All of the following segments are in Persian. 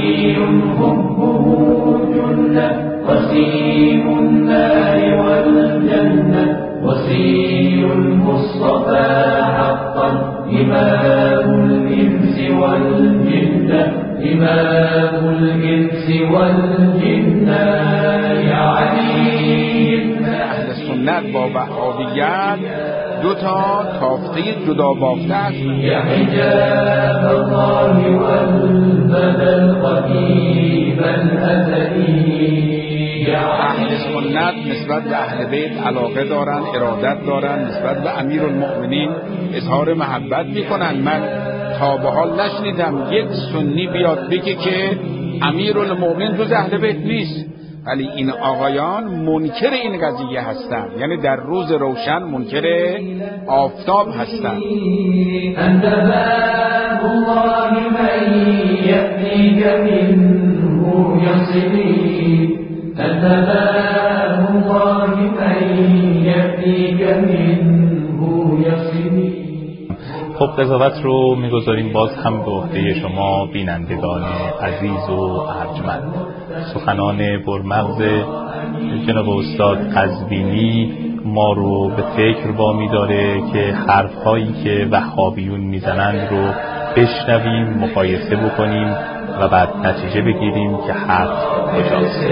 حبه جنة وسيم النار والجنة وسيل المصطفى حقا إمام الإنس والجنة إمام الإنس والجنة يا علي. اهل سنت با وهابیت دو تا تافته جدا بافته است. یا حجاب الله والبدى القديم الأزلي. اهل سنت نسبت به اهل بیت علاقه دارن، ارادت دارن، نسبت به امیرالمؤمنین اظهار محبت میکنن. من تا به حال نشنیدم یک سنی بیاد بگه که امیرالمؤمنین جز اهل بیت نیست، ولی این آقایان منکر این قضیه هستند، یعنی در روز روشن منکر آفتاب هستند. انت باب الله من یأتیک منه یصلی، انت باب الله من یأتیک منه یصلی. خب قضاوت رو میگذاریم باز هم به عهده شما بینندگان عزیز و ارجمند. سخنان پرمغز جناب استاد قزوینی ما رو به فکر وامی داره که حرفهایی که وهابیون میزنند رو بشنویم، مقایسه بکنیم و بعد نتیجه بگیریم که حق کجاست.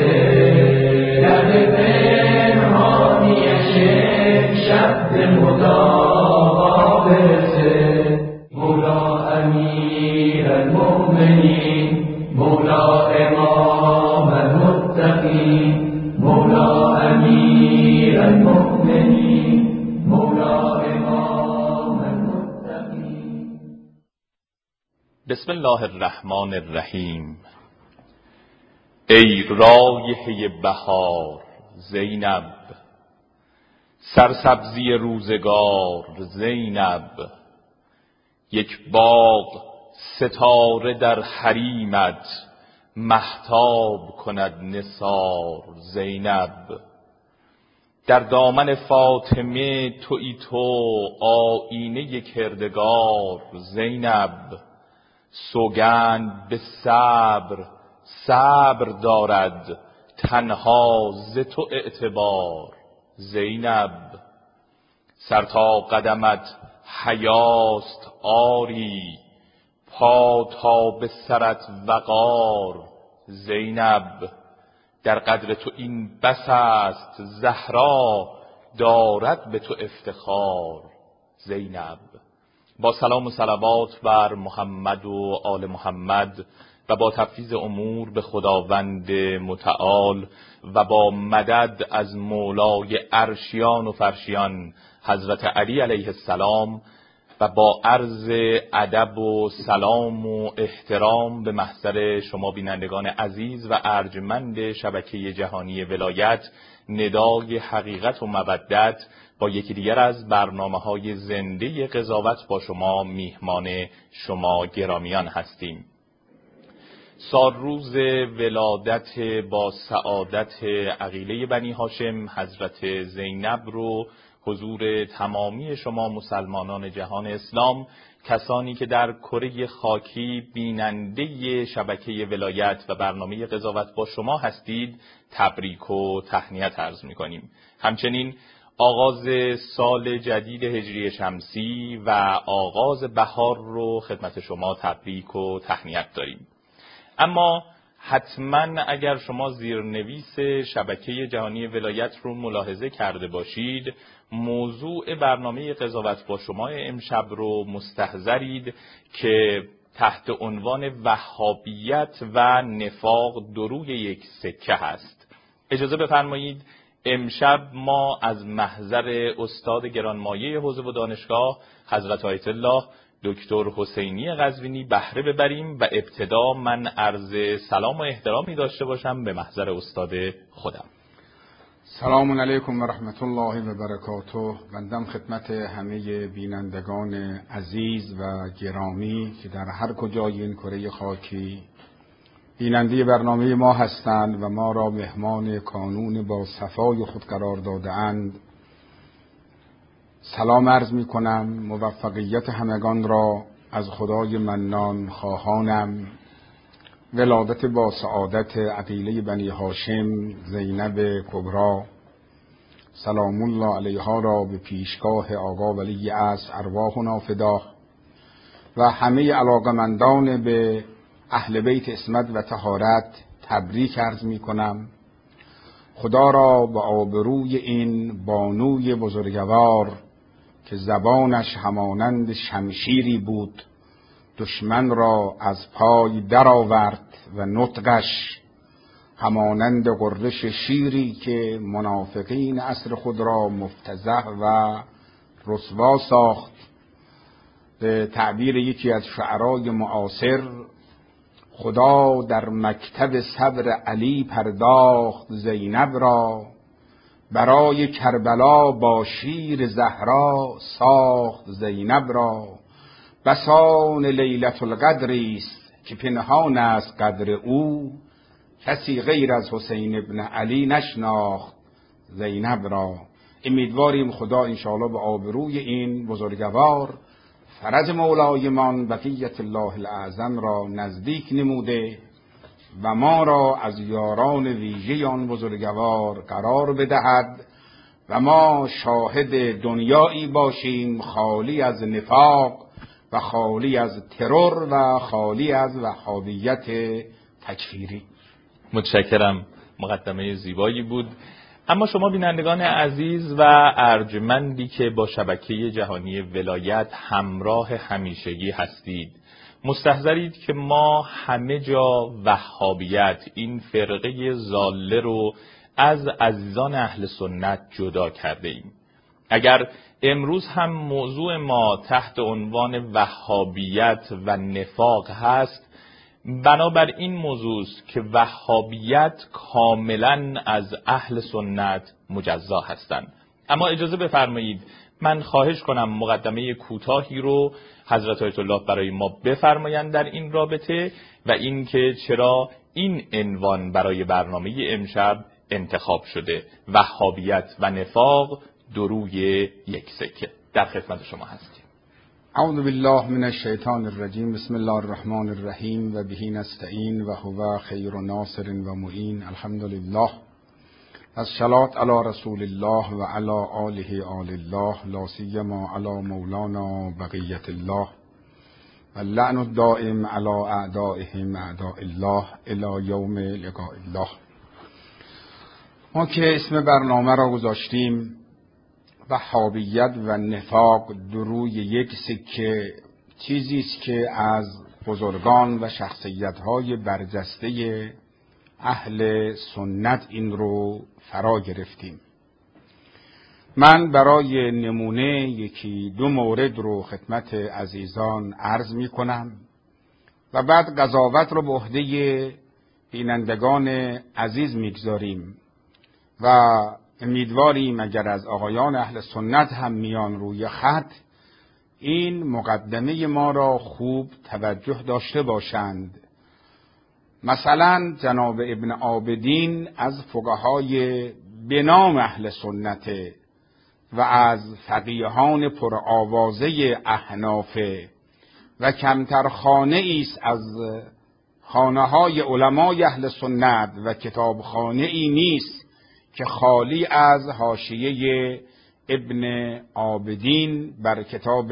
مولا امیر المؤمنین، مولا امام المتقین، مولا امیر المؤمنین، مولا امام المتقین. بسم الله الرحمن الرحیم. ای رایحه بهار زینب، سرسبزی روزگار زینب، یک باغ ستاره در حریمت مهتاب کند نثار زینب. در دامن فاطمه تویی تو آیینه کردگار زینب. سوگند به صبر صبر دارد تنها ز تو اعتبار زینب. سر تا قدمت حیاست آری، پا تا به سرت وقار زینب. در قدر تو این بس است زهرا، دارد به تو افتخار زینب. با سلام و صلوات بر محمد و آل محمد و با تفویض امور به خداوند متعال و با مدد از مولای عرشیان و فرشیان حضرت علی علیه السلام و با عرض ادب و سلام و احترام به محضر شما بینندگان عزیز و ارجمند شبکه جهانی ولایت، ندای حقیقت و مودت با یکی دیگر از برنامه‌های زنده قضاوت با شما میهمان شما گرامیان هستیم. سالروز ولادت با سعادت عقیله بنی هاشم حضرت زینب رو حضور تمامی شما مسلمانان جهان اسلام، کسانی که در کره خاکی بیننده شبکه ولایت و برنامه قضاوت با شما هستید، تبریک و تهنیت عرض می‌کنیم. همچنین آغاز سال جدید هجری شمسی و آغاز بهار رو خدمت شما تبریک و تهنیت داریم. اما حتما اگر شما زیرنویس شبکه جهانی ولایت رو ملاحظه کرده باشید، موضوع برنامه قضاوت با شما امشب رو مستحضرید که تحت عنوان وهابیت و نفاق دو روی یک سکه هست. اجازه بفرمایید امشب ما از محضر استاد گرانمایه حوزه و دانشگاه حضرت آیت الله دکتر حسینی قزوینی بهره ببریم و ابتدا من عرض سلام و احترامی داشته باشم به محضر استاد خودم. سلام علیکم و رحمت الله و برکاته. بندم خدمت همه بینندگان عزیز و گرامی که در هر کجای این کره خاکی بیننده برنامه ما هستند و ما را مهمان کانون با صفای خود قرار داده اند، سلام عرض می کنم. موفقیت همگان را از خدای منان خواهانم ولادت با سعادت عقیله بنی هاشم زینب کبری سلام الله علیها را به پیشگاه آقا ولی عصر ارواحنا فدا و همه علاقمندان به اهل بیت عصمت و طهارت تبریک عرض می کنم. خدا را به آبروی این بانوی بزرگوار که زبانش همانند شمشیری بود دشمن را از پای درآورد و نطقش همانند غرش شیری که منافقین عصر خود را مفتضح و رسوا ساخت. به تعبیر یکی از شعرای معاصر، خدا در مکتب صبر علی پرداخت زینب را، برای کربلا با شیر زهرا ساخت زینب را. بسان لیلة القدری است که پنهان است قدر او، کسی غیر از حسین ابن علی نشناخت زینب را. امیدواریم خدا انشاءالله به آبروی این بزرگوار فرج مولایمان بقیت الله الاعظم را نزدیک نموده و ما را از یاران ویژه آن بزرگوار قرار بدهد و ما شاهد دنیایی باشیم خالی از نفاق و خالی از ترور و خالی از وهابیت تکفیری. متشکرم، مقدمه زیبایی بود. اما شما بینندگان عزیز و ارجمندی که با شبکه جهانی ولایت همراه همیشگی هستید، مستحضرید که ما همه جا وهابیت، این فرقه ضاله رو از عزیزان اهل سنت جدا کرده ایم. اگر امروز هم موضوع ما تحت عنوان وهابیت و نفاق هست، بنابر این موضوع است که وهابیت کاملا از اهل سنت مجزا هستند. اما اجازه بفرمایید من خواهش کنم مقدمه کوتاهی رو حضرت آیت الله برای ما بفرمایند در این رابطه و اینکه چرا این عنوان برای برنامه امشب انتخاب شده، وهابیت و نفاق دو روی یک سکه. در خدمت شما هستیم. اعوذ بالله من الشیطان الرجیم. بسم الله الرحمن الرحیم و به نستعین و هو خیر ناصر و معین. الحمدلله. الصلاة علی رسول الله و علی آله آل الله، لا سیما علی مولانا بقیت الله و اللعن الدائم علی اعدائهم اعداء الله الی یوم لقاء الله. ما که اسم برنامه را گذاشتیم وهابیت و نفاق دو روی یک سکه، چیزی است که از بزرگان و شخصیت‌های برجسته اهل سنت این رو فرا گرفتیم. من برای نمونه یکی دو مورد رو خدمت عزیزان عرض می کنم و بعد قضاوت رو به عهده بینندگان عزیز میگذاریم و امیدواریم اگر از آقایان اهل سنت هم میان روی خط این مقدمه ما را خوب توجه داشته باشند. مثلا جناب ابن عابدین از فقهای به نام اهل سنت و از فقیهان پرآوازه احناف و کمتر خانه ایست از خانه های علمای اهل سنت و کتابخانه ای نیست که خالی از حاشیه ابن عابدین بر کتاب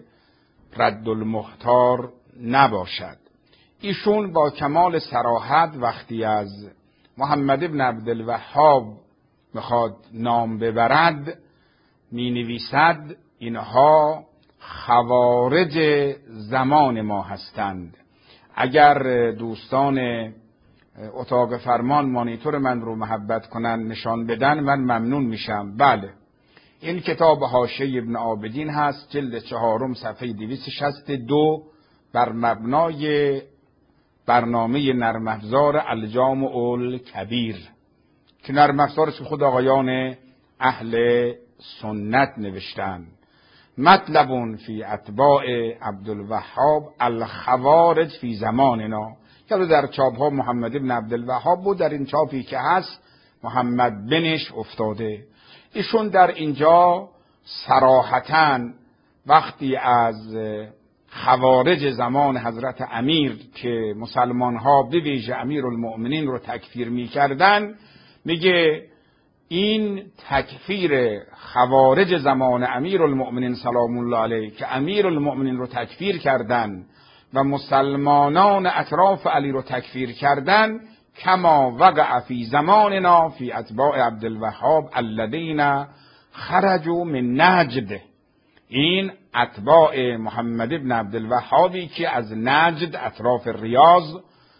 رد المختار نباشد. ایشون با کمال صراحت وقتی از محمد ابن عبدالوهاب میخواد نام ببرد می نویسد اینها خوارج زمان ما هستند. اگر دوستان اتاق فرمان مانیتور من رو محبت کنن نشان بدن من ممنون میشم. بله، این کتاب حاشیه ابن عابدین هست، جلد 4 صفحه 262 بر مبنای برنامه نرم افزار الجامع الکبیر که نرم افزارش که خود آقایان اهل سنت نوشتن. مطلب فی اتباع عبدالوهاب الخوارج فی زماننا، که در چاپ ها محمد ابن عبدالوهاب بود، در این چاپی که هست محمد بنش افتاده. ایشون در اینجا صراحتاً وقتی از خوارج زمان حضرت امیر که مسلمان ها به ویژه امیرالمؤمنین رو تکفیر می‌کردن، میگه این تکفیر خوارج زمان امیرالمؤمنین سلام الله علیه که امیرالمؤمنین رو تکفیر کردن و مسلمانان اطراف علی رو تکفیر کردن، کما وقع فی زماننا فی اتباع عبدالوهاب الذین خرجوا من نجد. این اتباع محمد ابن عبدالوهابی که از نجد اطراف ریاض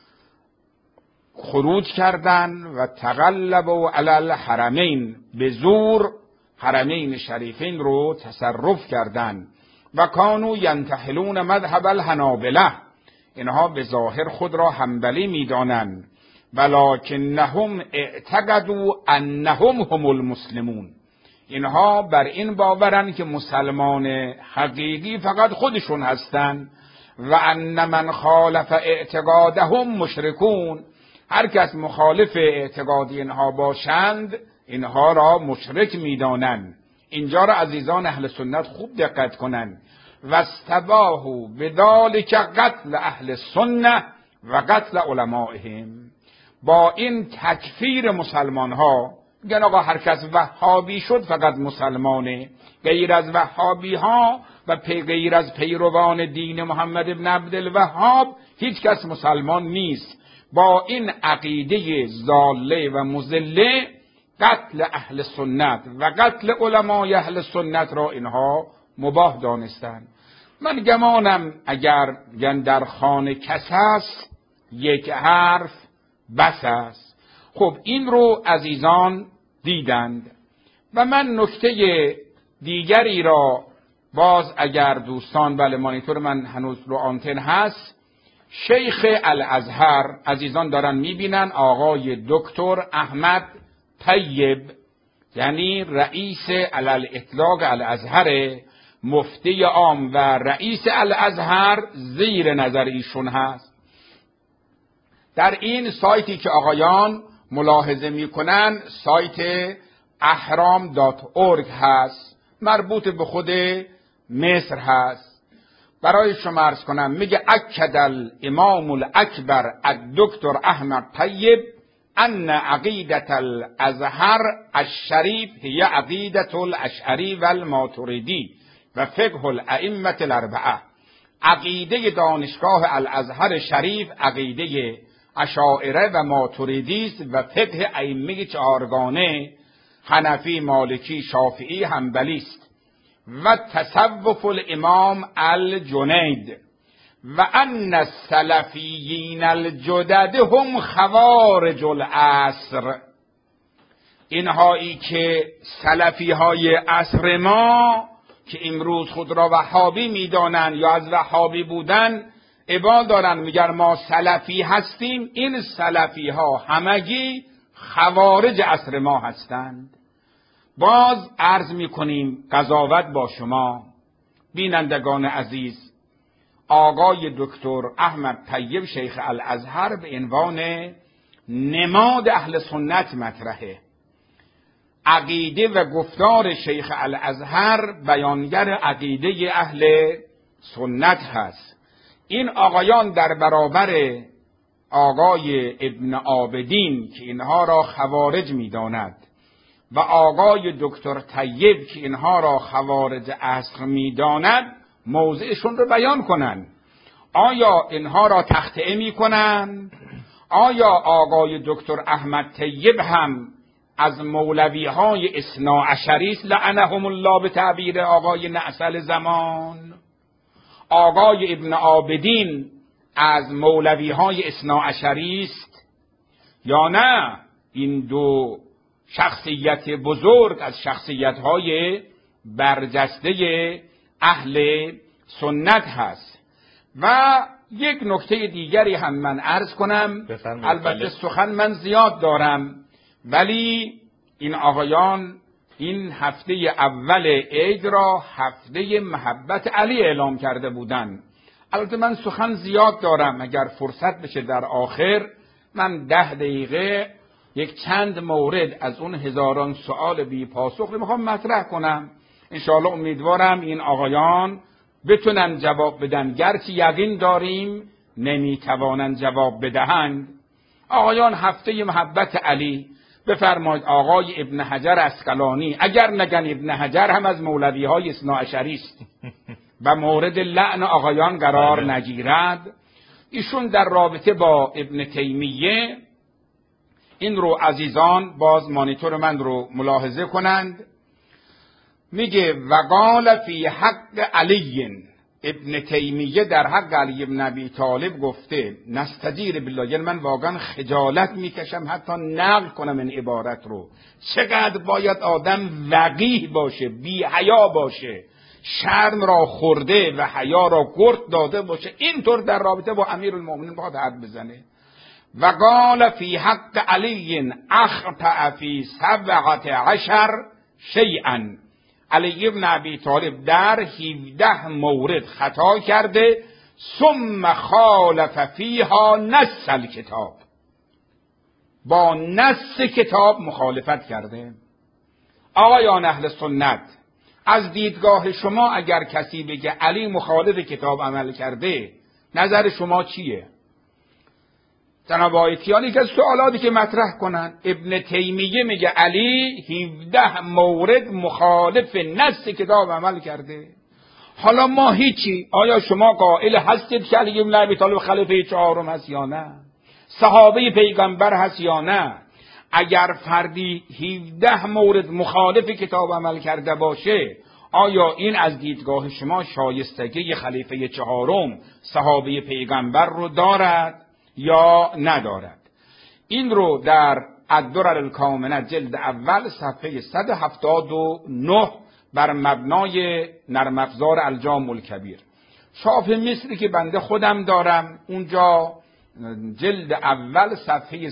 خروج کردند و تغلبوا علی الحرمین، به زور حرمین شریفین رو تصرف کردند و کانوا ینتحلون مذهب الحنابلة. اینها به ظاهر خود را حنبلی می‌دانند، ولکنهم اعتقدوا انهم هم المسلمون. اینها بر این باورن که مسلمان حقیقی فقط خودشون هستند و ان من خالف اعتقادهم مشرکون. هر کس مخالف اعتقاد اینها باشند اینها را مشرک می‌دانند. اینجا را عزیزان اهل سنت خوب دقت کنند. واستباحوا بذلک قتل اهل سنت و قتل علمائهم. با این تکفیر مسلمان ها میگن آقا هر کس وهابی شد فقط مسلمانه، غیر از وهابی ها و غیر از پیروان دین محمد ابن عبدالوهاب هیچ کس مسلمان نیست. با این عقیده ضاله و مضله قتل اهل سنت و قتل علمای اهل سنت را اینها مباح دانستند. من گمانم اگر در خانه کس است یک حرف بس است. خب این رو عزیزان دیدند و من نکته دیگری را باز اگر دوستان، بله مانیتور من هنوز رو آنتن هست، شیخ الازهر عزیزان دارن میبینن آقای دکتر احمد طیب، یعنی رئیس علل اطلاق الازهر، مفتی عام و رئیس الازهر زیر نظر ایشون هست. در این سایتی که آقایان ملاحظه میکنن سایت ahram.org هست، مربوط به خود مصر هست. برای شما عرض کنم میگه اکد الامام الاکبر الدکتر احمد طیب ان عقیدت الازهر الشریف هی عقیدت الاشعری و الماتریدی و فقه الائمه الاربعه. عقیده دانشگاه الازهر شریف عقیده اشاعره و ماتریدی است و فقه ائمه چهارگانه حنفی، مالکی، شافعی، حنبلی است و تصوف الامام الجنید و ان السلفیین الجدد هم خوارج العصر. اینهایی که سلفی های عصر ما که امروز خود را وهابی میدانند یا از وهابی بودن ابا دارن میگن ما سلفی هستیم، این سلفی ها همگی خوارج عصر ما هستند. باز عرض میکنیم قضاوت با شما بینندگان عزیز، آقای دکتر احمد طیب شیخ الازهر به عنوان نماد اهل سنت مطرحه. عقیده و گفتار شیخ الازهر بیانگر عقیده اهل سنت هست. این آقایان در برابر آقای ابن عابدین که اینها را خوارج میداند و آقای دکتر طیب که اینها را خوارج عصر میداند موضعشون رو بیان کنند. آیا اینها را تخطئه میکنند؟ آیا آقای دکتر احمد طیب هم از مولوی های اثنا عشری است لعنهم الله به تعبیر آقای نعسل زمان؟ آقای ابن عابدین از مولوی های اثنا عشری است یا نه؟ این دو شخصیت بزرگ از شخصیت های برجسته اهل سنت هست. و یک نکته دیگری هم من عرض کنم، البته سخن من زیاد دارم ولی این آقایان این هفته اول عید را هفته محبت علی اعلام کرده بودند. البته من سخن زیاد دارم، اگر فرصت بشه در آخر من 10 دقیقه یک چند مورد از اون هزاران سوال بی پاسخ رو میخوام مطرح کنم. انشاءالله امیدوارم این آقایان بتونن جواب بدن، گرچه یقین داریم نمیتوانند جواب بدهند. آقایان هفته محبت علی، بفرمایید آقای ابن حجر عسقلانی، اگر نگن ابن حجر هم از مولوی های اثناعشری است و مورد لعن آقایان قرار نگیرد. ایشون در رابطه با ابن تیمیه، این رو عزیزان باز مانیتور من رو ملاحظه کنند، میگه وقال فی حق علی، ابن تیمیه در حق علی ابن ابی طالب گفته نستجیر بالله، یعنی من واقعا خجالت میکشم حتی نقل کنم این عبارت رو. چقدر باید آدم وقیح باشه، بی حیا باشه، شرم را خورده و حیا را گرد داده باشه، اینطور در رابطه با امیرالمومنین باید حد بزنه. وقال فی حق علی اخطأ فی 17 شیئا، علی ابن ابی طالب در 17 مورد خطا کرده، ثم خالف فیها نص الکتاب، با نص کتاب مخالفت کرده. آقایان اهل سنت، از دیدگاه شما اگر کسی بگه علی مخالف کتاب عمل کرده، نظر شما چیه؟ جناب آیتیانی که سوالاتی که مطرح کنن، ابن تیمیه میگه علی 17 مورد مخالف نص کتاب عمل کرده. حالا ما هیچی. آیا شما قائل هستید که علی ابن ابی طالب خلیفه چهارم هست یا نه؟ صحابه پیغمبر هست یا نه؟ اگر فردی 17 مورد مخالف کتاب عمل کرده باشه، آیا این از دیدگاه شما شایستگی خلیفه چهارم صحابه پیغمبر رو دارد یا ندارد؟ این رو در الدرر الکامنه جلد اول صفحه 179 بر مبنای نرم افزار الجام الکبیر، چاپ مصری که بنده خودم دارم، اونجا جلد اول صفحه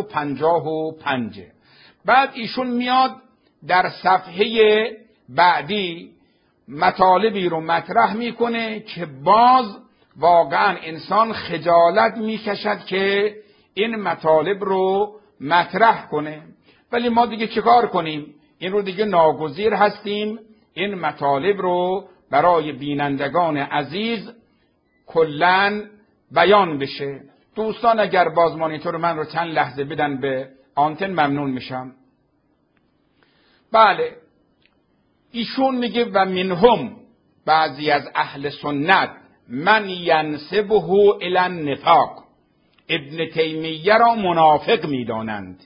155. بعد ایشون میاد در صفحه بعدی مطالبی رو مطرح میکنه که باز واقعا انسان خجالت میکشد که این مطالب رو مطرح کنه، ولی ما دیگه چیکار کنیم؟ این رو دیگه ناگزیر هستیم این مطالب رو برای بینندگان عزیز کلاً بیان بشه. دوستان اگر باز مانیتور من رو چند لحظه بدن به آنتن ممنون میشم. بله، ایشون میگه و منهم، بعضی از اهل سنت، من ینسبه الی النفاق، ابن تیمیه را منافق میدانند.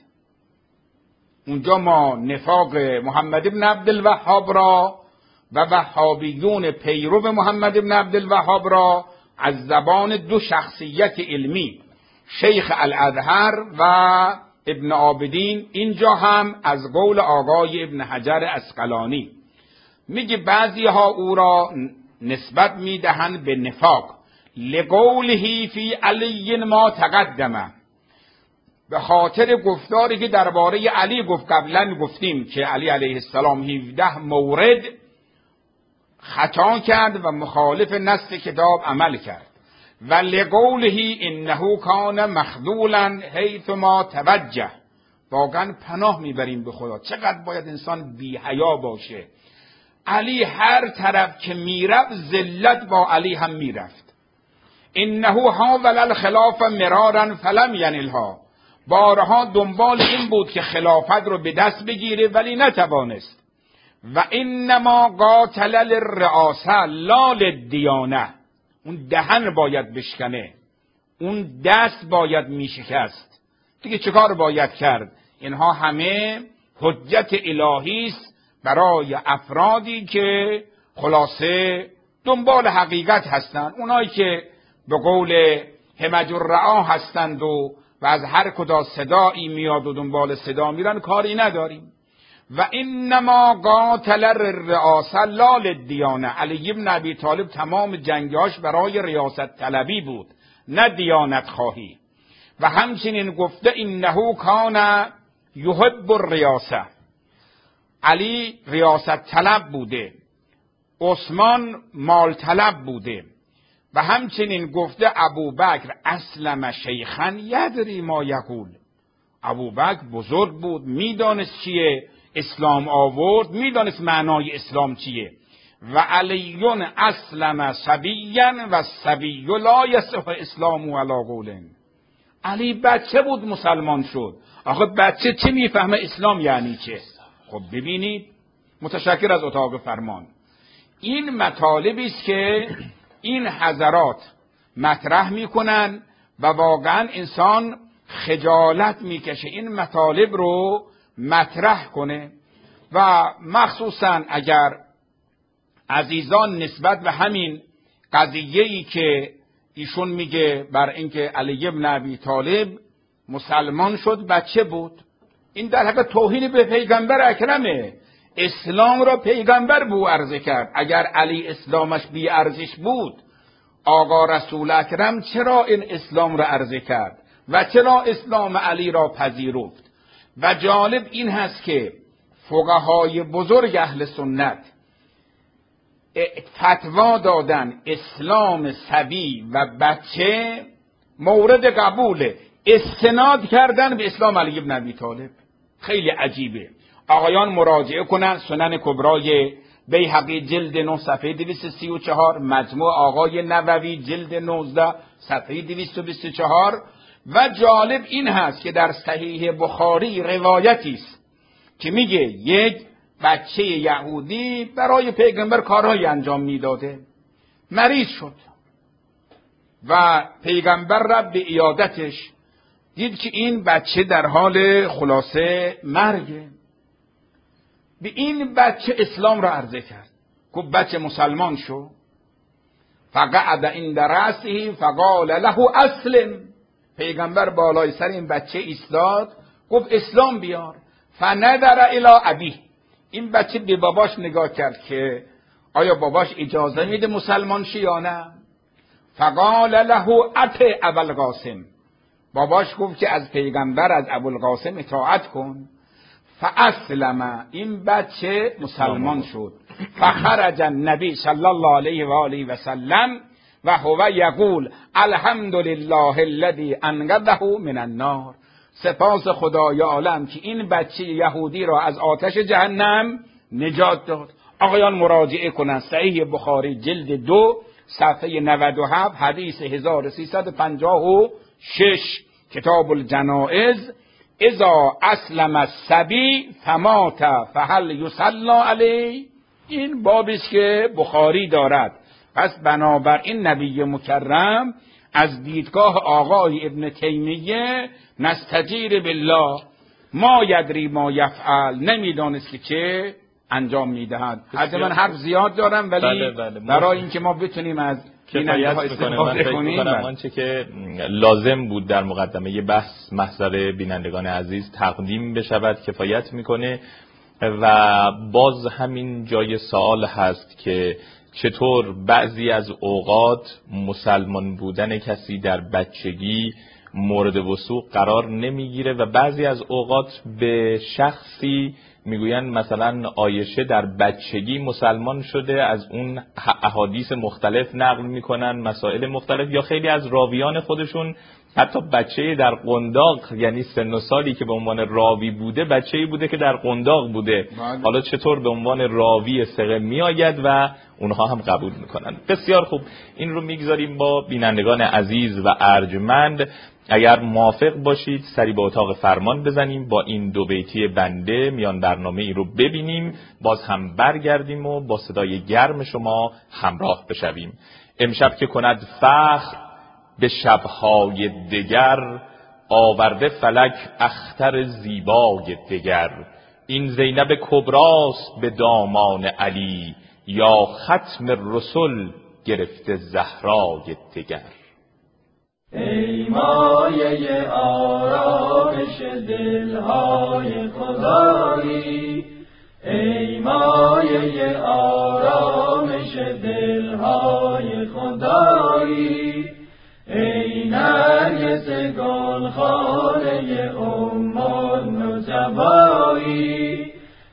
اونجا ما نفاق محمد ابن عبدالوهاب را و وهابیون پیرو محمد ابن عبدالوهاب را از زبان دو شخصیت علمی، شیخ الازهر و ابن عابدین، اینجا هم از قول آقای ابن حجر عسقلانی میگه بعضی ها او را نسبت میدهند به نفاق، لقوله فی علی ما تقدمه، به خاطر گفتاری که درباره علی گفت. قبلا گفتیم که علی علیه السلام 17 مورد خطا کرد و مخالف نص کتاب عمل کرد. و لقوله انه کان مخذولا حیث ما توجه، واقعا پناه میبریم به خدا، چقدر باید انسان بی حیا باشه. علی هر طرف که میرفت ذلت با علی هم میرفت. انه حاول الخلاف مرارا فلم ینلها، بارها دنبال این بود که خلافت رو به دست بگیره ولی نتوانست. و انما قاتل للرئاسه لا للدیانه، اون دهن باید بشکنه، اون دست باید میشکست. دیگه چه کار باید کرد؟ اینها همه حجت الهی است برای افرادی که خلاصه دنبال حقیقت هستند، اونایی که به قول همج الرعا هستند و از هر کدا صدایی میاد و دنبال صدا میرن، کاری نداریم. و انما قاتل الرئاسه لا للدیانه، علی ابن ابی طالب تمام جنگاش برای ریاست طلبی بود، نه دیانت خواهی. و همچنین گفته انه کان یحب الریاسه، علی ریاست طلب بوده، عثمان مال طلب بوده. و همچنین گفته ابوبکر اسلم شیخا یدری ما یقول، ابوبکر بزرگ بود، میدانست چیه اسلام آورد، میدانست معنای اسلام چیه. و علی اسلم صبیا و صبی لا یصح اسلام علی قول. علی بچه بود مسلمان شد. آخه بچه چه میفهمه اسلام یعنی چه؟ خب ببینید، متشکر از اتاق فرمان. این مطالبی است که این حضرات مطرح میکنن و واقعا انسان خجالت میکشه این مطالب رو مطرح کنه. و مخصوصا اگر عزیزان نسبت به همین قضیه‌ای که ایشون میگه بر اینکه علی ابن ابی طالب مسلمان شد بچه بود، این در حق توهین به پیغمبر اکرمه. اسلام را پیغمبر به او عرضه کرد. اگر علی اسلامش بی ارزش بود، آقا رسول اکرم چرا این اسلام را عرضه کرد و چرا اسلام علی را پذیرفت؟ و جالب این هست که فقهای بزرگ اهل سنت فتوا دادن اسلام صبی و بچه مورد قبوله، استناد کردن به اسلام علی ابن ابی طالب. خیلی عجیبه. آقایان مراجعه کنن سنن کبرای بیهقی جلد 9 صفحه 234، مجموع آقای نووی جلد 19 صفحه 224. و جالب این هست که در صحیح بخاری روایتی است که میگه یک بچه یهودی برای پیغمبر کارهای انجام میداده، مریض شد و پیغمبر رفت به عیادتش، دید که این بچه در حال خلاصه مرگه. به این بچه اسلام را عرضه کرد، گفت بچه مسلمان شو. فقعد عند رأسه فقال له اسلم. پیغمبر بالای سر این بچه ایستاد، گفت اسلام بیار. فنظر الی ابیه. این بچه به باباش نگاه کرد که آیا باباش اجازه میده مسلمان شی یا نه. فقال له اطع ابوالقاسم. باباش گفت که از پیغمبر، از ابوالقاسم اطاعت کن. فاسلم. این بچه مسلمان شد. فخرج النبی صلی الله علیه و آله و سلم و هو یقول الحمد لله الذی انقذه من النار. سپاس خدای عالم که این بچه یهودی را از آتش جهنم نجات داد. آقایان مراجعه کنند صحیح بخاری جلد 2 صفحه 97 حدیث 1356 کتاب الجنائز. اذا اسلم الصبی فمات فهل یصلی علیه. این بابی است که بخاری دارد. پس بنابراین نبی مکرم از دیدگاه آقای ابن تیمیه نستجیر بالله ما یدری ما یفعل، نمیدانست که چه انجام میدهد. از من حرف زیاد دارم ولی برای اینکه ما بتونیم از کفایت استفاده کنیم آنچه که لازم بود در مقدمه بحث محضر بینندگان عزیز تقدیم بشود کفایت میکنه. و باز همین جای سوال هست که چطور بعضی از اوقات مسلمان بودن کسی در بچگی مورد وثوق قرار نمیگیره و بعضی از اوقات به شخصی میگوین مثلا عایشه در بچگی مسلمان شده، از اون احادیث مختلف نقل میکنن، مسائل مختلف، یا خیلی از راویان خودشون حتی بچه در قنداق، یعنی سن و سالی که به عنوان راوی بوده بچه‌ای بوده که در قنداق بوده. حالا چطور به عنوان راوی ثقه میآید و اونها هم قبول میکنن. بسیار خوب، این رو میگذاریم با بینندگان عزیز و ارجمند. اگر موافق باشید سری به اتاق فرمان بزنیم، با این دو بیتی بنده میان برنامه ای رو ببینیم، باز هم برگردیم و با صدای گرم شما همراه بشویم. امشب که کند فخر به شبهای دگر، آورده فلک اختر زیبای دگر. این زینب کبراست به دامان علی، یا ختم رسول گرفته زهرای دگر. ای مایه آرامش دلهای خدایی، ای مایه آرامش دلهای خدایی، ای نرگس گلخانه نجوایی،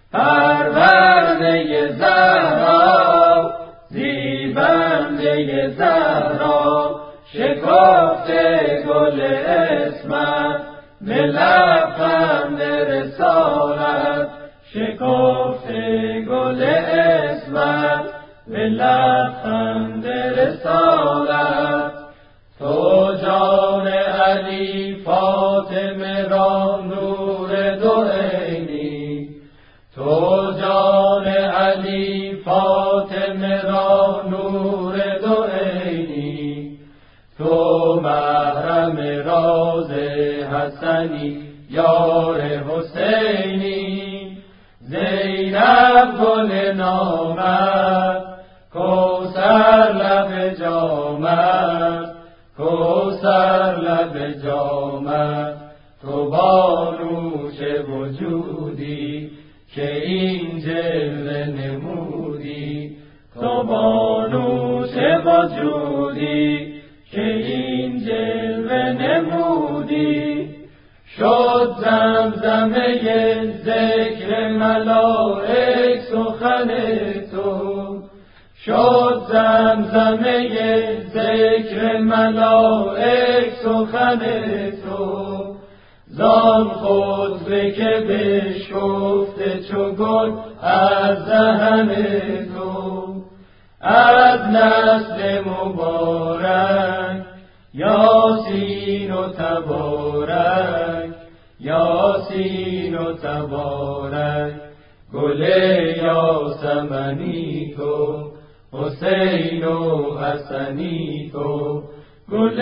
پرورده زهرا، زیبنده زهرا، شکفته گل اسمت به لبخند رسالت، شکفته گل اسمت به لبخند رسالت. تو جان علی فاطمه را نور دو عینی، تو جان علی فاطمه را نور دو عینی، تو محرم راز حسنی یار حسینی. زینب گل نامت، کوثر لب جامت، کوثر لب جامت. تو بانوش وجودی که این جلوه نمودی، تو بانوش وجودی که این جلوه نمودی. شد زمزمه ذکر ملائک سخن تو، شد زمزمه ذکر ملائک سخن تو. زان خطبه که بشکفته چو گل از دهن تو، از نسل مبارک یاسین و تبارک، یاسین و تبارک. گل یاسمنی تو، حسین و حسنی تو، گل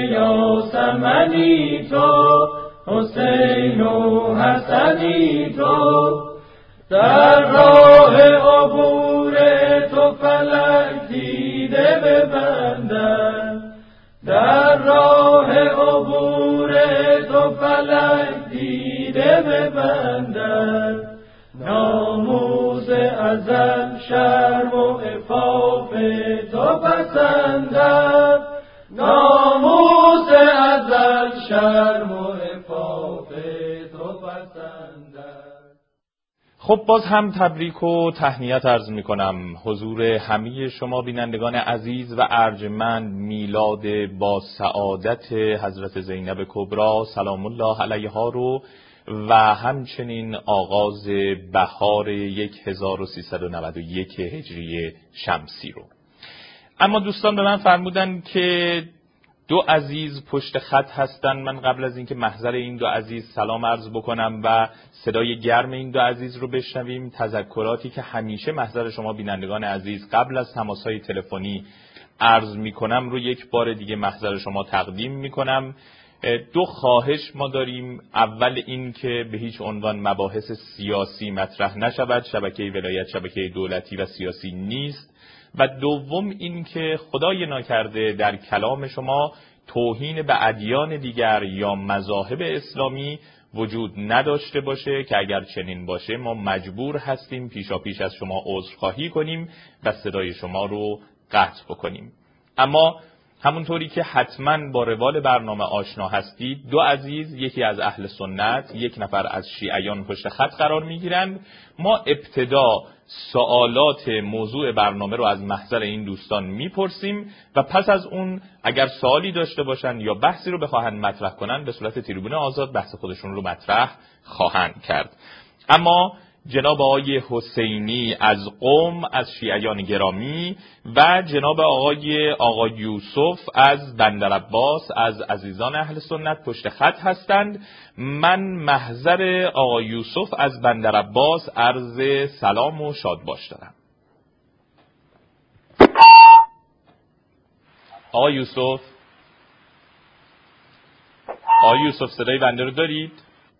یاسمنی تو، حسین و حسنی تو. در راه عبور تو فلک دیده ببندد، در راه عبور تو فلک دیده ببندد. ناموس ازل شرم و عفاف تو پسندد، ناموس ازل شرم و عفاف تو پسندد. خب باز هم تبریک و تهنیت عرض می کنم حضور همه شما بینندگان عزیز و ارجمند میلاد با سعادت حضرت زینب کبری سلام الله علیها رو و همچنین آغاز بهار 1391 هجری شمسی رو. اما دوستان به من فرمودن که دو عزیز پشت خط هستن. من قبل از اینکه محضر این دو عزیز سلام عرض بکنم و صدای گرم این دو عزیز رو بشنویم، تذکراتی که همیشه محضر شما بینندگان عزیز قبل از تماس‌های تلفنی عرض میکنم رو یک بار دیگه محضر شما تقدیم میکنم. دو خواهش ما داریم. اول این که به هیچ عنوان مباحث سیاسی مطرح نشود، شبکه ولایت شبکه دولتی و سیاسی نیست. و دوم این که خدای ناکرده در کلام شما توهین به ادیان دیگر یا مذاهب اسلامی وجود نداشته باشه که اگر چنین باشه ما مجبور هستیم پیشاپیش از شما عذرخواهی کنیم و صدای شما رو قطع بکنیم. اما همونطوری که حتما با روال برنامه آشنا هستید، دو عزیز، یکی از اهل سنت، یک نفر از شیعیان پشت خط قرار میگیرند. ما ابتدا سوالات موضوع برنامه رو از محضر این دوستان میپرسیم و پس از اون اگر سوالی داشته باشن یا بحثی رو بخواهند مطرح کنن به صورت تریبون آزاد بحث خودشون رو مطرح خواهند کرد. اما جناب آقای حسینی از قم از شیعیان گرامی و جناب آقای یوسف از بندرعباس از عزیزان اهل سنت پشت خط هستند. من محضر آقای یوسف از بندرعباس عرض سلام و شادباش دارم. آقای یوسف صدای بنده رو دارید؟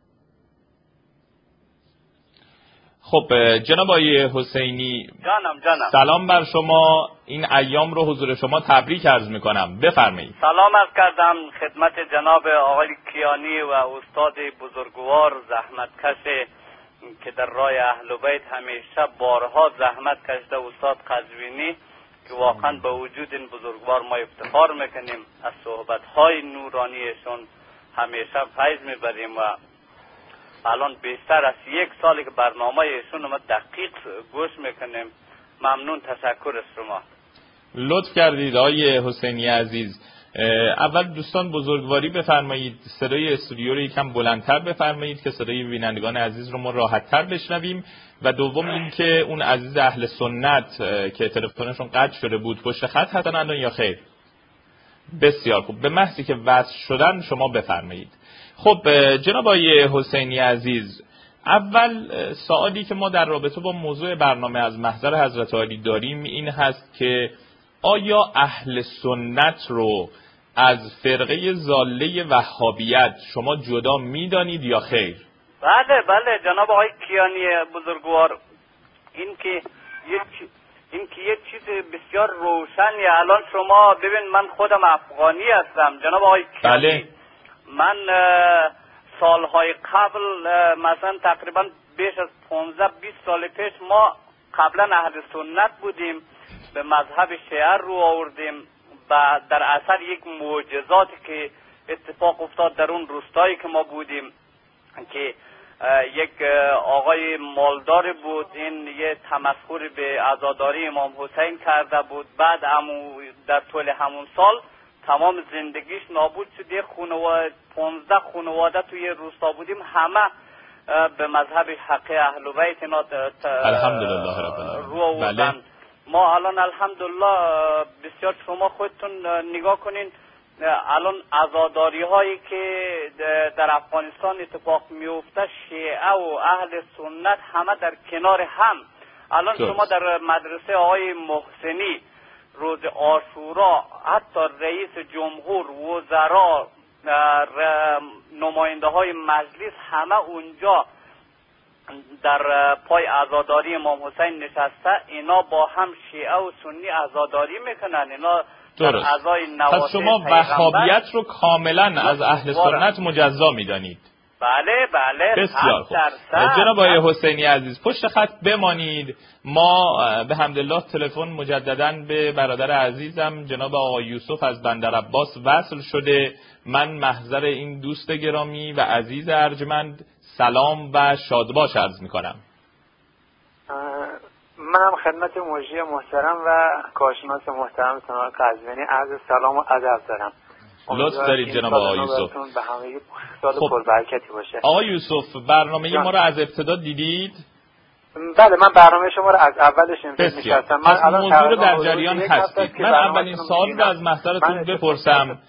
خب جناب آقای حسینی، جانم سلام بر شما. این ایام رو حضور شما تبریک عرض میکنم. بفرمایید. سلام عرض کردم خدمت جناب آقای کیانی و استاد بزرگوار زحمتکش که در راه اهل بیت همیشه بارها زحمت کشیده، استاد قزوینی، که واقعا به وجود این بزرگوار ما افتخار میکنیم. از صحبت‌های نورانیشون همیشه فیض میبریم و الان بیشتر از 1 سالی که برنامه ایشون ما دقیق گوش میکنیم. ممنون، تشکر از شما. لطف کردید آقای حسینی عزیز. اول دوستان بزرگواری بفرمایید، صدای استودیو رو یکم بلندتر بفرمایید که صدای بینندگان عزیز رو ما راحت‌تر بشنویم. و دوم این که اون عزیز اهل سنت که تلفنشون قطع شده بود پشت خط هستن الان یا خیر؟ بسیار خوب، به محضی که وصل شدن شما بفرمایید. خب جناب آقای حسینی عزیز، اول سوالی که ما در رابطه با موضوع برنامه از محضر حضرت عالی داریم این هست که آیا اهل سنت رو از فرقه ضاله وهابیت شما جدا میدانید یا خیر؟ بله جناب آقای کیانی بزرگوار، این که یک چیز بسیار روشنیه. الان شما ببین، من خودم افغانی هستم جناب آقای کیانی. بله. من سالهای قبل مثلا تقریبا بیش از 15-20 سال پیش ما قبلا اهل سنت بودیم، به مذهب شیعه رو آوردیم و در اثر یک معجزاتی که اتفاق افتاد در اون روستایی که ما بودیم که یک آقای مالدار بود، این یه تمسخر به عزاداری امام حسین کرده بود. بعد در طول همون سال تمام زندگیش نابود شد. یه 15 خانواده توی روستا بودیم، همه به مذهب حق اهل بیت الحمدلله رب العالمین. بله. ما الان الحمدلله بسیار، شما خودتون نگاه کنین الان عزاداری هایی که در افغانستان اتفاق میفته، شیعه و اهل سنت همه در کنار هم. الان شما در مدرسه آقای محسنی روز عاشورا حتی رئیس جمهور، وزرا، نماینده های مجلس همه اونجا در پای عزاداری امام حسین نشسته. اینا با هم شیعه و سنی عزاداری میکنن. اینا درست. پس شما وهابیت رو کاملا از اهل سنت مجزا میدانید؟ بله. بسیار خوب. جناب آقای حسینی عزیز پشت خط بمانید. ما به حمدالله تلفن مجددا به برادر عزیزم جناب آقای یوسف از بندر عباس وصل شده. من محضر این دوست گرامی و عزیز ارجمند سلام و شادباش عرض میکنم. منم خدمت مجری محترم و کارشناس محترم سنای قزوینی عرض سلام و ادب دارم. لطف دارید جناب آقای یوسف. به همه سال پربرکتی باشه. آقای یوسف برنامه ما رو از ابتدا دیدید؟ بله، من برنامه شما رو از اولش نشستم. من الان موضوع رو در جریان هستید. من اولین سوال رو از محضرتون بپرسم.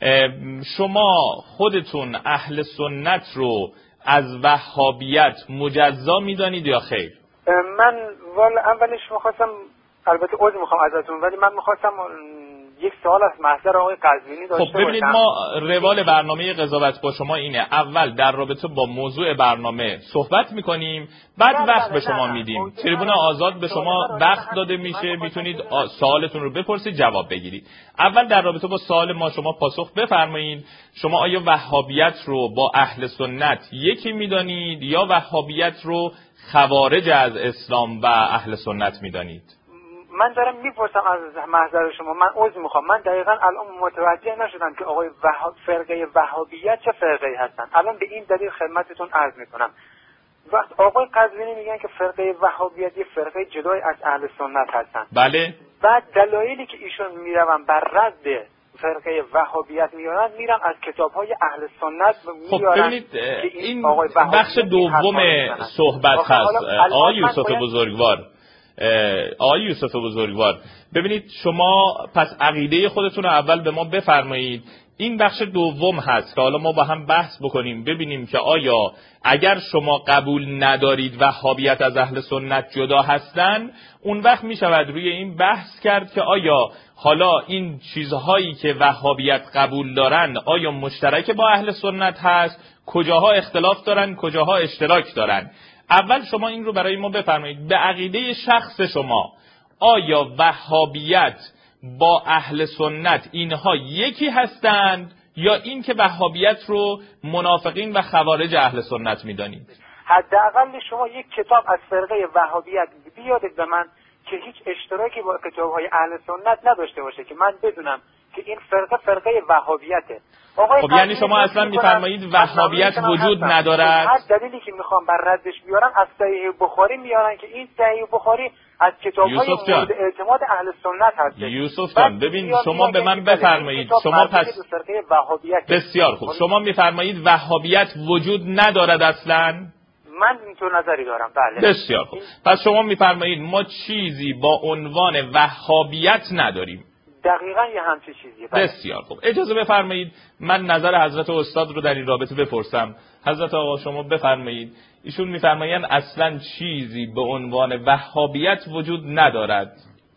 شما خودتون اهل سنت رو از وهابیت مجزا میدانید یا خیر؟ من والا اولش میخواستم، البته عذر میخوام ازتون، ولی من میخواستم یک سوال از محضر آقای قزوینی داشته باشم. خب ببینید، ما روال برنامه قضاوت با شما اینه اول در رابطه با موضوع برنامه صحبت میکنیم، بعد وقت به شما میدیم. تریبون آزاد به شما وقت داده میشه، میتونید سوالتون رو بپرسید جواب بگیرید. اول در رابطه با سوال ما شما پاسخ بفرمایید. شما آیا وهابیت رو با اهل سنت یکی میدانید یا وهابیت رو خوارج از اسلام و اهل سنت میدانید؟ من دارم میپرسم از محضر شما، من عذر میخوام، من دقیقاً الان متوجه نشدم که آقای فرقه وهابیت چه فرقه‌ای هستن. الان به این دلیل خدمتتون عرض میکنم. وقت آقای قزوینی میگن که فرقه وهابیت یه فرقه جدای از اهل سنت هستن. بله. بعد دلایلی که ایشون میرون بر رد فرقه وهابیت میرن از کتاب‌های اهل سنت میارن. خب ببینید، این بخش دوم صحبت هست آقای یوسف بزرگوار. آقای یوسف بزرگوار، ببینید شما پس عقیده خودتون رو اول به ما بفرمایید. این بخش دوم هست که حالا ما با هم بحث بکنیم، ببینیم که آیا اگر شما قبول ندارید وهابیت از اهل سنت جدا هستن، اون وقت می شود روی این بحث کرد که آیا حالا این چیزهایی که وهابیت قبول دارن آیا مشترک با اهل سنت هست، کجاها اختلاف دارن، کجاها اشتراک دارن. اول شما این رو برای ما بفرمایید. به عقیده شخص شما آیا وهابیت با اهل سنت اینها یکی هستند یا این که وهابیت رو منافقین و خوارج اهل سنت میدانید؟ حداقل شما یک کتاب از فرقه وهابیت بیادید به من که هیچ اشتراکی با کتاب‌های اهل سنت نداشته باشه که من بدونم که این فرقه وهابیته. خب یعنی شما اصلا میفرمایید وهابیت وجود ندارد؟ هر دلیلی که میخوام بر ردش بیارن از صحیح بخاری میارن که این صحیح بخاری از کتاب‌های مورد اعتماد اهل سنت هست. یوسف جان ببین شما به من بفرمایید، شما پس بسیار خوب، شما میفرمایید وهابیت وجود ندارد اصلا؟ من اینطور نظری دارم. بله بسیار خوب. پس شما میفرمایید ما چیزی با عنوان وهابیت نداریم. دقیقاً یه همچین چیزیه. بسیار خوب. اجازه بفرمایید من نظر حضرت استاد رو در این رابطه بپرسم. حضرت آقا شما بفرمایید. ایشون میفرمایند اصلاً چیزی به عنوان وهابیت وجود ندارد.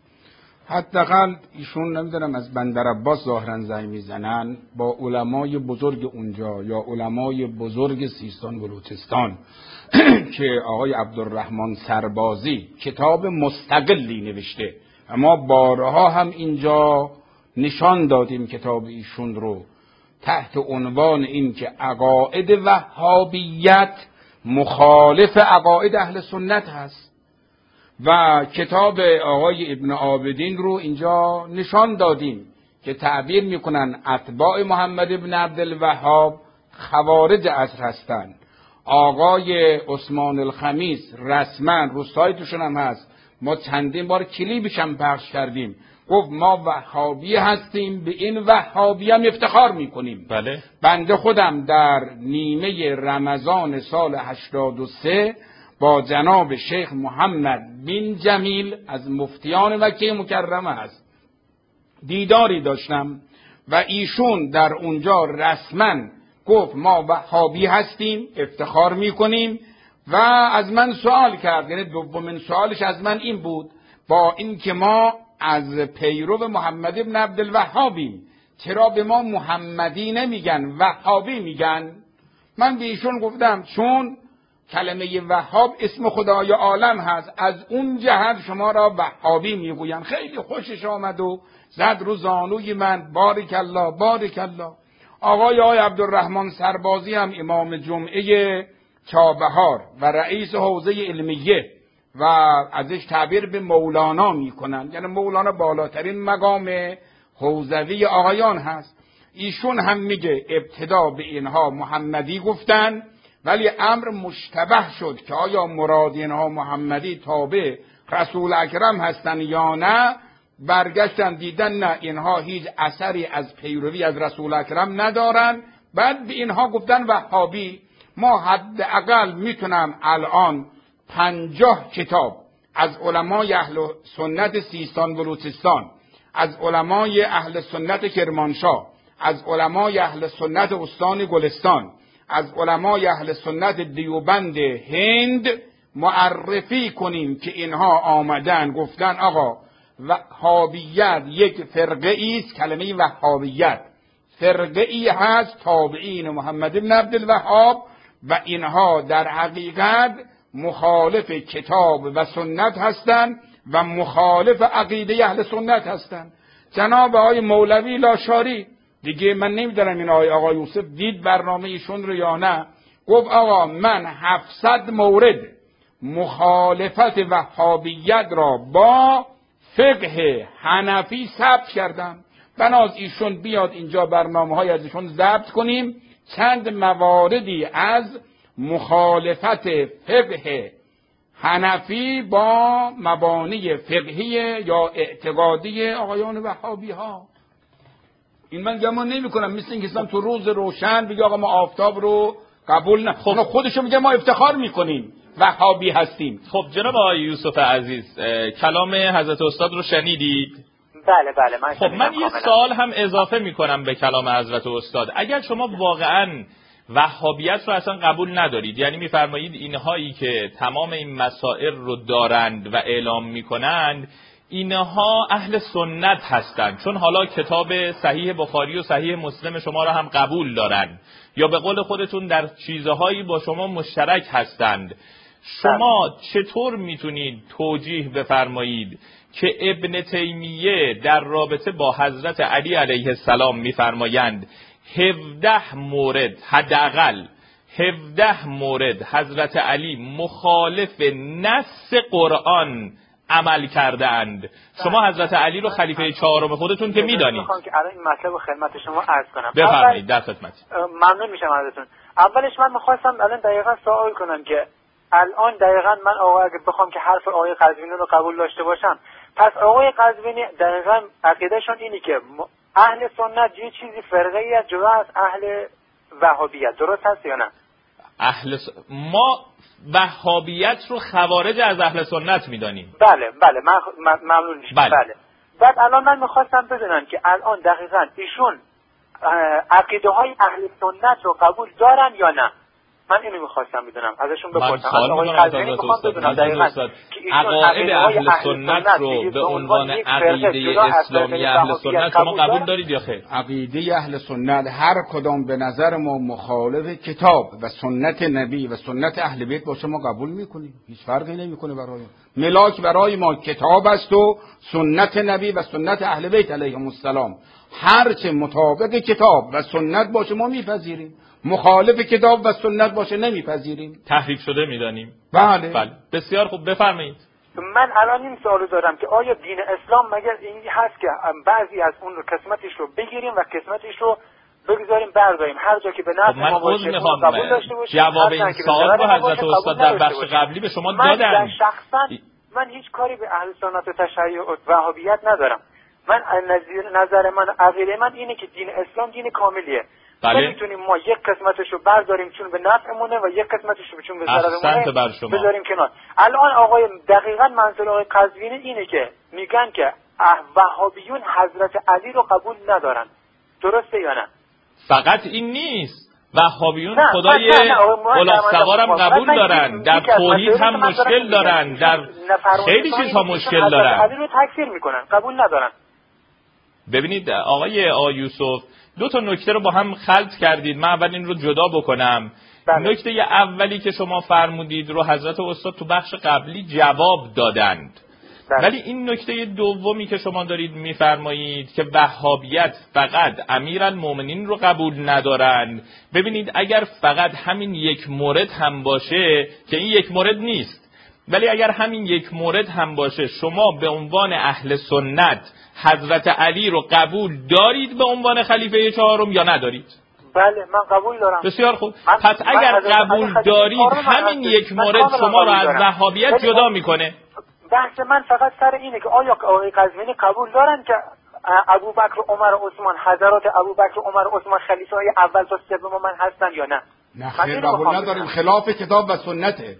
حداقل ایشون نمیدونم از بندر عباس ظاهرا زنگ میزنن با علمای بزرگ اونجا یا علمای بزرگ سیستان بلوچستان که آقای عبدالرحمن سربازی کتاب مستقلی نوشته، اما بارها هم اینجا نشان دادیم کتاب ایشون رو تحت عنوان این که عقاید وهابیت مخالف عقاید اهل سنت هست و کتاب آقای ابن عابدین رو اینجا نشان دادیم که تعبیر میکنن اتباع محمد ابن عبدالوهاب خوارج عصر هستند. آقای عثمان الخمیس رسما رو سایتشون هم هست، ما چندین بار کلیپش هم پخش کردیم، گفت ما وهابی هستیم، به این وهابی هم افتخار میکنیم. بله. بنده خودم در نیمه رمضان سال 83 با جناب شیخ محمد بن جمیل از مفتیان مکه مکرمه هست دیداری داشتم و ایشون در اونجا رسما گفت ما وهابی هستیم، افتخار میکنیم و از من سوال کرد، یعنی دومین سوالش از من این بود، با اینکه ما از پیرو محمد ابن عبدالوهابیم چرا به ما محمدی نمیگن وهابی میگن؟ من به ایشون گفتم چون کلمه وهاب اسم خدای عالم هست، از اون جهت شما را وهابی میگوین. خیلی خوشش آمد و زد رو زانوی من بارک الله بارک الله. آقای عبدالرحمن سربازی هم امام جمعه چابهار و رئیس حوزه علمیه و ازش تعبیر به مولانا میکنن، یعنی مولانا بالاترین مقام حوزوی آقایان هست. ایشون هم میگه ابتدا به اینها محمدی گفتن ولی امر مشتبه شد که آیا مراد اینها محمدی تابع رسول اکرم هستن یا نه. برگشتن دیدن نه، اینها هیچ اثری از پیروی از رسول اکرم ندارن. بعد به اینها گفتن وهابی. ما حداقل میتونم الان 50 کتاب از علمای اهل سنت سیستان بلوچستان، از علمای اهل سنت کرمانشاه، از علمای اهل سنت استان گلستان، از علمای اهل سنت دیوبند هند معرفی کنیم که اینها آمدن گفتن آقا وهابیت یک فرقه است. کلمه وهابیت فرقه ای هست تابعین محمد بن عبدالوهاب و اینها در حقیقت مخالف کتاب و سنت هستند و مخالف عقیده اهل سنت هستند. جناب آقای مولوی لاشاری دیگه من نمیدونم این آقای یوسف دید برنامه ایشون رو یا نه، گفت آقا من 700 مورد مخالفت وهابیت را با فقه حنفی ثبت کردم. بناز ایشون بیاد اینجا برنامه‌های از ایشون ضبط کنیم چند مواردی از مخالفت فقه حنفی با مبانی فقهی یا اعتقادی آقایان وهابی ها. این من گمان نمی کنم مثل اینکه اصلا تو روز روشن بگه آقا ما آفتاب رو قبول نه. خب خودشو میگه ما افتخار میکنیم وهابی هستیم. خب جناب آقای یوسف عزیز کلام حضرت استاد رو شنیدید؟ بله من خب من یه سوال هم اضافه میکنم به کلام حضرت استاد. اگر شما واقعاً وهابیت رو اصلا قبول ندارید، یعنی میفرمایید اینهایی که تمام این مسائل رو دارند و اعلام میکنند اینها اهل سنت هستند، چون حالا کتاب صحیح بخاری و صحیح مسلم شما را هم قبول دارند یا به قول خودتون در چیزهایی با شما مشترک هستند، شما چطور میتونید توجیه بفرمایید که ابن تیمیه در رابطه با حضرت علی علیه السلام میفرمایند 17 مورد حداقل 17 مورد حضرت علی مخالف نص قرآن عمل کرده اند. شما حضرت علی رو خلیفه چهارم خودتون که میدانید. میخوام که الان این مطلب رو خدمت شما عرض کنم. بفرمایید، در خدمت. ممنون میشم ازتون. اولش من میخواستم الان دقیقاً سوال کنم که الان دقیقاً من آقا اگه بخوام که حرف آقای قزوینی رو قبول داشته باشم، پس آقای قزوینی دقیقاً عقیدهشون اینی که اهل سنت یه چیزی فرقه‌ای از جدا از اهل وهابیت، درست هست یا نه؟ ما وهابیت رو خوارج از اهل سنت میدانیم. بله من ممنون میشم. بله. بعد الان من میخواستم بدونم که الان دقیقاً ایشون عقیده های اهل سنت رو قبول دارن یا نه؟ من اینو میخواستم بدونم ازشون بپرسم. آقای قزوینی میخوام بدونم دقیقاً عقاید اهل سنت رو به عنوان عقیده اسلامی اهل سنت شما قبول دارید یا خیر؟ عقیده اهل سنت هر کدام به نظر ما مخالف کتاب و سنت نبی و سنت اهل بیت باشه ما قبول میکنیم، هیچ فرقی نمیکنه برای ملاک. برای ما کتاب است و سنت نبی و سنت اهل بیت علیهم السلام. هر چه مطابق کتاب و سنت باشه ما میپذیریم، مخالف کتاب و سنت باشه نمیپذیریم، تحریف شده میدانیم. بله. بسیار خوب، بفرمایید. من الان این سوالو دارم که آیا دین اسلام مگر این هست که بعضی از اون قسمتش رو بگیریم و قسمتش رو بگذاریم برداریم، هر جا که به نفع ما باشه قبول داشته باشیم؟ جواب این سوال رو حضرت استاد در بخش قبلی به شما دادن. من هیچ کاری به اهل سنت و تشیع و وهابیت ندارم. من نظر من، عقیده من اینه که دین اسلام دین کاملیه. نمیتونیم ما یک قسمتش رو برداریم چون به نفعمونه و یک قسمتش رو چون به ضررمونه بذاریم کنار. الان آقای دقیقاً منظور آقای قزوینی اینه که میگن که وهابیون حضرت علی رو قبول ندارن، درسته یا نه؟ فقط این نیست، وهابیون خدای غلاستوارم قبول دارن، در توحید هم مشکل دارن، در خیلی چیزها مشکل دارن، علی رو تکفیر میکنن، قبول ندارن. ببینید آقای یوسف، دو تا نکته رو با هم خلط کردید. من اول این رو جدا بکنم. نکته اولی که شما فرمودید رو حضرت استاد تو بخش قبلی جواب دادند. ولی این نکته دومی که شما دارید میفرمایید که وهابیت فقط امیرالمومنین رو قبول ندارند. ببینید اگر فقط همین یک مورد هم باشه که این یک مورد نیست، ولی اگر همین یک مورد هم باشه شما به عنوان اهل سنت حضرت علی رو قبول دارید به عنوان خلیفه چهارم یا ندارید؟ بله من قبول دارم. بسیار خوب. پس اگر قبول دارید همین یک مورد شما رو از وهابیت جدا میکنه. بحث من فقط سر اینه که آیا آقای قزوینی قبول دارن که ابوبکر و عمر و عثمان، حضرات ابوبکر و عمر و عثمان خلیفه های اول تا سوم من هستن یا نه؟ نه خیر، قبول نداریم. خلاف کتاب و سنته.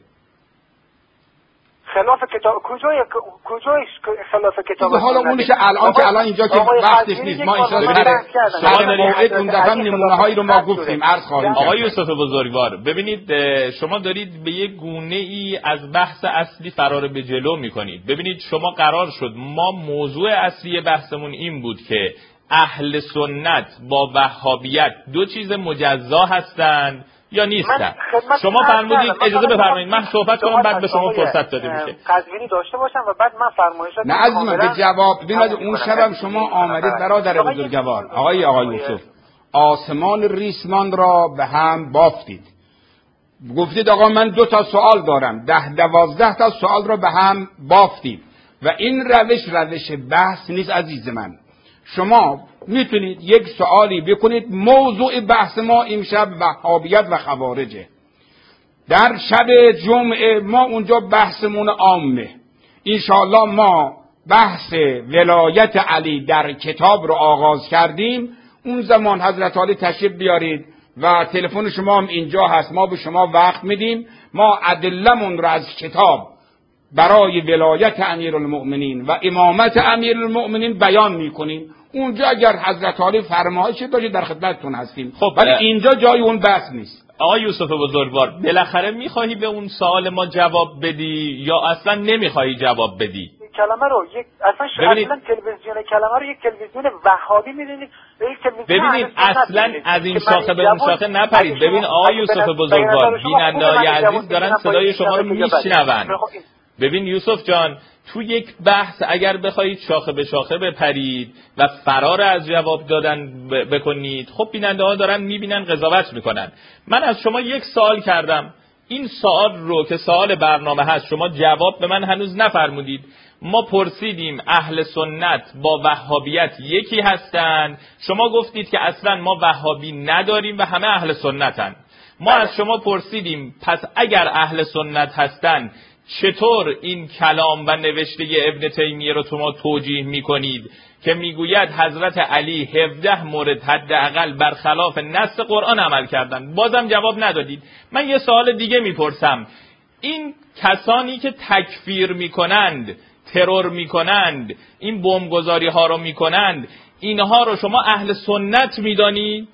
خلاف کتاب کجای خلاف کتاب؟ حالا اونش الان که الان اینجا که وقتش نیست ما ان شاءالله موعد اون دفعه نمونه‌هایی رو ما گفتیم عرض خواهیم کرد. آقای یوسف بزرگوار، ببینید شما دارید به یک گونه‌ای از بحث اصلی فرار به جلو می‌کنید. ببینید شما قرار شد ما موضوع اصلی بحثمون این بود که اهل سنت با وهابیت دو چیز مجزا هستند یا نیستن. شما فرمودید اجازه بفرمایید من صحبت کنم بعد به شما فرصت داده میشه. قزوینی داشته باشم و بعد من فرمایشات نه عزیز من به جواب ببینید. اون شبم شما آمدید برادر بزرگوار آقای یوسف، آسمان ریسمان را به هم بافتید. گفتید آقا من 2 تا سوال دارم، 10-12 تا سوال را به هم بافتید و این روش بحث نیست عزیز من. شما میتونید یک سوالی بکنید. موضوع بحث ما امشب وهابیت و خوارجه. در شب جمعه ما اونجا بحثمون عامه. انشاءالله ما بحث ولایت علی در کتاب رو آغاز کردیم. اون زمان حضرت علی تشریف بیارید و تلفن شما هم اینجا هست، ما به شما وقت میدیم. ما ادلمون رو از کتاب برای ولایت امیرالمؤمنین و امامت امیرالمؤمنین بیان میکنیم. اونجا اگر حضرت علی فرمایش داشت در خدمتتون هستیم. خب ولی اینجا جای اون بحث نیست. آقای یوسف بزرگوار، بالاخره میخواهی به اون سوال ما جواب بدی یا اصلا نمیخواهی جواب بدی؟ کلمه رو اصلا تلویزیون کلمه رو یک تلویزیون وهابی میدونید. ببینید اصلا از این شاخه به اون شاخه نپرید. ببین آقای یوسف بزرگوار، بیننده‌های عزیز دارن صدای شما رو میشنون. ببین یوسف جان، تو یک بحث اگر بخواید شاخه به شاخه بپرید و فرار از جواب دادن بکنید، خب بیننده ها دارن میبینن، قضاوت میکنن. من از شما یک سوال کردم، این سوال رو که سوال برنامه هست شما جواب به من هنوز نفرمودید. ما پرسیدیم اهل سنت با وهابیت یکی هستن، شما گفتید که اصلا ما وهابی نداریم و همه اهل سنتن. ما از شما پرسیدیم پس اگر اهل سنت هستن چطور این کلام و نوشته ابن تیمیه رو شما توجیه میکنید که میگوید حضرت علی 17 مورد حداقل برخلاف نص قرآن عمل کردن؟ بازم جواب ندادید. من یه سوال دیگه میپرسم، این کسانی که تکفیر میکنند، ترور میکنند، این بمبگذاری ها رو میکنند، اینها رو شما اهل سنت میدانید؟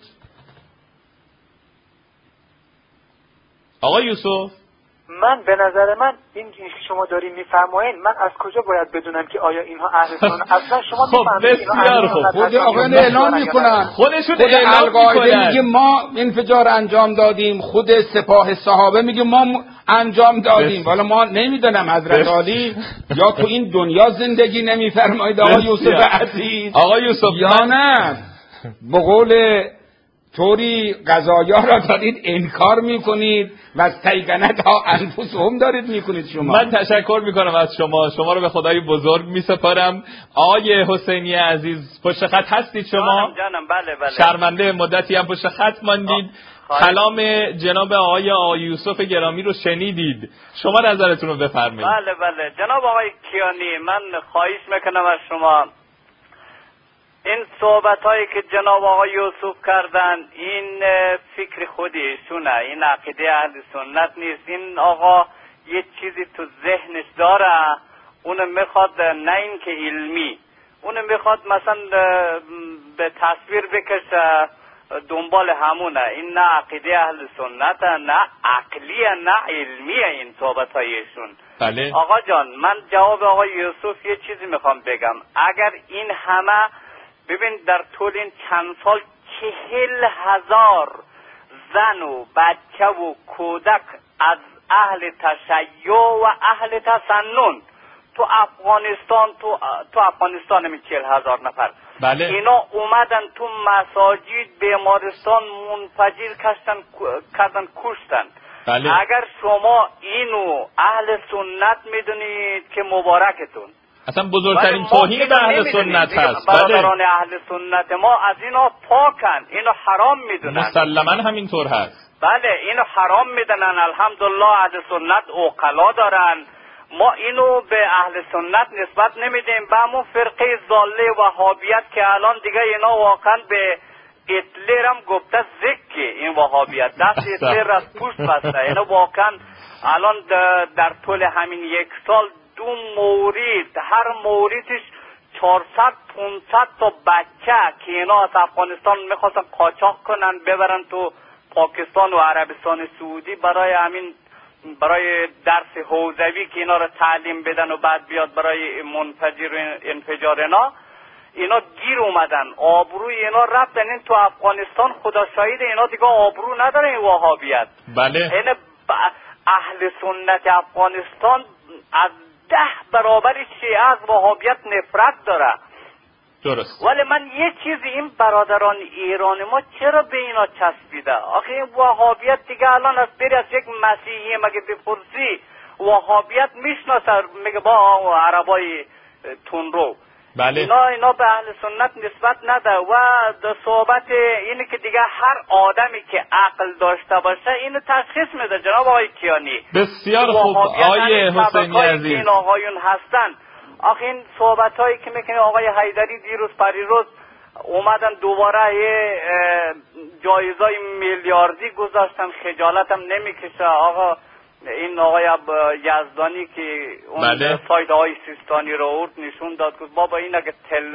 آقا یوسف، من به نظر من این که شما دارین میفرمایین، من از کجا باید بدونم که آیا اینها اهل سنت اصلا شما میفهمید؟ بسیار خوب. خود آقایان اعلام میکنن، خودشون اعلام میکنن، میگه ما انفجار انجام دادیم، خود سپاه صحابه میگه ما انجام دادیم. حالا ما نمیدونم حضرت علی یا تو این دنیا زندگی نمیفرمایید آقا یوسف عزیز، آقا یوسف یا نه به قول طوری قضایا را دارید انکار میکنید و از تیگنت ها انفسهم دارید میکنید شما. من تشکر میکنم از شما رو به خدای بزرگ میسپارم. آقای حسینی عزیز پشت خط هستید شما؟ جانم بله. شرمنده مدتی هم پشت خط ماندید. کلام جناب آقای یوسف گرامی رو شنیدید، شما نظرتون رو بفرمایید. بله جناب آقای کیانی، من خواهش میکنم از شما این صحبت هایی که جناب آقای یوسف کردن این فکر خودشونه، این عقیده اهل سنت نیست. این آقا یه چیزی تو ذهنش داره، اونو میخواد نه این که علمی، اونو میخواد مثلا به تصویر بکشه دنبال همونه. این نه عقیده اهل سنت، نه عقلیه، نه علمیه این صحبت هایشون. بله. آقا جان، من جواب آقای یوسف یه چیزی میخوام بگم. اگر این همه ببین در طول این چند سال 40,000 زن و بچه و کودک از اهل تشیع و اهل تسنن تو افغانستان همین 40,000 نفر، بله. اینا اومدن تو مساجد بیمارستان منفجر کردن کشتن. بله. اگر شما اینو اهل سنت میدونید که مبارکتون، اصلا بزرگترین توهین به اهل سنت هست. برادران اهل سنت ما از اینا پاکن، اینو حرام میدونن. مسلماً همینطور هست. بله اینو حرام میدونن. الحمدلله اهل سنت عقلا دارن، ما اینو به اهل سنت نسبت نمیدیم، به همون فرقه ضاله وهابیت که الان دیگه اینا واقعا به هیتلر هم گفته زکی، این وهابیت دست هیتلر از پوست بسته. اینا واقعا الان در طول همین یک سال 2 مورد، هر موردش 400-500 تا بچه که اینا از افغانستان میخواستن قاچاق کنن ببرن تو پاکستان و عربستان سعودی برای درس حوزوی که اینا رو تعلیم بدن و بعد بیاد برای انفجار اینا گیر اومدن، آبروی اینا رفتن این تو افغانستان. خدا شاهد اینا دیگه آبرو نداره این وهابیت. بله. این اهل سنت افغانستان از 10 برابر شیعه از وهابیت نفرت داره. درست. ولی من یه چیزی، این برادران ایرانی ما چرا به اینا چسبیده؟ آخه این وهابیت دیگه الان از یک مسیحی مگه بپرسی وهابیت میشناسه، میگه با عربای تونرو. بله. اینا به اهل سنت نسبت نده. و صحبت اینه که دیگه هر آدمی که عقل داشته باشه اینو تشخیص میده. جناب آقای کیانی بسیار خوب. آقای حسینی عزیز، این آقایون هستن. آخه این صحبت هایی که میکنه آقای حیدری دیروز پریروز اومدن دوباره یه جایزای میلیاردی گذاشتن، خجالتم نمیکشه. آقا این آقای یزدانی که اون بله. سایت های سیستانی رو ارد نشون داد که بابا این اگه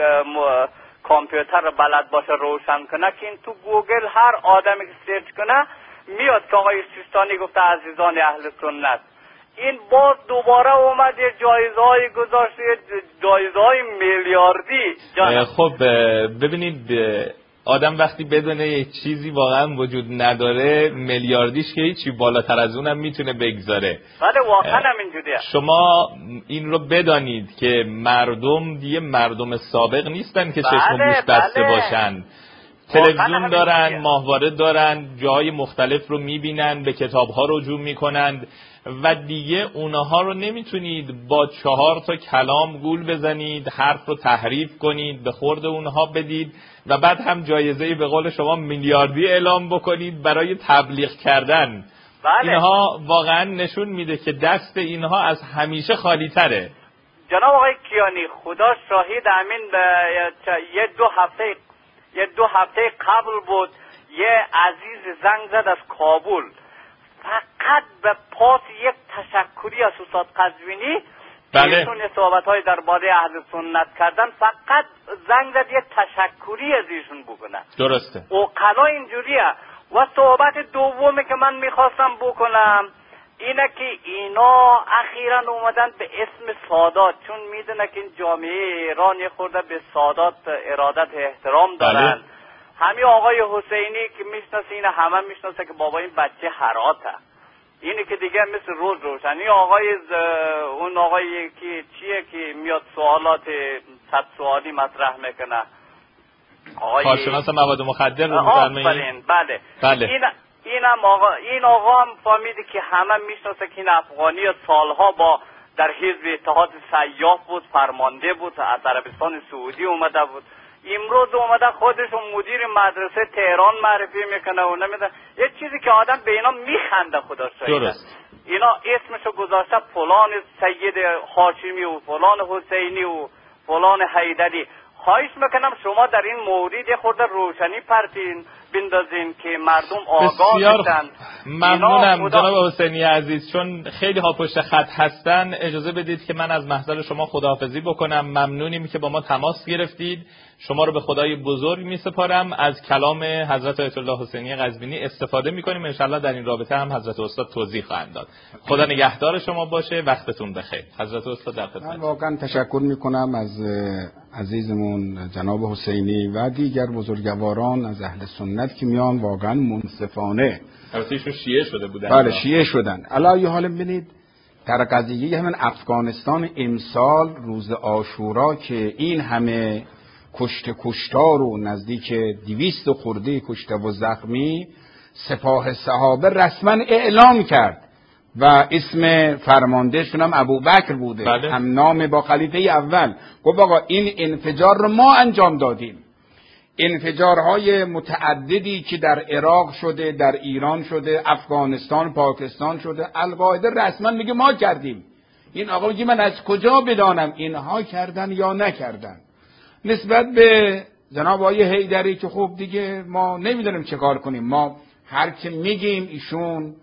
کامپیوتر رو بلد باشه روشن کنه که این تو گوگل هر آدمی که سرچ کنه میاد که آقای سیستانی گفته عزیزان اهل سنت. این باز دوباره اومد یه جایزه‌ای گذاشت، جایزه‌های میلیاردی. خب ببینید آدم وقتی بدونه یه چیزی واقعا وجود نداره میلیاردیش که هیچی بالاتر از اونم میتونه بگذاره. بله واقعا همینجوریه. شما این رو بدانید که مردم دیگه مردم سابق نیستن که چشم و گوش بسته باشن. تلویزیون دارن، ماهواره دارن، جای مختلف رو میبینن، به کتابها رجوع میکنند و دیگه اونها رو نمیتونید با 4 تا کلام گول بزنید، حرف رو تحریف کنید، به خورد اونها بدید و بعد هم جایزه به قول شما میلیاردی اعلام بکنید برای تبلیغ کردن. بله. اینها واقعا نشون میده که دست اینها از همیشه خالی تره. جناب آقای کیانی، خدا شاهد، همین یه دو هفته قبل بود یه عزیز زنگ زد از کابل، فقط به پاس یک تشکری از استاد قزوینی. بله. ایشون صحبت‌های درباره اهل سنت کردن، فقط زنگ زد یه تشکری از ایشون بکنه. درسته. و قضا اینجوریه. و صحبت دومی که من میخواستم بکنم اینه که اینا اخیراً اومدن به اسم سادات، چون میدونه که این جامعه ایران یه خورده به سادات ارادت احترام دارن. بله. همین آقای حسینی که میشناسه، اینه همه میشناسه که بابا این بچه حراته، اینه که دیگه مثل روز روشنی. اون آقای که چیه که میاد سوالات 100 سوالی مطرح میکنه، کارشناس مواد مخدر رو می‌فرمایید؟ بله. بله. این آقا هم فهمیده که همه میشناسه که این افغانی سالها با در حزب اتحاد سیاح بود، فرمانده بود، از عربستان سعودی اومده بود. امروز اومده خودشون مدیر مدرسه تهران معرفی میکنه و نمیدونم، یه چیزی که آدم به اینا میخنده. خدا شاهده. درست. اینا اسمشو گذاشته فلان سید هاشمی و فلان حسینی و فلان حیدری. خواهش میکنم شما در این مورد یه خورده روشنی پرتین بندازین که مردم آگاه بشن. ممنونم جناب حسینی عزیز، چون خیلی ها پشت خط هستن. اجازه بدید که من از محضر شما خداحافظی بکنم. ممنونیم که با ما تماس گرفتید. شما رو به خدای بزرگ میسپارم. از کلام حضرت آیت الله حسینی قزوینی استفاده میکنیم. انشالله در این رابطه هم حضرت استاد توضیح خواهند داد. خدا نگهدار شما باشه. وقتتون بخیر. حضرت استاد در خدمت. من واقعا تشکر میکنم از عزیزمون جناب حسینی و دیگر بزرگواران از اهل سنت که میان واقعا منصفانه. البته ایشون شیعه شده بودن. بله شیعه شدن. علی حال ببینید در قضیه همین افغانستان امسال روز عاشورا که این همه کشتار و نزدیک 200 خورده کشته و زخمی، سپاه صحابه رسما اعلام کرد و اسم فرماندهشون هم ابوبکر بوده. بله. هم نام با خلیفه اول. گفت آقا این انفجار رو ما انجام دادیم. انفجارهای متعددی که در عراق شده، در ایران شده، افغانستان، پاکستان شده، القاعده رسما میگه ما کردیم. این آقا میگه من از کجا بدانم اینها کردن یا نکردن؟ نسبت به جناب آقای حیدری که خب دیگه ما نمیدونیم چه کار کنیم. ما هر که میگیم ایشون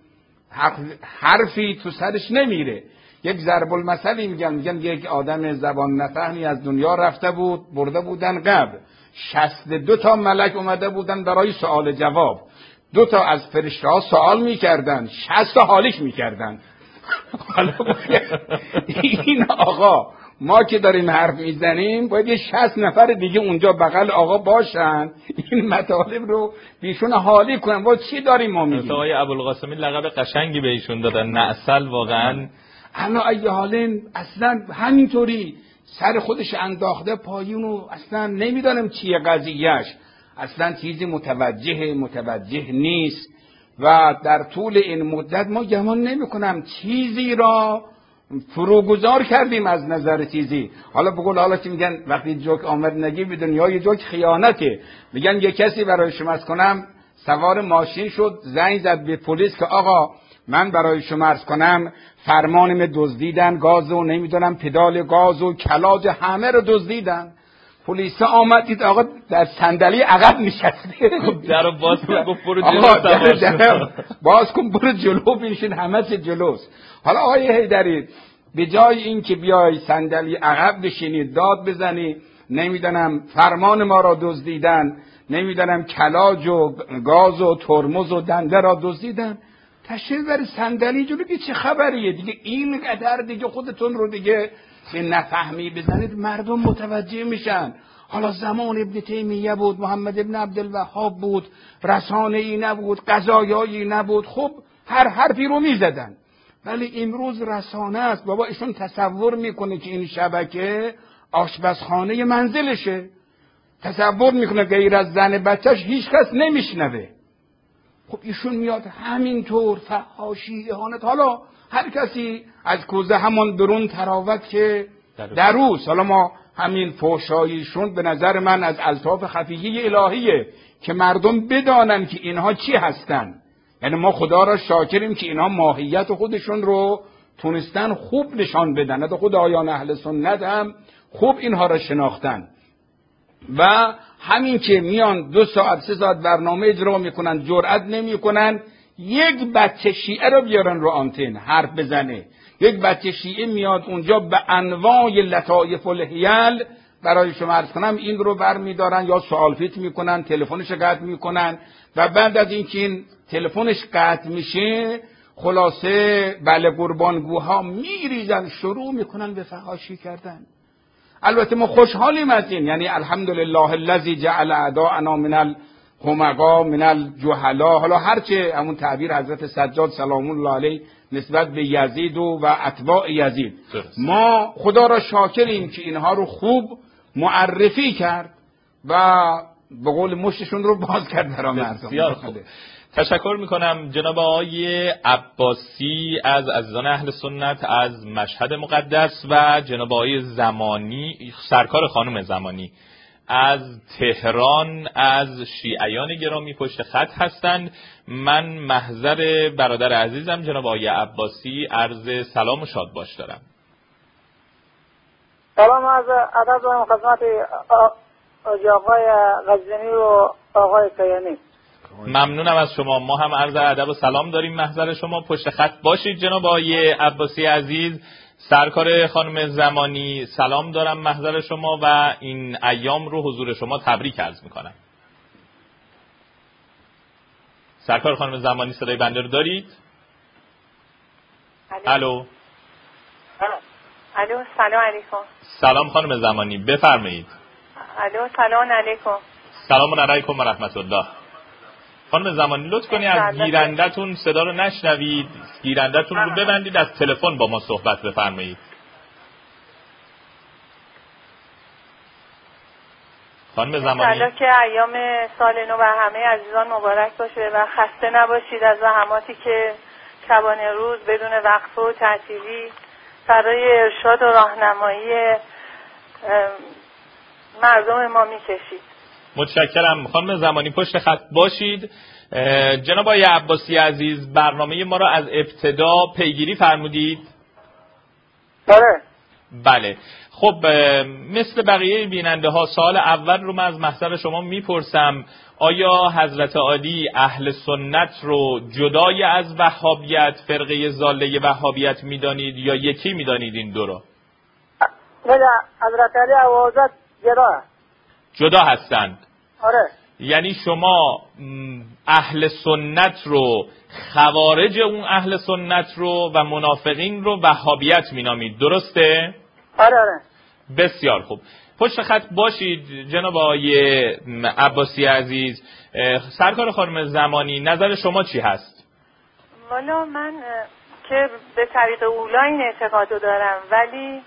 حرفی تو سرش نمیره. یک ضرب المثلی میگن یک آدم زبان نفهمی از دنیا رفته بود، برده بودن قبر. 62 تا ملک اومده بودن برای سوال جواب. 2 تا از فرشته‌ها سوال میکردن، 60 تا حالیش میکردن. حالا این آقا ما که داریم حرف میزنیم باید یه 60 نفر دیگه اونجا بغل آقا باشن این مطالب رو بیشون حالی کنن. با چی داریم ما میگیم؟ آقای ابوالقاسمی لقب قشنگی به ایشون دادن، نعسل. واقعا اما ای حالین اصلا همینطوری سر خودش انداخته پایین و اصلا نمیدانم چیه قضیهش، اصلا چیزی متوجه نیست و در طول این مدت ما گمان نمیکنم چیزی را فروگذار کردیم از نظر چیزی. حالا بقول حالا که میگن وقتی جوک آمد نگی به دنیای جوک خیانته. میگن یه کسی برای شما عرض کنم سوار ماشین شد، زنگ زد به پلیس که آقا من برای شما عرض کنم فرمانم دزدیدن، گاز و نمیدونم پدال گاز و کلاج همه رو دزدیدن. پلیس آمد دید آقا در صندلی عقب نشسته. درو باز کن گفت برو جلو. باز کن برو جلو بنشین، همه چه جلوست. حالا آقای حیدری به جای این که بیای صندلی عقب بشینی داد بزنی نمیدونم فرمان ما را دزدیدن، نمیدونم کلاج و گاز و ترمز و دنده را دزدیدن، تشریف بر صندلی جلو که چه خبریه دیگه؟ این قدر دیگه خودتون رو دیگه به نفهمی بزنید مردم متوجه میشن. حالا زمان ابن تیمیه بود، محمد ابن عبدالوهاب بود، رسانه‌ای نبود، قضایایی نبود، خب هر حرفی رو میزدن. ولی امروز رسانه است. بابا ایشون تصور میکنه که این شبکه آشپزخانه منزلشه. تصور میکنه غیر از زن بچهش هیچ کس نمیشنوه. خب ایشون میاد همینطور فحاشی، اهانت، حالا هر کسی از کوزه همون درون تراوت که دروس. حالا ما همین فحشاییشون به نظر من از الطاف خفیه الهیه که مردم بدانن که اینها چی هستن. یعنی ما خدا را شاکریم که اینها ماهیت خودشون رو تونستن خوب نشان بدن. خدایان اهل سنت هم خوب اینها را شناختن و همین که میان 2 ساعت 3 ساعت برنامه اجرا میکنن، جرئت نمیکنن یک بچه شیعه رو بیارن رو آنتن حرف بزنه. یک بچه شیعه میاد اونجا به انواع لطایف الحیل برای شما عرض کنم این رو برمیدارن یا سوال فیت میکنن، تلفنش قطع میکنن و بعد از اینکه این تلفنش قطع میشه خلاصه بله قربانگوها میریزن شروع میکنن به فحاشی کردن. البته ما خوشحالیم از این، یعنی الحمدلله الذی جعل اعداءنا من الحمقا من الجهلا. حالا هرچه همون تعبیر حضرت سجاد سلام الله علیه نسبت به یزید و اتباع یزید، ما خدا را شاکریم که اینها رو خوب معرفی کرد و به قول مشتشون رو باز کرد برای مردم. بسیار خوب. تشکر میکنم جناب آقای عباسی از عزیزان اهل سنت از مشهد مقدس و جناب آقای زمانی، سرکار خانم زمانی از تهران از شیعیان گرامی پشت خط هستند. من محضر برادر عزیزم جناب آقای عباسی عرض سلام و شادباش دارم. سلام از ادب دارم خدمت آقای غزنی و آقای کیانی. ممنونم از شما. ما هم عرض ادب و سلام داریم محضر شما. پشت خط باشید جناب آقای عباسی عزیز. سرکار خانم زمانی سلام دارم محضر شما و این ایام رو حضور شما تبریک عرض میکنم. سرکار خانم زمانی صدای بنده رو دارید؟ الو. الو سلام علیکم. سلام خانم زمانی بفرمایید. الو سلام علیکم. سلام علیکم و رحمت الله. خانم زمانی لطف کنید از گیرندتون صدا رو نشنوید، گیرندتون رو ببندید، از تلفن با ما صحبت بفرمایید. خانم زمانی انشالله که ایام سال نو بر همه عزیزان مبارک باشه و خسته نباشید از زحماتی که شبانه روز بدون وقفه و تعطیلی برای ارشاد و راهنمایی مردم ما میکشید. متشکرم خانم زمانی پشت خط باشید. جناب آقای عباسی عزیز برنامه ما را از ابتدا پیگیری فرمودید؟ بله. خب مثل بقیه بیننده ها سوال اول رو من از محضر شما میپرسم، آیا حضرت عالی اهل سنت رو جدای از وهابیت، فرقه ضاله وهابیت میدانید یا یکی میدانید این دو رو؟ نه حضرت علی اوازت جدا هستند. آره. یعنی شما اهل سنت رو، خوارج اون اهل سنت رو و منافقین رو وهابیت مینامید، درسته؟ آره. بسیار خوب. پشت خط باشید جناب آقای عباسی عزیز. سرکار خانم زمانی نظر شما چی هست؟ والا من که به طریق اولا این اعتقادو دارم، ولی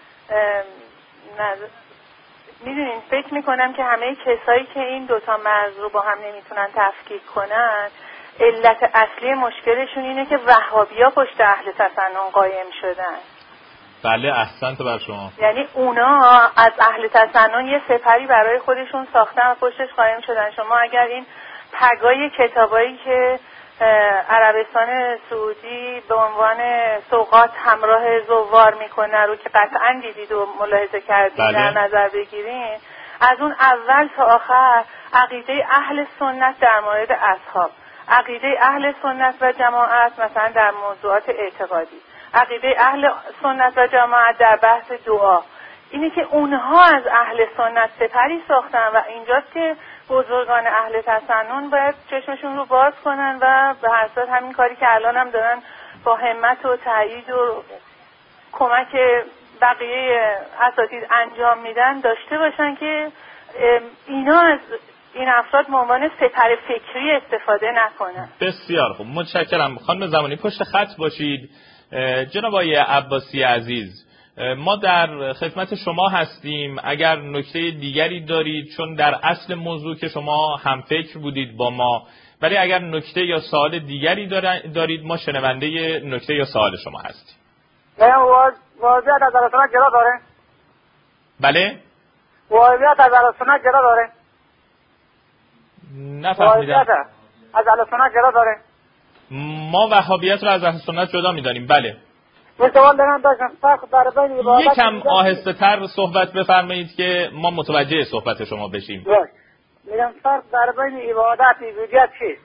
میدونین فکر میکنم که همه کسایی که این دوتا مرز رو با هم نمیتونن تفکیک کنن، علت اصلی مشکلشون اینه که وهابیا پشت اهل تسنن قایم شدن. بله احسنت بر شما. یعنی اونا از اهل تسنن یه سپری برای خودشون ساختن و پشتش قایم شدن. شما اگر این پگای کتابایی که عربستان سعودی به عنوان سوغات همراه زوار میکنه رو که قطعا دیدید و ملاحظه کردید در نظر بگیرین، از اون اول تا آخر عقیده اهل سنت در مورد اصحاب، عقیده اهل سنت و جماعت مثلا در موضوعات اعتقادی، عقیده اهل سنت و جماعت در بحث دعا، اینه که اونها از اهل سنت سپری ساختن و اینجاست که بزرگان اهل تسنن باید چشمشون رو باز کنن و به هر صورت همین کاری که الان هم دارن با همت و تایید و کمک بقیه اساتید انجام میدن داشته باشن که اینا از این افراد به عنوان سپر فکری استفاده نکنن. بسیار خوب متشکرم. خانم زمانی پشت خط باشید. جناب آقای عباسی عزیز ما در خدمت شما هستیم. اگر نکته دیگری دارید، چون در اصل موضوع که شما هم فکر بودید با ما، ولی اگر نکته یا سوال دیگری دارید ما شنونده نکته یا سوال شما هستیم. واجبیت از اهل سنت جدا داره؟ بله؟ واجبیت از اهل سنت جدا داره؟ نفهمیدم. واجبیت از اهل سنت جدا داره؟ ما وهابیت رو از اهل سنت جدا می‌دانیم. بله. یه سوال دیگه داشتم، فرق در بین عبادت یکم آهسته‌تر صحبت بفرمایید که ما متوجه صحبت شما بشیم. میگم فرق در بین عبادت و عبودیت چیست؟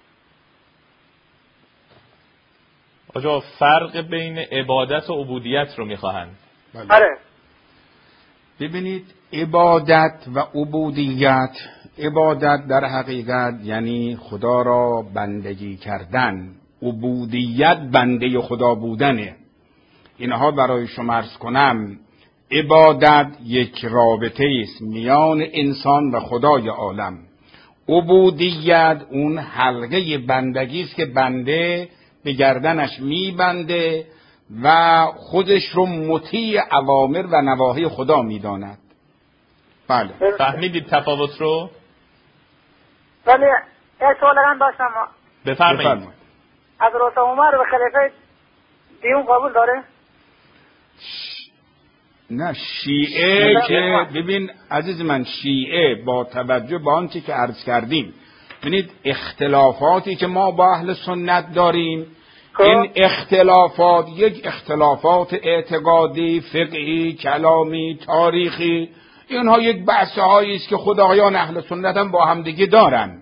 آجا فرق بین عبادت و عبودیت رو میخواهند. بله. ببینید، عبادت و عبودیت، عبادت در حقیقت یعنی خدا را بندگی کردن، عبودیت بنده خدا بودنه. اینها برای شما عرض کنم، عبادت یک رابطه است میان انسان و خدای عالم. عبودیت اون حلقه بندگی است که بنده به گردنش میبنده و خودش رو مطیع اوامر و نواهی خدا میداند. بله. فهمیدید تفاوت رو؟ ولی یک سوال هم داشتم. بفرمایید. حضرت عمر به خلیفه دیون قبول داره؟ نه، شیعه که ببین عزیز من، شیعه با توجه به آنچه که عرض کردیم، ببینید اختلافاتی که ما با اهل سنت داریم، این اختلافات یک اختلافات اعتقادی، فقهی، کلامی، تاریخی، اینها یک بحث‌هایی است که خدایان اهل سنت هم با هم دیگه دارن.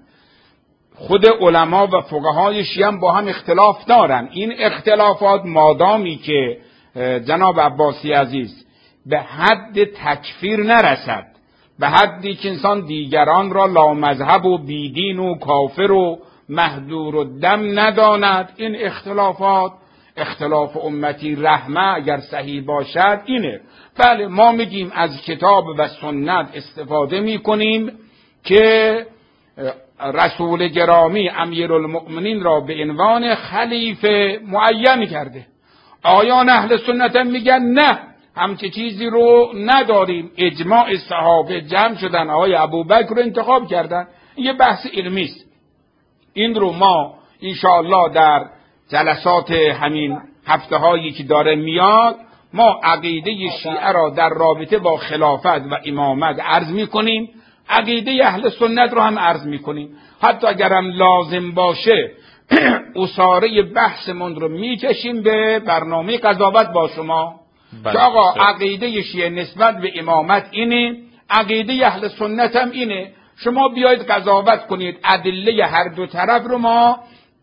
خود علما و فقهای شیعه هم با هم اختلاف دارن. این اختلافات مادامی که جناب عباسی عزیز به حد تکفیر نرسد، به حدی که انسان دیگران را لامذهب و بیدین و کافر و مهدور و دم نداند، این اختلافات اختلاف امتی رحمه اگر صحیح باشد اینه. بله، ما میگیم از کتاب و سنت استفاده میکنیم که رسول گرامی امیرالمؤمنین را به عنوان خلیفه معین کرده. آیان اهل سنت هم میگن نه، همچه چیزی رو نداریم. اجماع صحابه جمع شدن، آقای ابوبکر رو انتخاب کردن. یه بحث علمی است. این رو ما انشاءالله در جلسات همین هفته هایی که داره میاد، ما عقیده شیعه را در رابطه با خلافت و امامت عرض میکنیم، عقیده اهل سنت رو هم عرض میکنیم. حتی اگرم لازم باشه اساره بحثمون رو میکشیم به برنامه قضاوت با شما که آقا عقیده شیعه نسبت به امامت اینه، عقیده اهل سنت هم اینه، شما بیایید قضاوت کنید. ادله هر دو طرف رو ما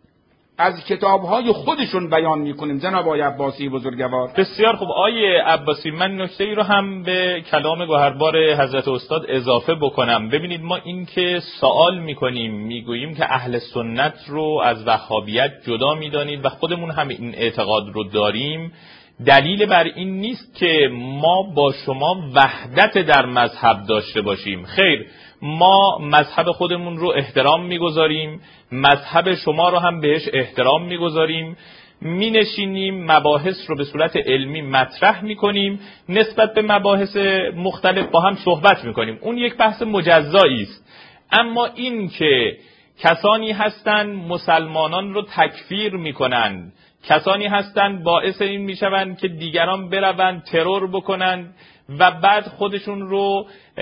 از کتاب‌های خودشون بیان می‌کنیم. جناب آقای عباسی بزرگوار. بسیار خوب. آقای عباسی، من نکته‌ای رو هم به کلام گوهربار حضرت استاد اضافه بکنم. ببینید، ما این که سوال می‌کنیم، میگوییم که اهل سنت رو از وهابیت جدا می‌دانید و خودمون هم این اعتقاد رو داریم، دلیل بر این نیست که ما با شما وحدت در مذهب داشته باشیم. خیر، ما مذهب خودمون رو احترام میگذاریم، مذهب شما رو هم بهش احترام میگذاریم، مینشینیم مباحث رو به صورت علمی مطرح میکنیم، نسبت به مباحث مختلف با هم صحبت میکنیم. اون یک بحث مجزایی است. اما این که کسانی هستند مسلمانان رو تکفیر میکنند، کسانی هستند باعث این میشوند که دیگران بروند ترور بکنند و بعد خودشون رو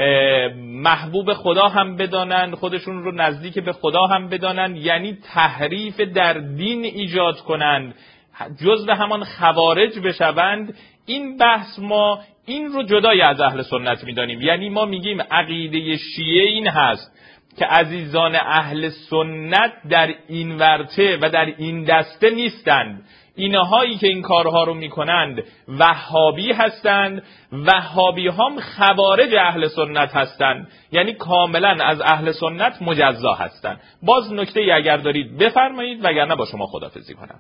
محبوب خدا هم بدانند، خودشون رو نزدیک به خدا هم بدانند، یعنی تحریف در دین ایجاد کنند، جزو همان خوارج بشوند، این بحث ما این رو جدای از اهل سنت میدانیم. یعنی ما میگیم عقیده شیعه این هست که عزیزان اهل سنت در این ورطه و در این دسته نیستند. اینهایی که این کارها رو میکنند وهابی هستند، وهابی هم خوارج اهل سنت هستند، یعنی کاملا از اهل سنت مجزا هستند. باز نکته ای اگر دارید بفرمایید، وگرنه با شما خداحافظی کنم.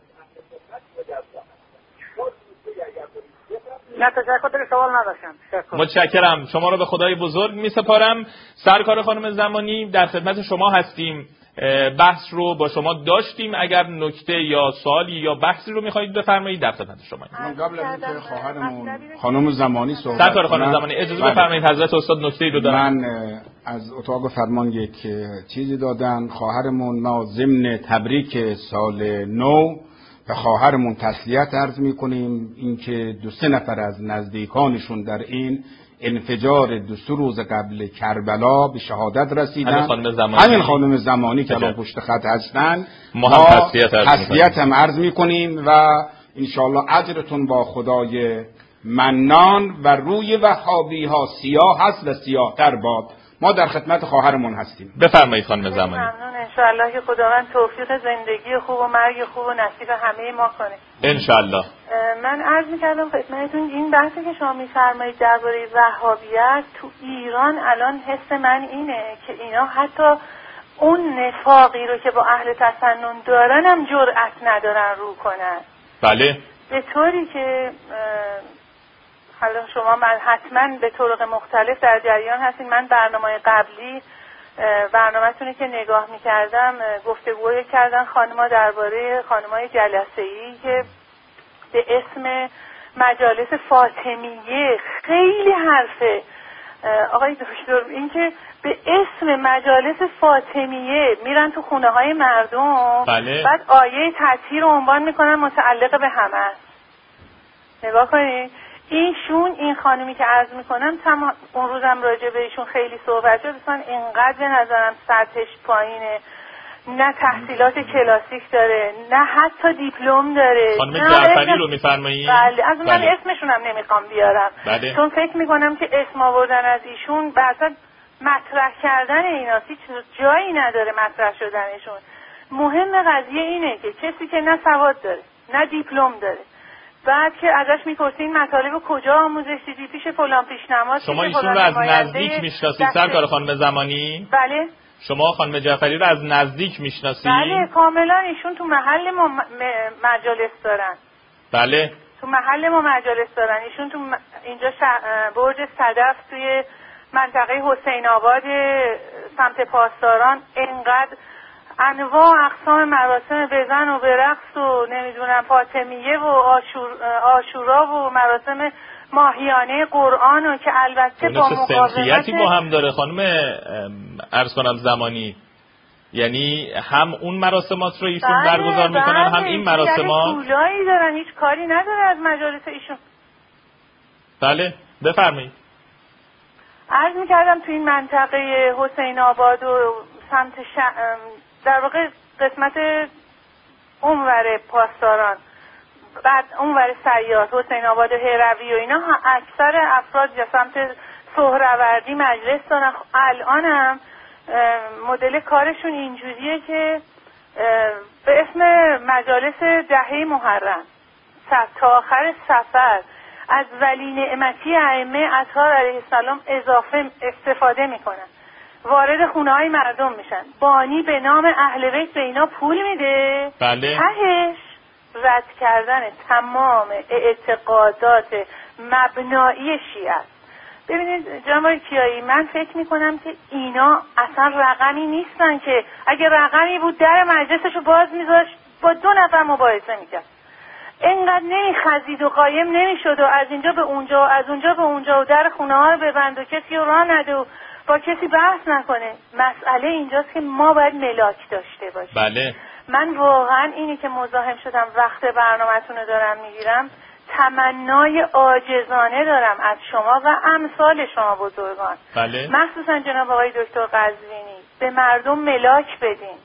نه تشکر، سوال نداشتم. متشکرم. شما رو به خدای بزرگ می سپارم. سرکار خانم زمانی در خدمت شما هستیم. بحث رو با شما داشتیم. اگر نکته یا سوالی یا بحثی رو میخواهید بفرمایید در خدمت شما. قبل از اینکه خواهرمون خانم زمانی صحبت سرکار خانم زمانی اجازه بفرمایید حضرت استاد نکته‌ای رو دارن. من از اتاق فرمان یک چیزی دادن. خواهرمون ما ضمن تبریک سال نو به خواهرمون تسلیت عرض میکنیم اینکه 2-3 نفر از نزدیکانشون در این انفجار 2 روز قبل کربلا به شهادت رسیدن. همین خانم زمانی که الان پشت خط هستن ما هم تسلیت هم عرض میکنیم و انشاءالله اجرتون با خدای منان و روی وهابی ها سیاه هست و سیاه تر باد. ما در خدمت خواهرمون هستیم. بفرمایید خانم زمانی. ممنون. انشاءالله که خداوند توفیق زندگی خوب و مرگ خوب و نصیب همه ما کنه. انشاءالله. من عرض می‌کردم خدمتتون این بحثی که شما می‌فرمایید درباره وهابیت تو ایران الان حس من اینه که اینا حتی اون نفاقی رو که با اهل تسنن دارن هم جرأت ندارن رو کنن. بله. به طوری که حالا شما من حتما به طرق مختلف در جریان هستین. من برنامه قبلی برنامه‌تونی که نگاه می‌کردم گفتگوی کردن خانم‌ها درباره خانم‌های جلسه‌ای که به اسم مجالس فاطمیه خیلی حرفه آقای دکتر، این که به اسم مجالس فاطمیه میرن تو خونه‌های مردم. بله. بعد آیه تطهیر رو عنوان میکنن متعلق به همه است. نگاه کنید این خانمی که عرض میکنم اون روزم راجع به ایشون خیلی صحبت شد. اصلا اینقدر به نظرم سطحش پایینه، نه تحصیلات کلاسیک داره نه حتی دیپلم داره. خانم جعفری رو میفرمایید؟ بله. از من اسمشون هم نمیخوام بیارم. بله. چون فکر میکنم که اسم آوردن از ایشون بعضا مطرح کردن اینا هیچ جایی نداره مطرح شدنشون. مهم قضیه اینه که کسی که نه سواد داره نه دیپلم داره، بعد که ازش میپرسین مطالب کجا آموزش دیدی پیش فلان پیشنماز، شما ایشون رو از نزدیک میشناسید سرکار خانم زمانی؟ بله. شما خانم جعفری رو از نزدیک میشناسید؟ بله کاملا. ایشون تو محل ما مجالس دارن. بله. تو محل ما مجالس دارن. ایشون تو اینجا برج صدف توی منطقه حسین آباد سمت پاسداران انقدر انواع اقسام مراسم بزن و برقص و نمیدونم فاطمیه و عاشورا و مراسم ماهیانه قرآن و که البته با مقاومتی با هم داره خانم عرض کنم زمانی، یعنی هم اون مراسمات رو ایشون برگزار میکنن هم این مراسمات. پولایی دارن هیچ کاری نداره از مجالس ایشون. بله بفرمایید. عرض میکردم تو این منطقه حسین آباد و سمت در واقع قسمت اونور پاسداران بعد اونور سیاد حسین آباد و هروی و اینا اکثر افراد سمت سهروردی مجلس دارن. الان هم مدل کارشون اینجوریه که به اسم مجالس دهه محرم تا آخر سفر از ولی نعمتی ائمه اطهار علیه السلام اضافه استفاده میکنن، وارد خونه های مردم میشن، بانی به نام اهل بیت به اینا پول میده. بله. تهش رد کردن تمام اعتقادات مبنایی شیعه است. ببینید جناب کیایی، من فکر میکنم که اینا اصلا رقمی نیستن که اگه رقمی بود در مجلسشو باز میذاشت با 2 نفر مباحثه میکرد. اینقدر نمیخزید و قایم نمیشد و از اینجا به اونجا و از اونجا به اونجا و در خونه ها رو ببند و کسی رو راه نده و با کسی بحث نکنه. مسئله اینجاست که ما باید ملاک داشته باشیم. بله. من واقعا اینی که مزاحم شدم وقت برنامه‌تون رو دارم میگیرم، تمنای عاجزانه دارم از شما و امثال شما بزرگان. بله. مخصوصا جناب آقای دکتر قزوینی به مردم ملاک بدین.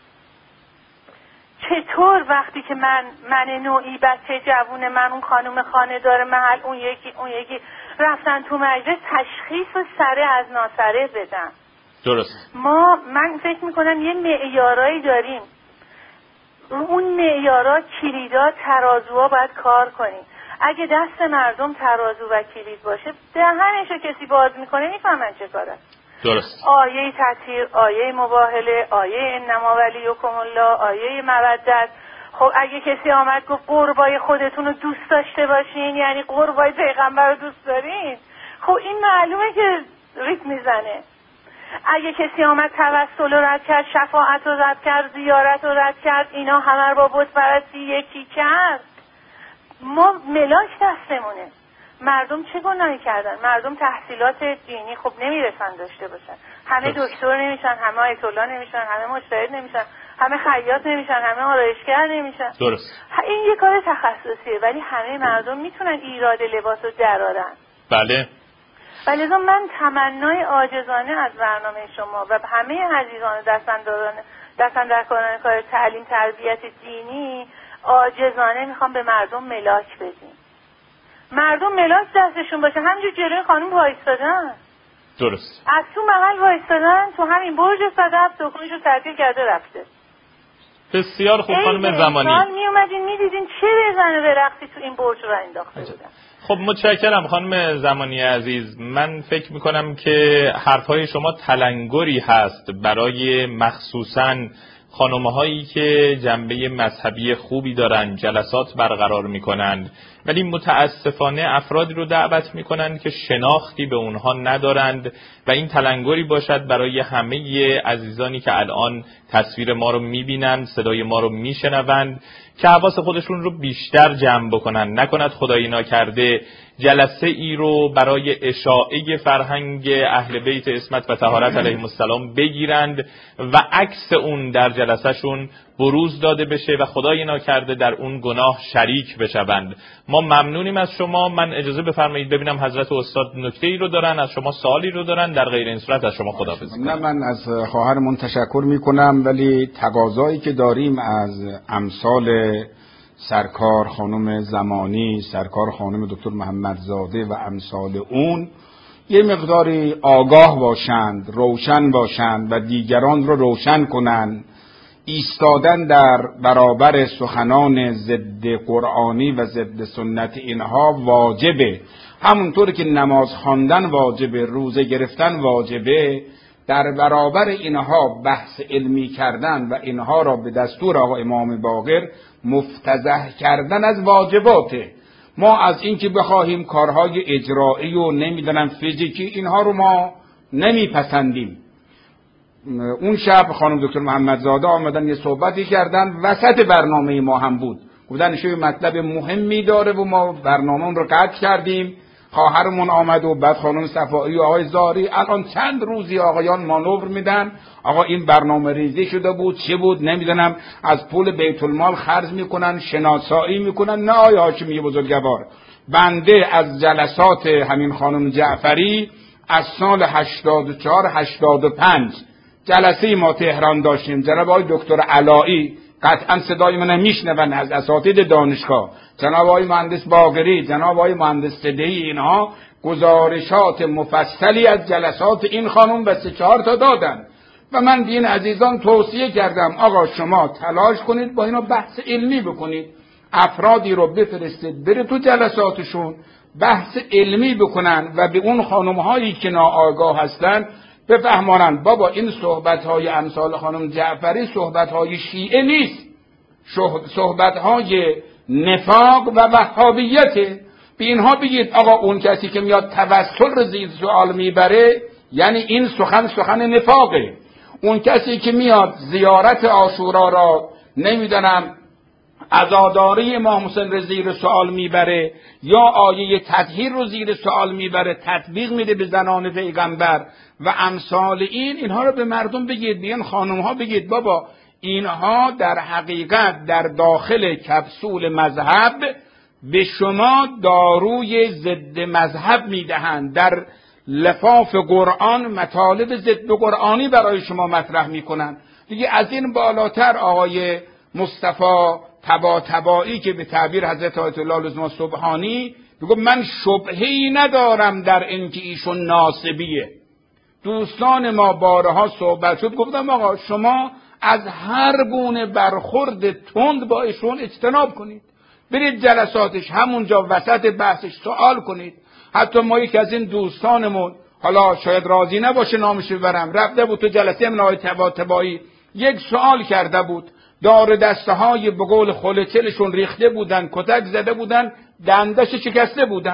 چطور وقتی که من نوعی بچه جوون من اون خانم خانه داره محل اون یکی رفتن تو مجلس تشخیص و سره از ناسره بدن. درست. من فکر میکنم یه معیارایی داریم، اون معیارا کلیدا ترازوها باید کار کنیم. اگه دست مردم ترازو و کلید باشه دهنشو کسی باز میکنه میفهمن چه کاره. درست. آیه تطهیر، آیه مباهله، آیه انما ولیکم الله، آیه مودت. خب اگه کسی آمد گفت قربای خودتون رو دوست داشته باشین، یعنی قربای پیغمبر رو دوست دارین، خب این معلومه که ریت میزنه. اگه کسی آمد توسل رو رد کرد، شفاعت رو رد کرد، زیارت رو رد کرد، اینا همه رو با بت پرستی یکی کرد. ما ملاک دستمونه. مردم چه گناهی کردن؟ مردم تحصیلات دینی خب نمیرسن داشته باشن، همه دکتر نمیشن، همه آیت الله نمیشن، همه مجتهد نمیشن، همه خیاط نمیشن، همه آرایشگر نمیشن. درست. این یه کار تخصصیه، ولی همه مردم میتونن ایراد لباس رو درارن. بله. ولی من تمنای عاجزانه از برنامه شما و همه عزیزان دستاندرکاران کار تعلیم تربیت دینی عاجزانه میخوام به مردم ملاک بدیم. مردم ملاک دستشون باشه. همینجور جلوی خانم وایستادن، درست، از تو محل وایستادن، تو همین برج صدف دکونشو تعطیل کرده رفته. بسیار خوب خانم زمانی. می اومدین میدیدین چه بزنه به رقصی تو این برج رو انداخته بودن. خب متشکرم خانم زمانی عزیز. من فکر میکنم که حرفهای شما تلنگری هست برای مخصوصاً خانم‌هایی که جنبه مذهبی خوبی دارن، جلسات برقرار میکنن، ولی متاسفانه افرادی رو دعوت میکنن که شناختی به اونها ندارند و این تلنگری باشد برای همه عزیزانی که الان تصویر ما رو میبینن، صدای ما رو میشنوند، که حواس خودشون رو بیشتر جمع بکنن. نکند خدایی ناکرده جلسه ای رو برای اشاعه فرهنگ اهل بیت عصمت و طهارت علیهم السلام بگیرند و عکس اون در جلسهشون بروز داده بشه و خدای ناکرده در اون گناه شریک بشوند. ما ممنونیم از شما. من اجازه بفرمایید ببینم حضرت استاد نکته ای رو دارن، از شما سوالی رو دارن، در غیر این صورت از شما خداحافظی کنم. نه، من از خواهرمون تشکر میکنم، ولی تقاضایی که داریم از امثال سرکار خانم زمانی، سرکار خانم دکتر محمدزاده و امثال اون یه مقداری آگاه باشند، روشن باشند و دیگران رو روشن کنند. ایستادن در برابر سخنان ضد قرآنی و ضد سنت اینها واجبه، همونطور که نماز خواندن واجبه، روزه گرفتن واجبه. در برابر اینها بحث علمی کردن و اینها را به دستور آقا امام باقر مفتضح کردن از واجباته. ما از اینکه بخواهیم کارهای اجرایی و نمیدونم فیزیکی اینها رو ما نمیپسندیم. اون شب خانم دکتر محمدزاده آمدن یه صحبتی کردن، وسط برنامه ما هم بود، گفتن ایشون مطلب مهمی داره و ما برنامه رو قطع کردیم. خواهرمون آمد و بعد خانم صفایی و آقای زاری الان چند روزی آقایان مانور میدن، آقا این برنامه ریزی شده بود، چه بود نمیدونم، از پول بیت المال خرج میکنن، شناسایی میکنن. نه آقای هاشمی بزرگوار، بنده از جلسات همین خانم جعفری از سال 84 85 جلسه ما تهران داشتیم. جناب آقای دکتر علایی قطعا صدای من میشنون، از اساتید دانشگاه، جناب آقای مهندس باقری، جناب آقای مهندس صدیعی، اینها گزارشات مفصلی از جلسات این خانم به 3-4 تا دادن و من به این عزیزان توصیه کردم آقا شما تلاش کنید با اینا بحث علمی بکنید، افرادی رو بفرستید بره تو جلساتشون بحث علمی بکنن و به اون خانم هایی که ناآگاه هستن بفهمانند بابا این صحبت‌های امثال خانم جعفری صحبت‌های شیعه نیست، صحبت‌های نفاق و وهابیته. به اینها بگید آقا اون کسی که میاد توسل رو زیر سوال میبره یعنی این سخن نفاقه. اون کسی که میاد زیارت عاشورا را نمیدونم عزاداری امام حسین رو زیر سوال میبره یا آیه تطهیر رو زیر سوال میبره، تطبیق میده به زنان پیغمبر و امثال اینها رو به مردم بگید، به این خانم ها بگید بابا اینها در حقیقت در داخل کپسول مذهب به شما داروی ضد مذهب میدهند، در لفاف قرآن مطالب ضد قرآنی برای شما مطرح میکنن. دیگه از این بالاتر آقای مصطفی طباطبایی که به تعبیر حضرت آیت الله لزما سبحانی بگو من شبهه‌ای ندارم در اینکه ایشون ناصبیه. دوستان ما بارها صحبت شد، گفتم آقا شما از هر گونه برخورد تند با ایشون اجتناب کنید، برید جلساتش، همونجا وسط بحثش سوال کنید. حتی ما یک از این دوستانمون، حالا شاید راضی نباشه نامش ببرم، رفته بود تو جلسه من آقای طباطبایی یک سوال کرده بود، دار دسته های به قول خلچلشون ریخته بودن، کتک زده بودن، دندش شکسته بودن.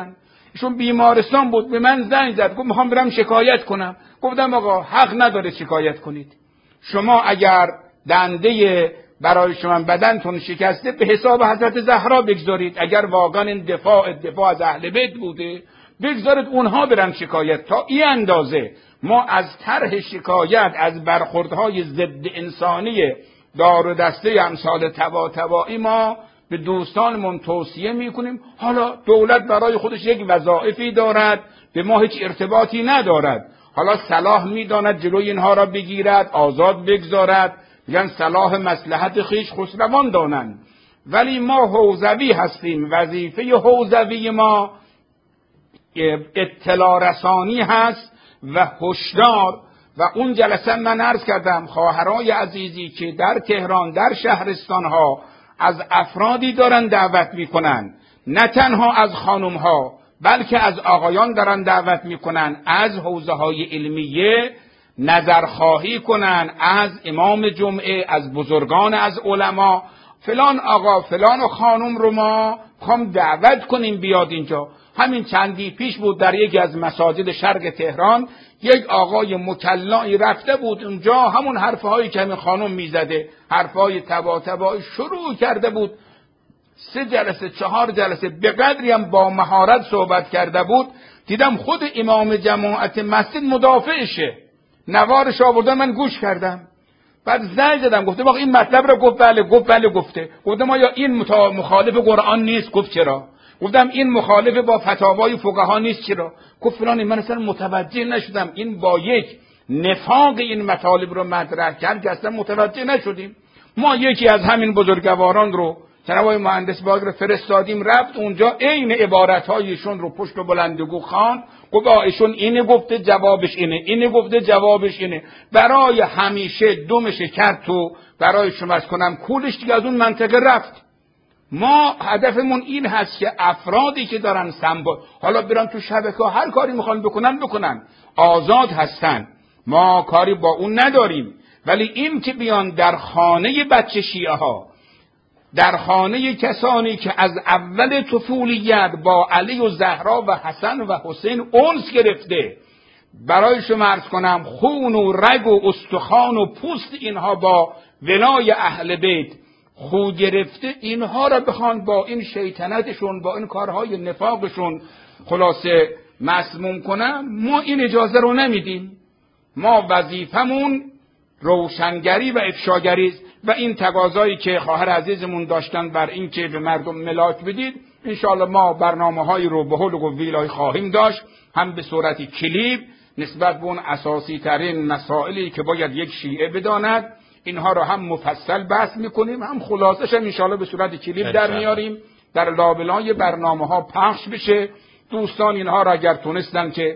ایشون بیمارستان بود، به من زنگ زد گفت میخوام برم شکایت کنم. گفتم آقا حق نداره شکایت کنید. شما اگر دنده برای شما بدنتون شکسته به حساب حضرت زهرا بگذارید. اگر واقعا این دفاع از اهل بیت بوده بگذارید اونها برن شکایت. تا این اندازه ما از طرح شکایت از برخوردهای ضد انسانی دار و دسته امثال طباطبایی ما به دوستانمون توصیه میکنیم. حالا دولت برای خودش یک وظایفی دارد، به ما هیچ ارتباطی ندارد. حالا صلاح میداند جلوی اینها را بگیرد، آزاد بگذارد، میگن صلاح مصلحت خویش خسروان دانند. ولی ما حوزوی هستیم، وظیفه حوزوی ما اطلاع رسانی هست و هشدار. و اون جلسه من عرض کردم خواهرای عزیزی که در تهران در شهرستانها از افرادی دارن دعوت میکنن، نه تنها از خانمها بلکه از آقایان دارن دعوت میکنن از حوزه های علمیه نظرخواهی کنن، از امام جمعه، از بزرگان، از علما. فلان آقا فلان خانم رو ما میخوام دعوت کنیم بیاد اینجا. همین چندی پیش بود در یکی از مساجد شرق تهران یک آقای مکلایی رفته بود اونجا، همون حرفهایی که همین خانم میزده، حرفهای طباطبایی شروع کرده بود. 3 جلسه 4 جلسه به قدری هم با مهارت صحبت کرده بود، دیدم خود امام جماعت مسجد مدافعشه، نوارش آوردن، من گوش کردم. بعد زنگ زدم گفتم آقا این مطلب رو گفت بله گفته. گفتم آیا این مخالف قرآن نیست؟ گفت چرا؟ گفتم این مخالف با فتاوای فقها نیست؟ چرا؟ گفت فلان. من اصلا متوجه نشدم این با یک نفاق این مطالب رو مطرح کرد که اصلا متوجه نشدیم. ما یکی از همین بزرگواران رو جناب مهندس باقر فرستادیم، رفت اونجا عین عبارت‌هایشون رو پشت و بلندگو خواند. گفت ایشون اینه گفته جوابش اینه، اینه گفته جوابش اینه. برای همیشه دمش کرد تو برای شما از کنم کولش دیگه از اون منطقه رفت. ما هدفمون این هست که افرادی که دارن حالا برن تو شبکه هر کاری میخوان بکنن، آزاد هستن، ما کاری با اون نداریم. ولی این که بیان در خانه بچه شیعه ها، در خانه کسانی که از اول طفولیت با علی و زهرا و حسن و حسین انس گرفته، برای شما عرض کنم خون و رگ و استخوان و پوست اینها با ولای اهل بیت خو گرفته، اینها را بخوان با این شیطنتشون، با این کارهای نفاقشون خلاصه مسموم کنن، ما این اجازه رو نمیدیم. ما وظیفمون روشنگری و افشاگری است. و این تقاضایی که خواهر عزیزمون داشتن بر این که به مردم ملاک بدید، انشاءالله ما برنامه‌هایی رو به حول و ویلای خواهیم داشت، هم به صورت کلیپ نسبت به اون اساسی ترین مسائلی که باید یک شیعه بداند، اینها رو هم مفصل بحث میکنیم، هم خلاصش هم انشاءالله به صورت کلیپ در میاریم، در لابلای برنامه‌ها پخش بشه. دوستان اینها را اگر تونستن که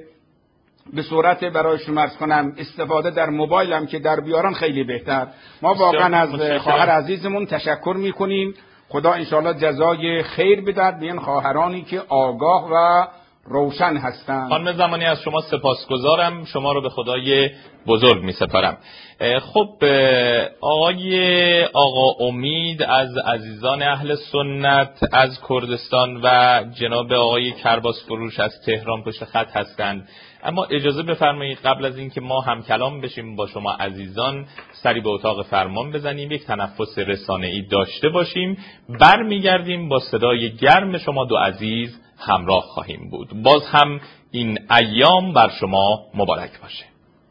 به صورت برای شما عرض کنم استفاده در موبایل هم که در بیارن خیلی بهتر. ما واقعا از خواهر عزیزمون تشکر میکنیم. خدا انشاءالله جزای خیر بدهد به این خواهرانی که آگاه و روشن هستند. خانم زمانی از شما سپاسگزارم، شما رو به خدای بزرگ می سپارم. خب آقا امید از عزیزان اهل سنت از کردستان و جناب آقای کرباس فروش از تهران پشت خط هستند. اما اجازه بفرمایید قبل از اینکه ما هم کلام بشیم با شما عزیزان، سری به اتاق فرمان بزنیم، یک تنفس رسانه‌ای داشته باشیم، برمیگردیم با صدای گرم شما دو عزیز همراه خواهیم بود. باز هم این ایام بر شما مبارک باشه.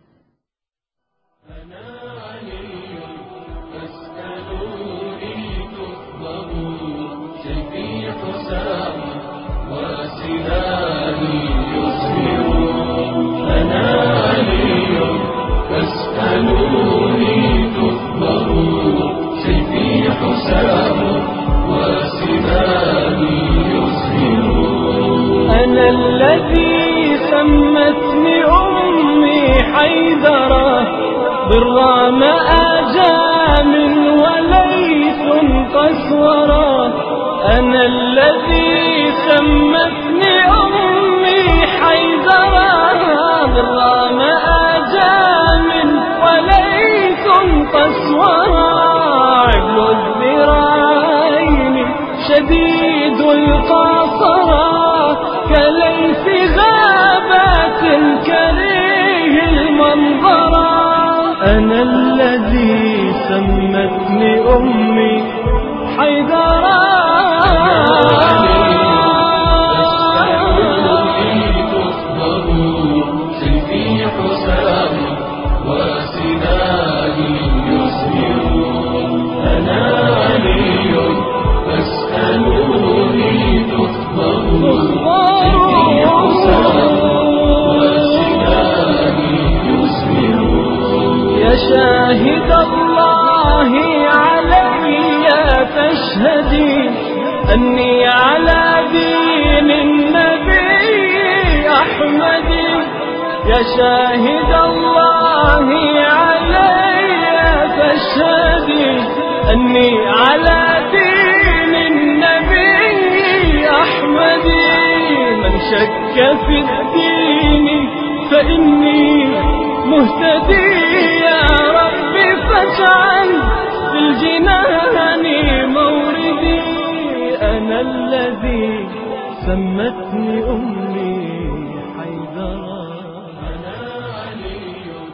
أنا الذي سمتني أمي حيدرة بالرام آجام وليث قسورة. أنا الذي سمتني أمي حيدرة بالرام آجام وليث قسورة. عبل الذراعين شديد القاصرة كليث أنا الذي سمتني أمي حيدرا شاهد الله علي فاشهدي أني على دين النبي أحمد يا شاهد الله علي فاشهدي أني على دين النبي أحمد من شك في الدين فإني مهتدي يا ربي فاجعل في الجنان موردي أنا الذي سمتني أمي حيدرا أنا علي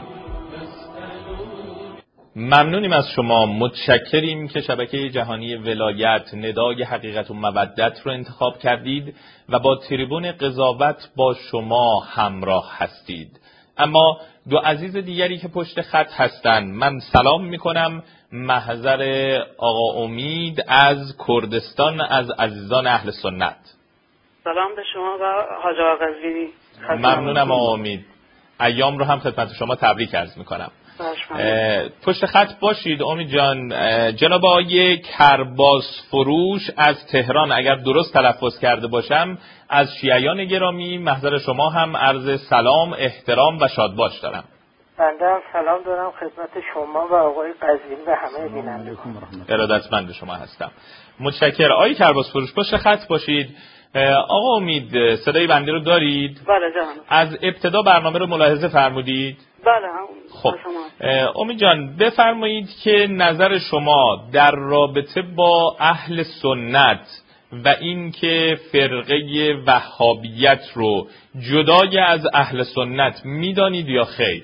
ممنونیم از شما، متشکریم که شبکه جهانی ولایت ندای حقیقت و مودت رو انتخاب کردید و با تریبون قضاوت با شما همراه هستید. اما دو عزیز دیگری که پشت خط هستند، من سلام میکنم. محضر آقا امید از کردستان، از عزیزان اهل سنت. سلام به شما و حاج آقا قزوینی. ممنونم آقا امید. ایام رو هم خدمت شما تبریک عرض میکنم. پشت خط باشید امید جان. جناب آقای کرباس فروش از تهران، اگر درست تلفظ کرده باشم، از شیعیان گرامی محضر شما هم عرض سلام، احترام و شادباش دارم. بنده هم سلام دارم خدمت شما و آقای قزوینی و همه بینندگان. ارادتمند شما هستم. متشکرم. آقای کرباس فروش پشت خط باشید. آقا امید صدای بنده رو دارید؟ بله جان. از ابتدا برنامه رو ملاحظه فرمودید؟ بله. خب امید جان بفرمایید که نظر شما در رابطه با اهل سنت و این که فرقه وهابیت رو جدای از اهل سنت میدانید یا خیر؟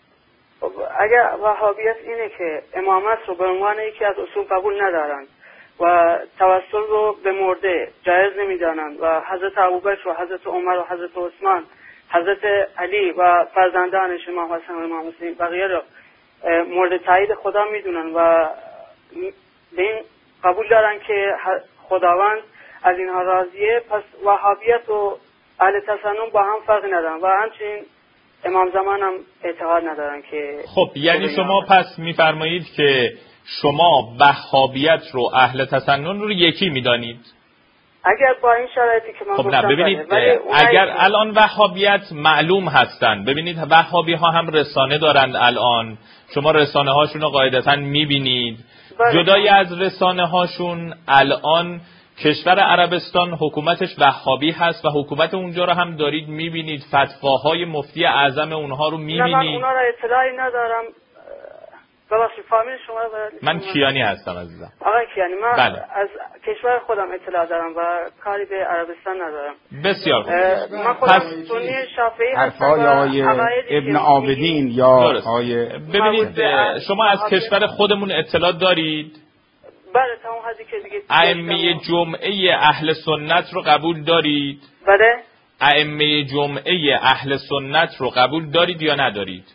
اگر وهابیت اینه که امامت رو به عنوان یکی از اصول قبول ندارند و توسل رو به مرده جایز نمیدانند و حضرت ابوبکر و حضرت عمر و حضرت عثمان، حضرت علی و فرزندانش امام حسن و امام حسین بقیه رو مورد تایید خدا میدونن و به این قبول دارن که خداوند از اینها راضیه، پس وهابیت و اهل تسنن با هم فرق ندارن و همچنین امام زمان هم اعتقاد ندارن که. خب یعنی شما پس میفرمایید که شما وهابیت رو اهل تسنن رو یکی میدانید؟ اگر با این شرایطی که من خب نه ببینید، اگر الان وهابیت معلوم هستن، ببینید وهابی ها هم رسانه دارند الان، شما رسانه هاشون رو قاعدتا میبینید. جدای از رسانه هاشون الان کشور عربستان حکومتش وهابی هست و حکومت اونجا رو هم دارید میبینید، فتواهای مفتی اعظم اونها رو میبینید. من اونها رو اطلاعی ندارم. ببخشید فامیل شما من کیانی هستم عزیزم. آقای کیانی، من بله. از کشور خودم اطلاع دارم و کاری به عربستان ندارم. بسیار خوب. من خودم سنی شافعی هستم. آقای ابن عابدین یا آقای ببینید شما از کشور خودمون اطلاع دارید؟ بله تا اون حدی که دیگه ائمه جمعه اهل سنت رو قبول دارید؟ بله. ائمه جمعه اهل سنت رو قبول دارید یا ندارید؟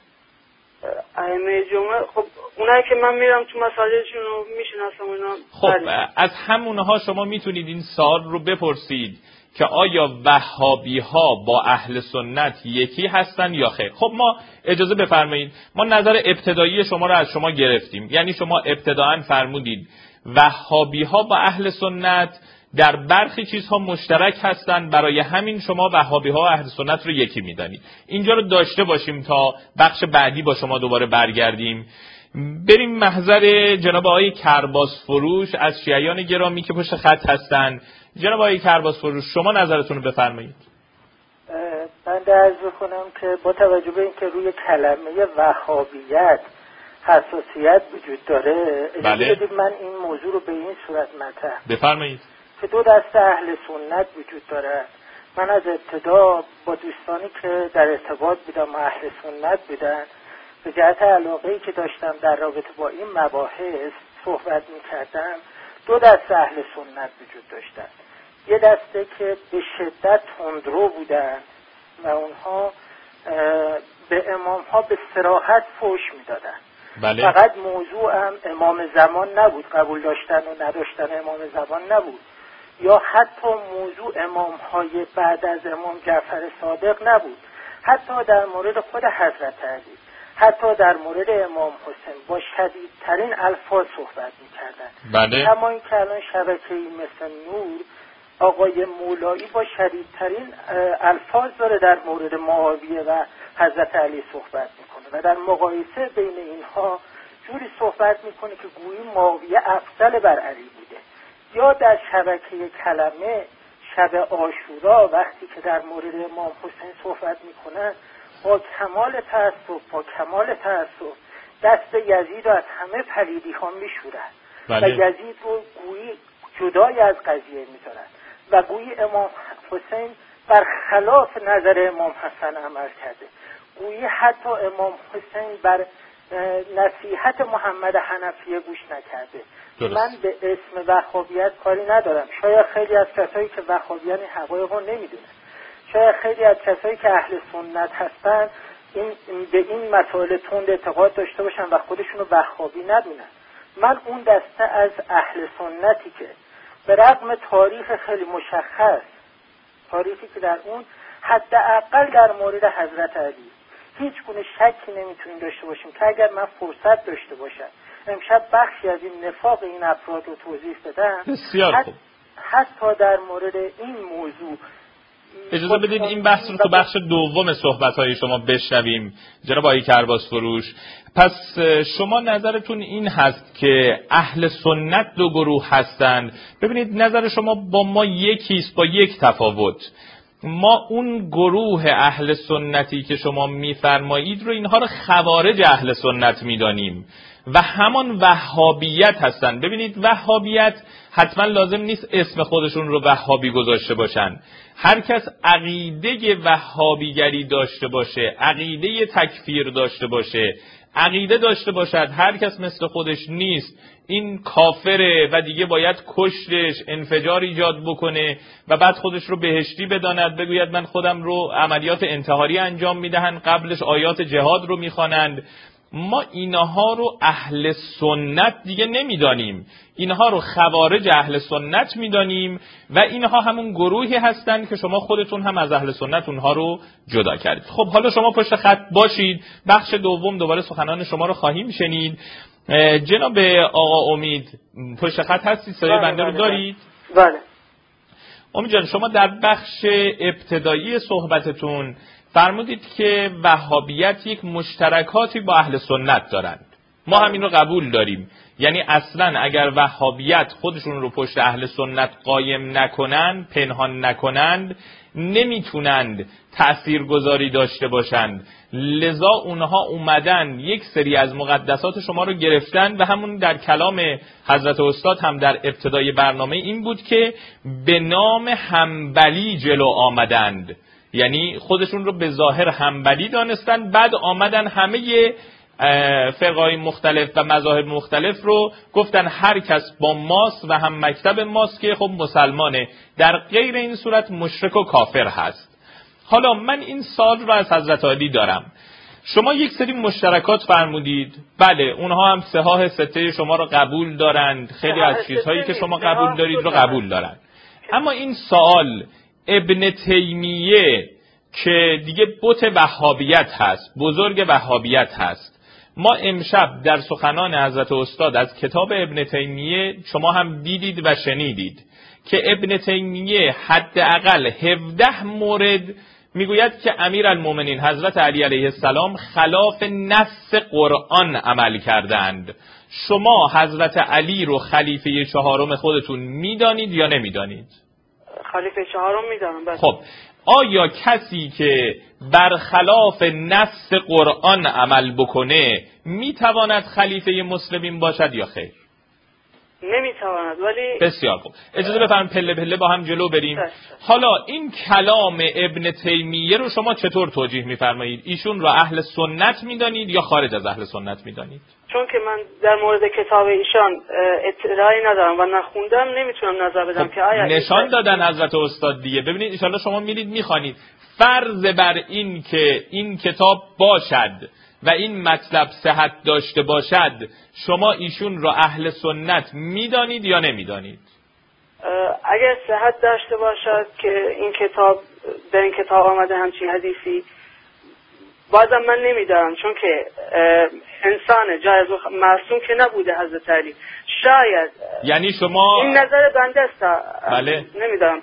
ائمه جمعه خب اونایی که من میرم تو مساجدشون رو میشناسم اونا. خب از همونها شما میتونید این سوال رو بپرسید که آیا وهابی ها با اهل سنت یکی هستن یا خیر؟ خب ما اجازه بفرمایید ما نظر ابتدایی شما رو از شما گرفتیم، یعنی شما ابتداً فرمودید وهابی ها با اهل سنت در برخی چیزها مشترک هستند، برای همین شما وهابی ها و اهل سنت رو یکی میدانید. اینجا رو داشته باشیم تا بخش بعدی با شما دوباره برگردیم. بریم محضر جناب آقای کرباس فروش از شیعیان گرامی که پشت خط هستند. جناب آقای کرباس فروش شما نظرتون رو بفرمایید. من عرض کنم که با توجه به اینکه روی کلمه وهابیت حساسیت وجود داره، اجازه بدید من این موضوع رو به این صورت مطرح بفرمایید که دو دسته اهل سنت وجود داره. من از ابتدا با دوستانی که در ارتباط بودم اهل سنت بودن به جهت علاقه‌ای که داشتم در رابطه با این مباحث صحبت می‌کردم، دو دسته اهل سنت وجود داشتن. یه دسته که به شدت تندرو بودن و اونها به امام‌ها به صراحت فحش می‌دادن. بله. فقط موضوع هم امام زمان نبود، قبول داشتن و نداشتن امام زمان نبود، یا حتی موضوع امام‌های بعد از امام جعفر صادق نبود، حتی در مورد خود حضرت علی، حتی در مورد امام حسین با شدیدترین الفاظ صحبت می‌کردن. بله. کما این که الان شبکه‌ای مثل نور آقای مولایی با شدیدترین الفاظ داره در مورد معاویه و حضرت علی صحبت میکنه و در مقایسه بین اینها جوری صحبت میکنه که گویی معاویه افضل بر علی بوده. یا در شبکه کلمه شب عاشورا وقتی که در مورد امام حسین صحبت میکنن با کمال تأسف دست یزید رو از همه پلیدی ها میشورن و یزید رو گویی جدای از قضیه میذارن و گویی امام حسین برخلاف نظر امام حسن عمل کرده. گویی حتی امام حسین بر نصیحت محمد حنفیه گوش نکرده. درست. من به اسم وهابیت کاری ندارم. شاید خیلی از کسایی که وهابیان حقایق رو نمیدونن، شاید خیلی از کسایی که اهل سنت هستن به این مسائل تند اعتقاد داشته باشن و خودشونو وهابی ندونن. من اون دسته از اهل سنتی که به رغم تاریخ خیلی مشخص، تاریخی که در اون حداقل در مورد حضرت علی هیچ گونه شکی نمیتونیم داشته باشیم که اگر من فرصت داشته باشم امشب بخشی از این نفاق این افراد رو توضیح بدم. بسیار خوب. حتی در مورد این موضوع اجازه بدید این بحث رو تو بخش دوم صحبت‌های شما بشنویم جناب آقای کرباس فروش. پس شما نظرتون این هست که اهل سنت دو گروه هستند. ببینید نظر شما با ما یکیست با یک تفاوت. ما اون گروه اهل سنتی که شما میفرمایید رو اینها رو خوارج اهل سنت میدانیم و همان وهابیت هستن. ببینید وهابیت حتما لازم نیست اسم خودشون رو وهابی گذاشته باشن. هر کس عقیده وهابیگری داشته باشه، عقیده تکفیر داشته باشه، عقیده داشته باشد هر کس مثل خودش نیست، این کافره و دیگه باید کشتش، انفجار ایجاد بکنه و بعد خودش رو بهشتی بداند، بگوید من خودم رو عملیات انتحاری انجام میدهند، قبلش آیات جهاد رو میخوانند. ما اینها رو اهل سنت دیگه نمیدانیم، اینها رو خوارج اهل سنت میدانیم و اینها همون گروهی هستند که شما خودتون هم از اهل سنت اونها رو جدا کردید. خب حالا شما پشت خط باشید، بخش دوم دوباره سخنان شما رو خواهیم شنید. جناب آقا امید پشت خط هستید؟ صدای بنده رو دارید؟ بله. امید جان شما در بخش ابتدایی صحبتتون فرمودید که وهابیت یک مشترکاتی با اهل سنت دارند. ما همین رو قبول داریم، یعنی اصلا اگر وهابیت خودشون رو پشت اهل سنت قایم نکنند، پنهان نکنند، نمیتونند تأثیرگذاری داشته باشند. لذا اونها اومدن یک سری از مقدسات شما رو گرفتن و همون در کلام حضرت استاد هم در ابتدای برنامه این بود که به نام حنبلی جلو آمدند، یعنی خودشون رو به ظاهر حنبلی دانستن، بعد آمدن همه فرقای مختلف و مذاهب مختلف رو گفتن هر کس با ماست و هم مکتب ماست که خب مسلمانه، در غیر این صورت مشرک و کافر هست. حالا من این سوال رو از حضرت علی دارم. شما یک سری مشترکات فرمودید، بله اونها هم صحاح سته شما رو قبول دارند، خیلی از چیزهایی که شما قبول دارید رو قبول دارند، اما این سوال ابن تیمیه که دیگه بت وهابیت هست، بزرگ وهابیت هست، ما امشب در سخنان حضرت استاد از کتاب ابن تیمیه شما هم دیدید و شنیدید که ابن تیمیه حداقل 17 مورد میگوید که امیرالمومنین حضرت علی علیه السلام خلاف نص قرآن عمل کردند. شما حضرت علی رو خلیفه چهارم خودتون میدانید یا نمیدانید؟ خلیفه چهارم میدانم. خب آیا کسی که برخلاف نص قرآن عمل بکنه میتواند خلیفه مسلمین باشد یا خیر؟ نمیتواند. ولی بسیار خوب، اجازه بفرمایید پله پله با هم جلو بریم. حالا این کلام ابن تیمیه رو شما چطور توجیه میفرمایید؟ ایشون را اهل سنت میدانید یا خارج از اهل سنت میدانید؟ چون که من در مورد کتاب ایشان اطلاعی ندارم و نخوندم، نمیتونم نظر بدم که آیا نشان دادن حضرت استاد دیگه. ببینید ان شاءالله شما میرید میخوانید، فرض بر این که این کتاب باشد و این مطلب صحت داشته باشد، شما ایشون را اهل سنت میدانید یا نمیدانید؟ اگر صحت داشته باشد که این کتاب، در این کتاب آمده همچین حدیثی، بازم من نمیدارم، چون که انسان جایز و معصوم که نبوده حضرت علی. شاید یعنی شما این نظر بنده است، بله نمیدارم،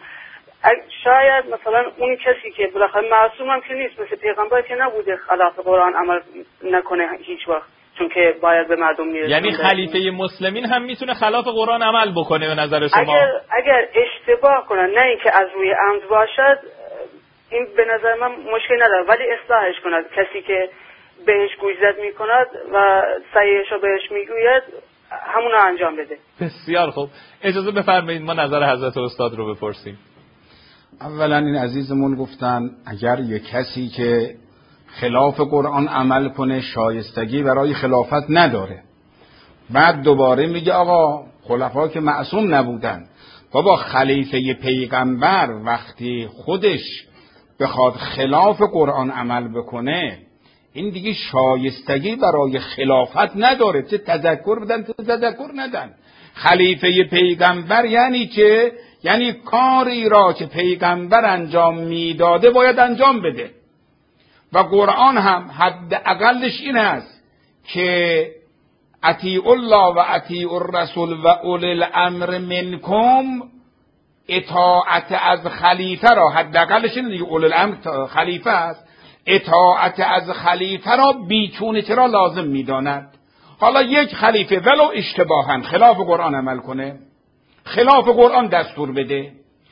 شاید مثلا اون کسی که بالاخره معصوم هم که نیست، مثل پیغمبر که نبوده خلاف قرآن عمل نکنه هیچ وقت، چون که باید به مردم میرسونه. یعنی خلیفه مسلمین هم میتونه خلاف قرآن عمل بکنه به نظر شما؟ اگر اشتباه کنه، نه اینکه از روی عمد باشد، این به نظر من مشکل نداره، ولی اصلاحش کند. کسی که بهش گوشزد میکند و صحیحش رو بهش میگوید، همون رو انجام بده. بسیار خوب، اجازه بفرمایید ما نظر حضرت استاد رو بپرسیم. اولا این عزیزمون گفتن اگر یک کسی که خلاف قرآن عمل کنه شایستگی برای خلافت نداره. بعد دوباره میگه آقا خلفا که معصوم نبودن. بابا خلیفه پیغمبر وقتی خودش بخواد خلاف قرآن عمل بکنه، این دیگه شایستگی برای خلافت نداره. چه تذکر بدن چه تذکر ندن. خلیفه پیغمبر یعنی چه؟ یعنی کاری را که پیغمبر انجام میداده باید انجام بده. و قرآن هم حد اقلش این است که اطیعوا الله و اطیعوا الرسول و اولی الامر منکم، اطاعت از خلیفه را، حد اقلش این دیگه، اولی الامر خلیفه است، اطاعت از خلیفه را بیچون چرا لازم میداند. حالا یک خلیفه ولو اشتباها خلاف قرآن عمل کنه، خلاف قرآن دستور بده،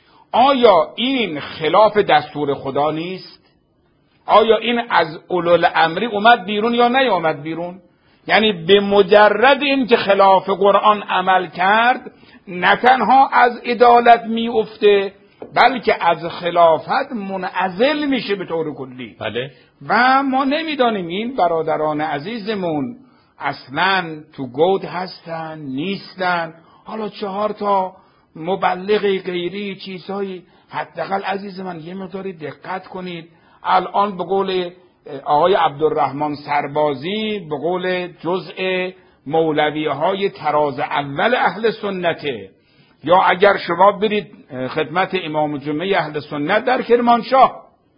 آیا این خلاف دستور خدا نیست؟ آیا این از اولل امری اومد بیرون یا نیامد بیرون؟ یعنی به مجرد این که خلاف قرآن عمل کرد، نه تنها از عدالت میافته بلکه از خلافت منعزل میشه به طور کلی. بله. و ما نمیدانیم این برادران عزیزمون اصلا تو گود هستن نیستن. حالا 4 تا مبلغ غیری چیزهایی، حداقل عزیز من یه مقداری دقت کنید. الان به قول آقای عبدالرحمن سربازی، به قول جزء مولوی های تراز اول اهل سنته، یا اگر شما برید خدمت امام جمعه اهل سنت در کرمانشاه،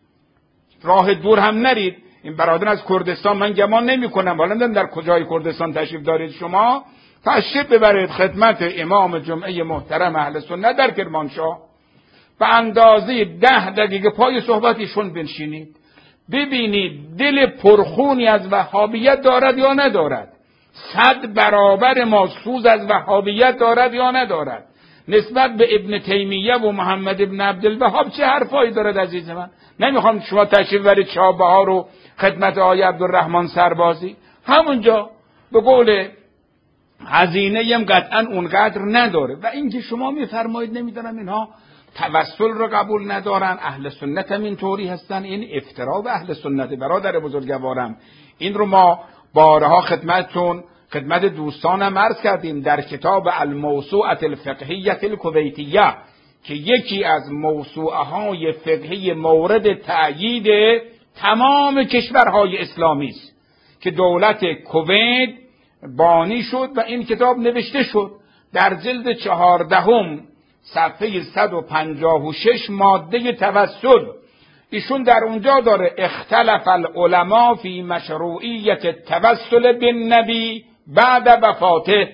راه دور هم نرید. این برادر از کردستان، من گمان نمی کنم حالا در کجای کردستان تشریف دارید شما، تشریف ببرید خدمت امام جمعه محترم اهل سنت در کرمانشاه، به اندازه 10 دقیقه پای صحبتشون بنشینید، ببینید دل پرخونی از وهابیت دارد یا ندارد، 100 برابر ما سوز از وهابیت دارد یا ندارد. نسبت به ابن تیمیه و محمد ابن عبدالوهاب چه حرفایی دارد عزیز من؟ نمیخوام شما تشریف برید چابهار رو خدمت آقای عبدالرحمن سربازی، همونجا به قول هزینه هم قطعا اونقدر نداره. و اینکه شما میفرمایید نمیدونم اینها توسل رو قبول ندارن، اهل سنت هم اینطوری هستن، این افترا به اهل سنت. برادر بزرگوارم، این رو ما بارها خدمت دوستانم عرض کردیم در کتاب الموسوعه الفقهیه الکویتیه که یکی از موسوعه های فقهی مورد تأیید تمام کشورهای اسلامی است که دولت کویت بانی شد و این کتاب نوشته شد. در جلد 14 صفحه 156 ماده توسل، ایشون در اونجا داره اختلف العلماء فی مشروعیت التوسل بالنبی بعد وفاته.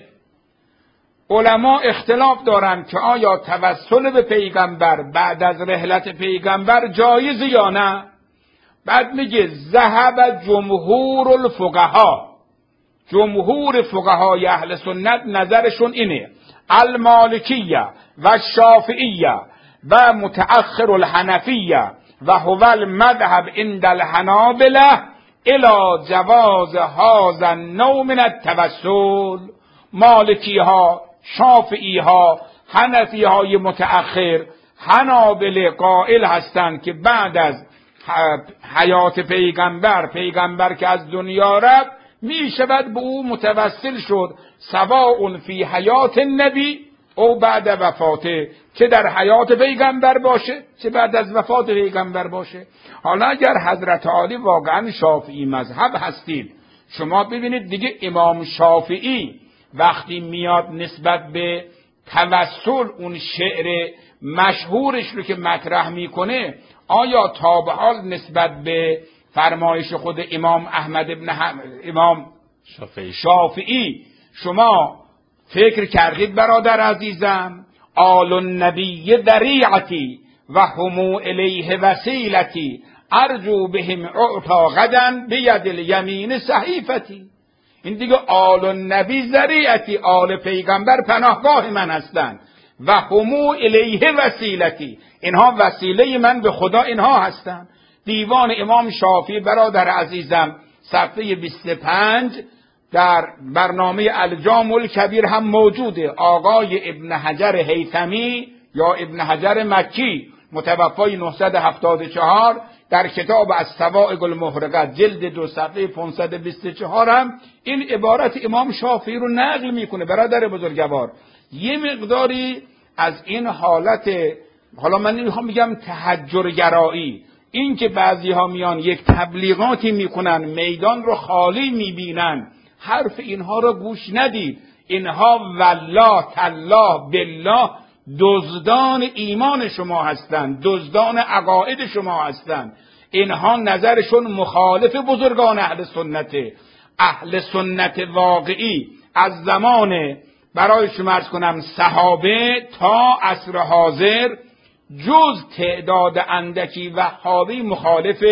علما اختلاف دارن که آیا توسل به پیغمبر بعد از رحلت پیغمبر جایز یا نه. بعد میگه ذهب جمهور الفقها، جمهور فقهای اهل سنت نظرشون اینه، المالکیه و شافعیه و متأخر الحنفیه و هو المذهب عند الحنابلة الى جواز هذا النوع من التوسل. مالکی ها، شافعی ها، حنفی های متأخر، حنابله قائل هستند که بعد از حیات پیغمبر که از دنیا رفت می شود به او متوسل شد، سواء فی حیات النبی او بعد وفاته، چه در حیات پیغمبر باشه چه بعد از وفات پیغمبر باشه. حالا اگر حضرت علی واقعا شافعی مذهب هستید، شما ببینید دیگه امام شافعی وقتی میاد نسبت به توسل اون شعر مشهورش رو که مطرح میکنه، آیا تا به حال نسبت به فرمایش خود امام احمد امام شافعی شما فکر کردید برادر عزیزم؟ آل النبی ذریعتی و همو الیه وسیلتی ارجو بهم اعطا غدا بید الیمین صحیفتی. این دیگه آل النبی ذریعتی، آل پیغمبر پناهگاه من هستند، و همو الیه وسیلتی، اینها وسیله من به خدا اینها هستند. دیوان امام شافعی برادر عزیزم صفحه 25 در برنامه الجامع الکبیر هم موجوده. آقای ابن حجر هیثمی یا ابن حجر مکی متوفای 974 در کتاب الصواعق المحرقه جلد 2 صفحه 524 هم این عبارت امام شافعی رو نقل میکنه. برادر بزرگوار، یه مقداری از این حالت، حالا من نمیخوام بگم تحجرگرایی، این که بعضی ها میان یک تبلیغاتی میکنن میدان رو خالی میبینن، حرف اینها رو گوش ندید. اینها والله تالله بالله دزدان ایمان شما هستند، دزدان عقاید شما هستند. اینها نظرشون مخالف بزرگان اهل سنته. اهل سنت واقعی از زمان برای شما عرض کنم صحابه تا عصر حاضر جز تعداد اندکی وهابی مخالف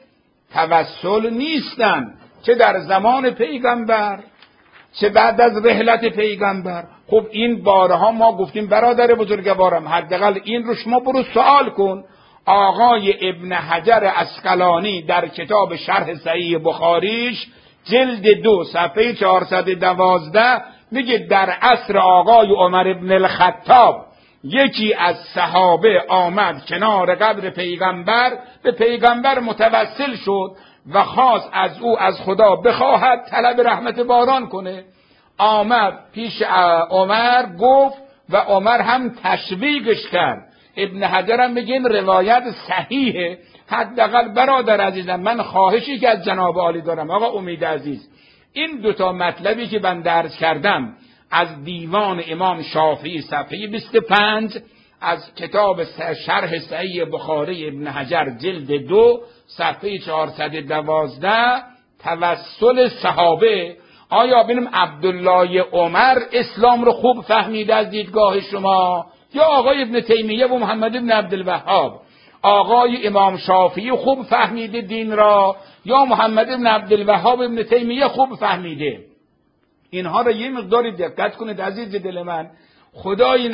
توسل نیستند، چه در زمان پیغمبر چه بعد از رحلت پیغمبر. خب این بارها ما گفتیم برادر بزرگوارم، حداقل این رو شما برو سوال کن. آقای ابن حجر عسقلانی در کتاب شرح صحیح بخاریش جلد 2 صفحه 412 میگه در عصر آقای عمر ابن الخطاب یکی از صحابه آمد کنار قبر پیغمبر، به پیغمبر متوسل شد و خواست از او از خدا بخواهد طلب رحمت باران کنه. آمد پیش عمر گفت و عمر هم تشویقش کرد. ابن حجر هم میگه روایت صحیحه. حداقل برادر عزیزم من خواهشی که از جناب عالی دارم، آقا امید عزیز، این دوتا مطلبی که من درس کردم از دیوان امام شافعی صفحه 25 از کتاب شرح صحیح بخاری ابن حجر جلد 2 صفحه 412 توسل صحابه، آیا ببینیم عبدالله عمر اسلام رو خوب فهمیده از دیدگاه شما یا آقای ابن تیمیه و محمد ابن عبدالوهاب؟ آقای امام شافعی خوب فهمیده دین را یا محمد ابن عبدالوهاب ابن تیمیه خوب فهمیده؟ اینها را یه مقداری دقت کنید عزیز دل من. خدایی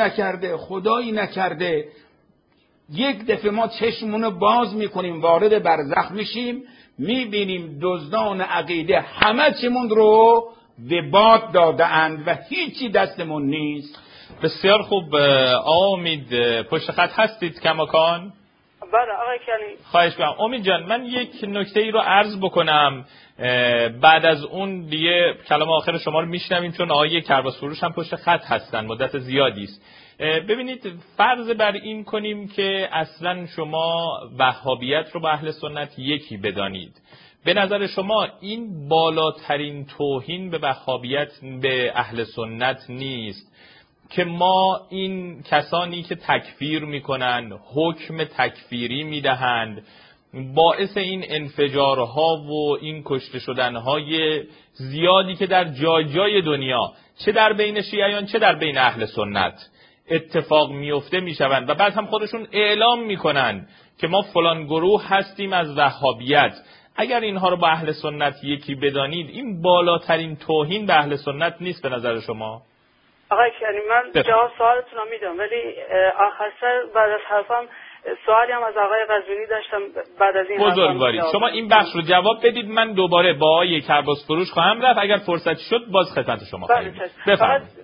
نکرده یک دفعه ما چشمونو باز میکنیم وارد برزخ میشیم، میبینیم دزدان عقیده همه چیمون رو به باد داده اند و هیچی دستمون نیست. بسیار خوب. امید پشت خط هستید کماکان؟ بله آقای کیانی. خواهش می‌کنم. امید جان من یک نکته ای رو عرض بکنم، بعد از اون دیگه کلام آخر شما رو میشنویم، چون آقای کرباس فروش هم پشت خط هستن، مدت زیادی است. ببینید فرض بر این کنیم که اصلا شما وهابیت رو با اهل سنت یکی بدانید، به نظر شما این بالاترین توهین به وهابیت به اهل سنت نیست که ما این کسانی که تکفیر میکنن، حکم تکفیری میدهند، باعث این انفجارها و این کشته شدنهای زیادی که در جای جای دنیا چه در بین شیعیان چه در بین اهل سنت اتفاق میفته میشوند و بعد هم خودشون اعلام میکنن که ما فلان گروه هستیم از وهابیت؟ اگر اینها رو با اهل سنت یکی بدانید، این بالاترین توهین به اهل سنت نیست به نظر شما؟ آقای کیانی من جواب سوالتون رو میدم، ولی آخر سر بعد از حرفم سوالی هم از آقای قزوینی داشتم. بعد از این بزرگواری شما این بخش رو جواب بدید، من دوباره با آقای کرباس فروش خواهم رفت، اگر فرصتی شد باز خدمت شما خواهم. فقط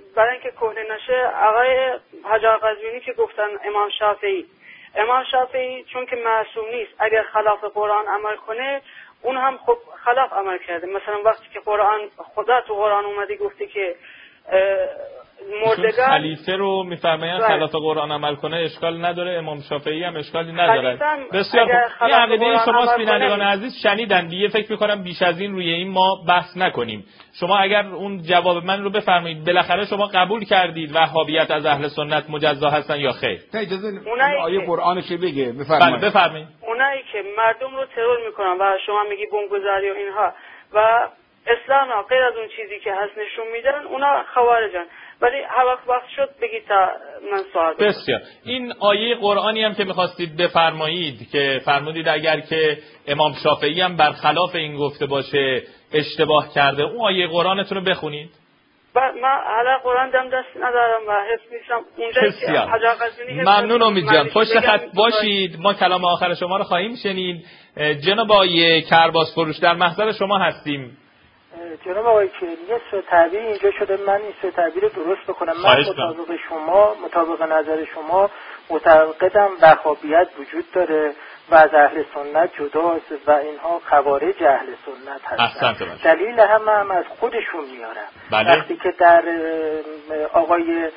برای اینکه کهنه نشه، آقای حاج قزوینی که گفتن امام شافعی چون که معصوم نیست، اگر خلاف قرآن عمل کنه اون هم خب خلاف عمل کرده. مثلا وقتی که خدا تو قرآن اومده گفته که مردگان خلیفه رو میفرمایند خلاف قرآن عمل کنه اشکال نداره، امام شافعی هم اشکالی نداره. بسیار خوب. این عقیده شماست بینندگان عزیز، شنیدن دیگه. فکر می‌کنم بیش از این روی این ما بحث نکنیم. شما اگر اون جواب من رو بفرمایید، بالاخره شما قبول کردید وهابیت از اهل سنت مجزا هستن یا خیر؟ اجازه آیه قرآنش بگه بفرمایید. بفرمایید. اونایی که مردم رو ترور میکنن و شما میگی بمبگذاری و اینها و اسلام غیر از اون چیزی که هست نشون میدن، اونا خوارجن. ولی هر وقت شد بگید تا من سوال بکنم. بسیار. این آیه قرآنی هم که میخواستید بفرمایید که فرمودید اگر که امام شافعی هم برخلاف این گفته باشه اشتباه کرده، اون آیه قرآنتون رو بخونید. من حالا قرآن دم دست ندارم و حفظ نیستم. اونجا که حاج قزوینی ممنون امید جان، پشت خط باشید، ما کلام آخر شما رو خواهیم شنید. جناب آقای کرباس فروش در محضر شما هستیم. جناب آقای کیانی، یه سوء تعبیر اینجا شده، من این سوء تعبیر رو درست بکنم. من مطابق نظر شما معتقدم وهابیت وجود داره و از اهل سنت جداست و اینها خوارج اهل سنت هستن. دلیل هم از خودشون میارم. وقتی که در آقای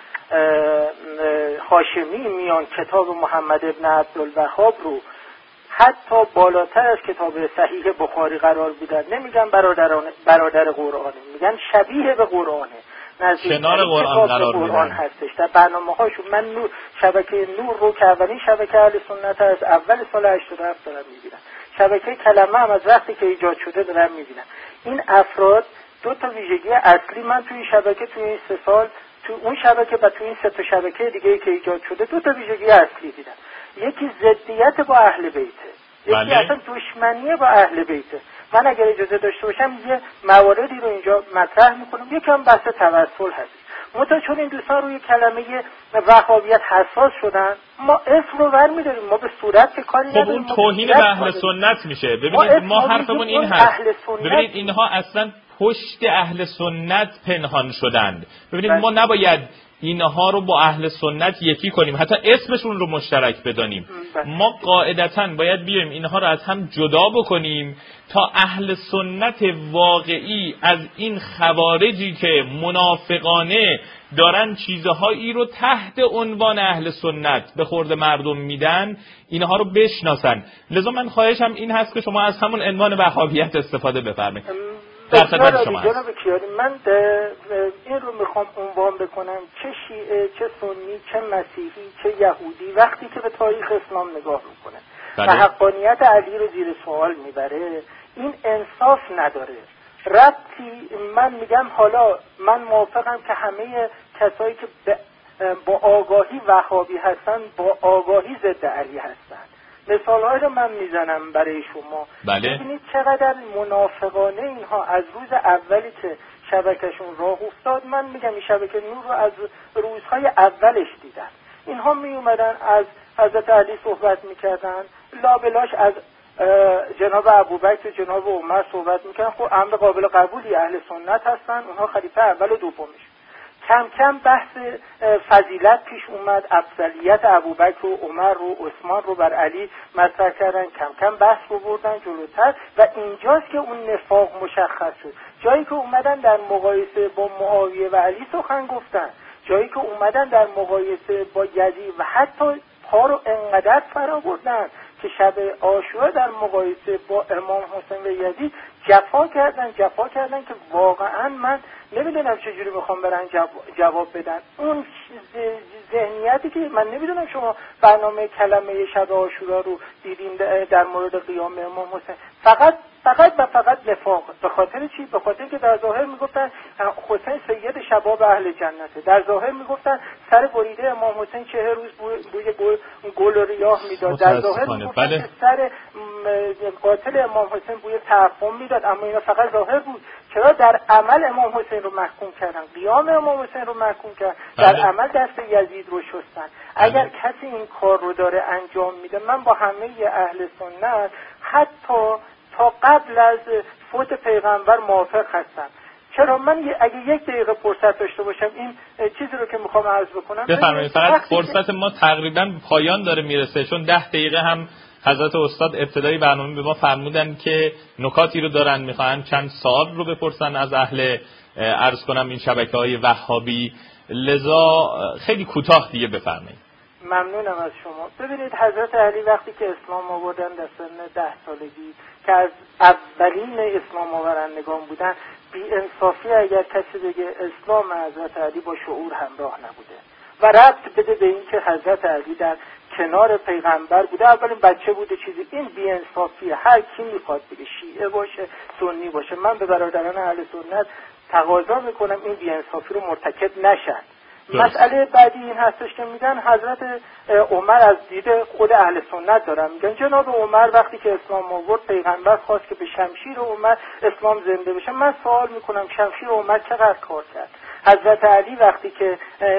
هاشمی میان کتاب محمد ابن عبدالوهاب رو حتی بالاتر از کتاب صحیح بخاری قرار میدن، نمیگن برادر قرآنه، میگن شبیه به قرآنه، کنار قرآن قرار میدن هستش. در برنامه‌هاشون من شبکه نور رو که اولین شبکه اهل سنت از اول سال 87 دارم میبینم، شبکه کلمه هم از وقتی که ایجاد شده دارم میبینم. این افراد دو تا ویژگی اصلی من توی این شبکه، توی این 3 سال تو اون شبکه و تو این 3 تا شبکه دیگه که ایجاد شده، دو تا ویژگی اصلی دیدم. یکی ضدیت با اهل بیته، یکی اصلا دشمنی با اهل بیته. من اگر اجازه داشته باشم یه مواردی رو اینجا مطرح میکنم. یکم بحث توسل هست. منتها چون این دوستان روی کلمه وهابیت حساس شدن، ما اسم رو برمی‌داریم، ما به صورت که کاری نداریم. اون توهین به اهل سنت میشه. ببینید ما حرفمون این هست. ببینید اینها اصلا پشت اهل سنت پنهان شدند. ببینید ما نباید اینها رو با اهل سنت یکی کنیم، حتی اسمشون رو مشترک بدانیم. ما قاعدتاً باید بیایم اینها رو از هم جدا بکنیم تا اهل سنت واقعی از این خوارجی که منافقانه دارن چیزهایی رو تحت عنوان اهل سنت به خورد مردم میدن، اینها رو بشناسن. لذا من خواهشم این هست که شما از همون عنوان وهابیت استفاده بفرمایید. در خدمت شما هست. جناب کیانی، من این رو میخوام عنوان بکنم، چه شیعه، چه سنی، چه مسیحی، چه یهودی، وقتی که به تاریخ اسلام نگاه میکنه و حقانیت علی رو زیر سوال میبره، این انصاف نداره. ربطی من میگم، حالا من موافقم که همه کسایی که با آگاهی وهابی هستن با آگاهی ضد علی هستن. مثال‌های رو من میزنم برای شما. ببینید چقدر منافقانه اینها از روز اولی که شبکهشون راه افتاد، من میگم این شبکه نور رو از روزهای اولش دیدن. اینها می اومدن از حضرت علی صحبت میکردن، لابلاش از جناب ابوبکر و جناب عمر صحبت میکردن. خب امر قابل قبولی، اهل سنت هستن، اونها خلیفه اول و دومش. کم کم بحث فضیلت پیش اومد، افضلیت ابوبکر و عمر و عثمان رو بر علی مطرح کردن، کم کم بحث رو بردن جلوتر و اینجاست که اون نفاق مشخص شد. جایی که اومدن در مقایسه با معاویه و علی سخن گفتن، جایی که اومدن در مقایسه با یزید و حتی پا رو انقدر فرا بردن که شب عاشورا در مقایسه با امام حسین و یزید جفا کردن که واقعا من نمیدونم چجوری میخوام برن جواب بدن. اون ذهنیتی که من نمیدونم شما برنامه کلمه شب عاشورا رو دیدین در مورد قیام امام حسین، فقط نفاق. به خاطر چی؟ به خاطر که در ظاهر میگفتن حسین سید شباب اهل جنته، در ظاهر میگفتن سر بریده امام حسین 40 روز بوی گل و ریاح میداد، در ظاهر میگفتن که سر قاتل امام حسین بوی تعفن میداد، اما اینا فقط ظاهر بود. چرا در عمل امام حسین رو محکوم کردن، قیام امام حسین رو محکوم کردن، در عمل دست یزید رو شستن. اگر کسی این کار رو داره انجام میده، من با همه اهل سنت حتی تا قبل از فوت پیغمبر موافق هستم. چرا من اگه 1 دقیقه فرصت داشته باشم این چیزی رو که میخوام عرض بکنم بفرمایید. فقط فرصت ما تقریبا پایان داره میرسه، چون 10 دقیقه هم حضرت استاد ابتدای برنامه به ما فرمودن که نکاتی رو دارن میخوان چند سوال رو بپرسن از اهل عرض کنم این شبکه‌های وهابی، لذا خیلی کوتاه دیگه بفرمایید. ممنونم از شما. ببینید حضرت علی وقتی که اسلام آوردن در سن 10 سالگی که از اولین اسلام آورندگان بودن، بی انصافی اگر کسی بگه اسلام حضرت علی با شعور همراه نبوده و ربط بده به این که حضرت علی در کنار پیغمبر بوده، اولین بچه بوده چیزی، این بی انصافیه. هر کی میخواد بگه شیعه باشه سنی باشه، من به برادران اهل سنت تقاضا میکنم این بی انصافی رو مرتکب نشن. مسئله بعدی این هستش که میگن حضرت عمر از دید خود اهل سنت دارن، میگن جناب عمر وقتی که اسلام آورد پیغمبر خواست که به شمشیر عمر اسلام زنده بشه. من سوال میکنم شمشیر عمر چقدر کار کرد؟ حضرت علی وقتی که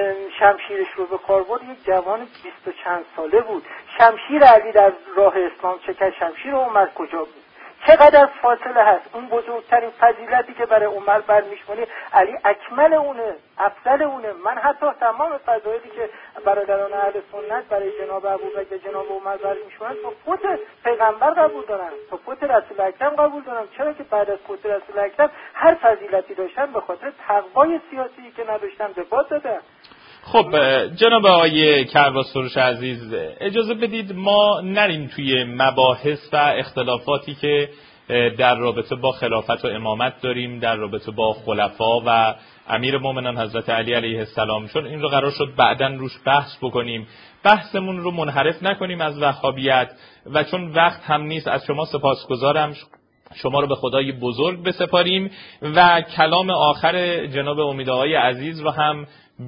شمشیرش رو به کار برد یک جوان 20 و چند ساله بود. شمشیر علی در راه اسلام چه کرد؟ شمشیر عمر کجا بود؟ چقدر فاصله هست. اون بزرگترین فضیلتی که برای عمر برمیشمونی علی اکمل اونه، افضل اونه. من حتی تمام فضایلی که برادران اهل سنت برای جناب ابوبکر جناب عمر برمیشمونن تا فوت پیغمبر قبول دارن، تا فوت رسول اکرم قبول دارن. چرا که بعد از فوت رسول اکرم هر فضیلتی داشتن به خاطر تقوای سیاسی که نداشتن به باد دادن. خب جناب آقای کرباسفروش عزیز، اجازه بدید ما نریم توی مباحث و اختلافاتی که در رابطه با خلافت و امامت داریم، در رابطه با خلفا و امیر مومنان حضرت علی علیه السلام، چون این رو قرار شد بعداً روش بحث بکنیم. بحثمون رو منحرف نکنیم از وهابیت و چون وقت هم نیست از شما سپاسگزارم، شما رو به خدای بزرگ بسپاریم و کلام آخر جناب امید آقای عزیز رو هم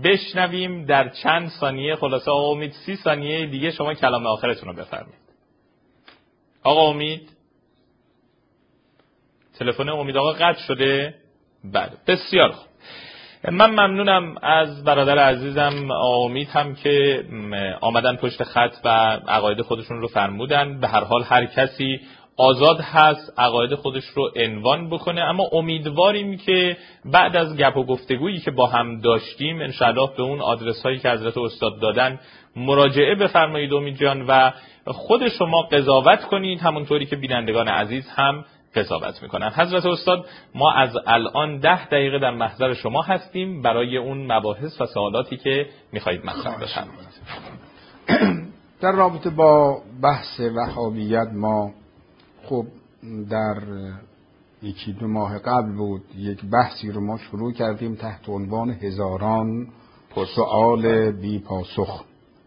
بشنویم در چند ثانیه. خلاصه آقا امید 30 ثانیه دیگه شما کلام آخرتون رو بفرمایید. آقا امید، تلفن امید آقا قطع شده؟ بله بسیار خوب. من ممنونم از برادر عزیزم آقا امید هم که آمدن پشت خط و عقاید خودشون رو فرمودن. به هر حال هر کسی آزاد هست عقاید خودش رو عنوان بکنه، اما امیدواریم که بعد از گپ و گفتگویی که با هم داشتیم انشاءالله به اون آدرس هایی که حضرت استاد دادن مراجعه بفرمایید امید جان و خود شما قضاوت کنید همونطوری که بینندگان عزیز هم قضاوت میکنن. حضرت استاد ما از الان 10 دقیقه در محضر شما هستیم برای اون مباحث و سوالاتی که میخواهید مطرح بفرمایید. در رابطه با بحث وهابیت ما خب در 1-2 ماه قبل بود یک بحثی رو ما شروع کردیم تحت عنوان هزاران سوال بی پاسخ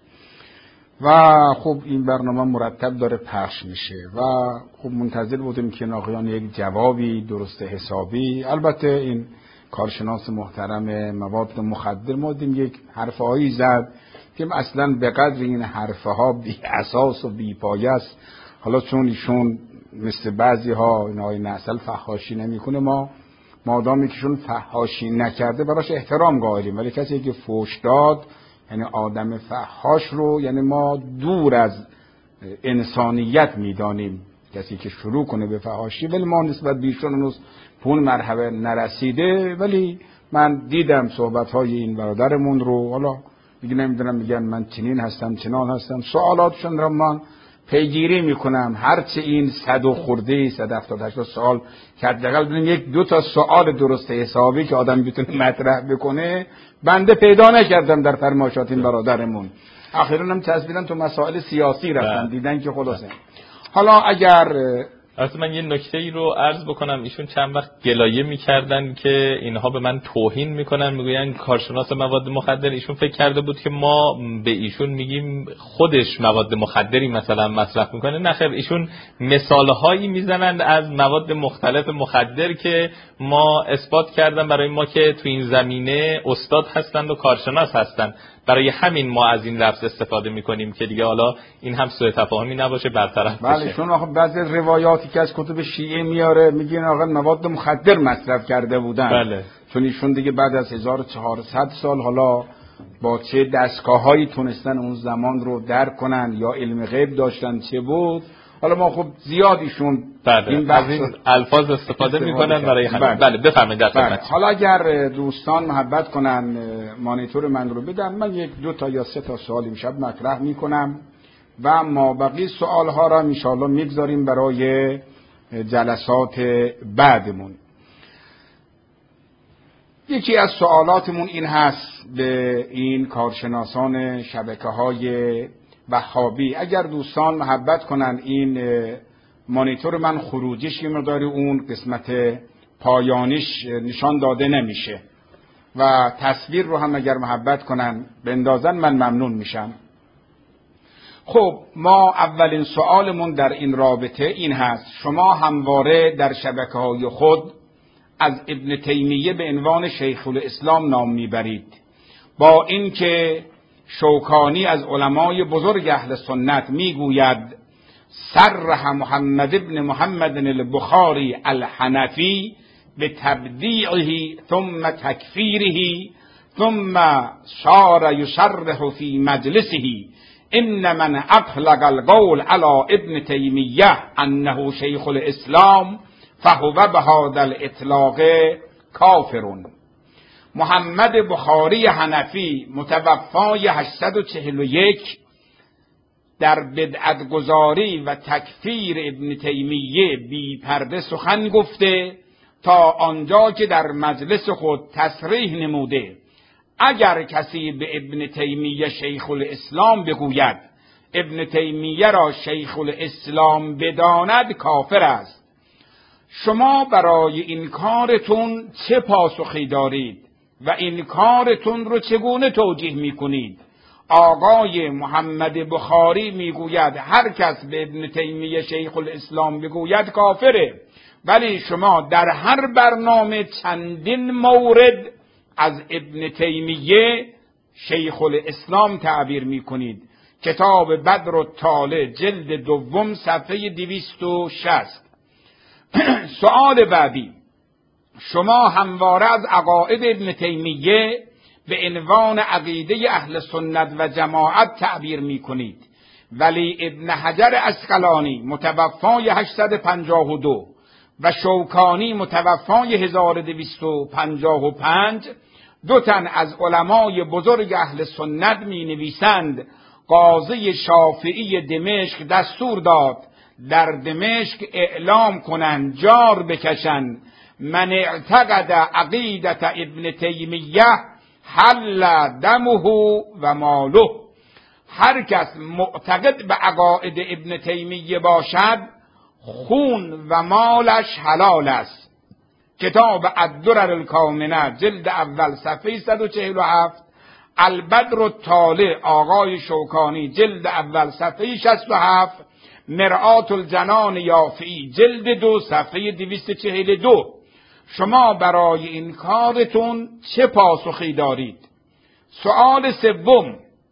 و خب این برنامه مرتب داره پخش میشه و خب منتظر بودیم که آقایان یک جوابی درست حسابی، البته این کارشناس محترم مواد مخدر ما دیدیم یک حرفهایی زد که اصلا به قدر این حرفها بی اساس و بی پایه است. حالا چون ایشون مثل بعضی ها اینهای نسل فحاشی نمیکنه، ما مادامی که ایشون فحاشی نکرده براش احترام قائلیم، ولی کسی که فحش داد یعنی آدم فحاش رو یعنی ما دور از انسانیت میدانیم کسی که شروع کنه به فحاشی، ولی ما نسبت به ایشون هنوز به اون مرحله نرسیده. ولی من دیدم صحبت های این برادرمون رو، حالا دیگه نمیدونم میگن من چنین هستم چنان هستم، سوالاتشون رو من پیگیری میکنم. هرچه این 100 و خورده 178 سوال که حداقل بدونیم 1-2 تا سوال درست حسابی که آدم بتونه مطرح بکنه بنده پیدا نکردم در فرمایشات این برادرمون. اخیراً هم چسبیدن تو مسائل سیاسی رفتن دیدن که خلاصه. حالا اگر اصلا من یه نکته ای رو عرض بکنم، ایشون چند وقت گلایه میکردن که اینها به من توهین میکنن، میگوین کارشناس مواد مخدر. ایشون فکر کرده بود که ما به ایشون میگیم خودش مواد مخدری مثلا مصرف میکنه. نه خیر، ایشون مثالهایی میزنند از مواد مختلف مخدر که ما اثبات کردن برای ما که تو این زمینه استاد هستند و کارشناس هستند. برای همین ما از این لفظ استفاده میکنیم که دیگه حالا این هم سوء تفاهمی نباشه، برطرف بشه. بله، چون آخه بعضی روایاتی که از کتب شیعه میاره میگن آقا مواد مخدر مصرف کرده بودن. بله. چون ایشون دیگه بعد از 1400 سال حالا با چه دستگاهایی تونستن اون زمان رو درک کنن یا علم غیب داشتن چه بود، حالا ما خب زیادیشون این از این الفاظ استفاده میکنن برای همین. بله بفرمایید در خدمت. حالا اگر دوستان محبت کنن مانیتور من رو بدن، من 1 2 تا یا 3 تا سوال امشب مطرح میکنم و ما بقیه سوال ها را ان شاء الله میگذاریم برای جلسات بعدمون. یکی از سوالاتمون این هست به این کارشناسان شبکه‌های وهابی، اگر دوستان محبت کنن این مانیتور من خروجیش یه مقدار اون قسمت پایانیش نشان داده نمیشه و تصویر رو هم اگر محبت کنن بندازن من ممنون میشم. خب ما اولین سوالمون در این رابطه این هست، شما همواره در شبکه‌های خود از ابن تیمیه به عنوان شیخ الاسلام نام میبرید، با اینکه شوکانی از علمای بزرگ اهل سنت میگوید صرح محمد ابن محمد البخاری الحنفی به تبدیعه ثم تکفیره ثم صار یصرح فی مجلسه ان من اطلق القول على ابن تیمیه انه شیخ الاسلام فهو بهذا الاطلاق کافر. محمد بخاری حنفی متوفای 841 در بدعت گذاری و تکفیر ابن تیمیه بی پرده سخن گفته تا آنجا که در مجلس خود تصریح نموده اگر کسی به ابن تیمیه شیخ الاسلام بگوید، ابن تیمیه را شیخ الاسلام بداند، کافر است. شما برای این کارتون چه پاسخی دارید و این کارتون رو چگونه توجیه میکنید؟ آقای محمد بخاری میگوید هر کس به ابن تیمیه شیخ الاسلام بگوید کافره، ولی شما در هر برنامه چندین مورد از ابن تیمیه شیخ الاسلام تعبیر میکنید. کتاب بدر الطالع جلد 2 صفحه 260. سوال بعدی، شما همواره از عقاید ابن تیمیه به عنوان عقیده اهل سنت و جماعت تعبیر می کنید، ولی ابن حجر عسقلانی متوفای 852 و شوکانی متوفای 1255 دو تن از علمای بزرگ اهل سنت می نویسند قاضی شافعی دمشق دستور داد در دمشق اعلام کنند، جار بکشند، من اعتقد عقیدت ابن تیمیه حل دمه و ماله. هر کس معتقد به عقاید ابن تیمیه باشد خون و مالش حلال است. کتاب الدرر الکامنه جلد اول صفحه 147. البدر الطالع آقای شوکانی جلد اول صفحه 67. مرآت الجنان یافعی جلد 2 صفحه 242. شما برای این کارتون چه پاسخی دارید؟ سوال سوم،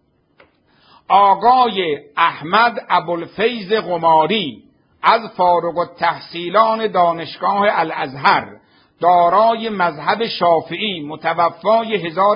آقای احمد ابوالفیض قماری از فارغ التحصیلان دانشگاه الازهر دارای مذهب شافعی متوفای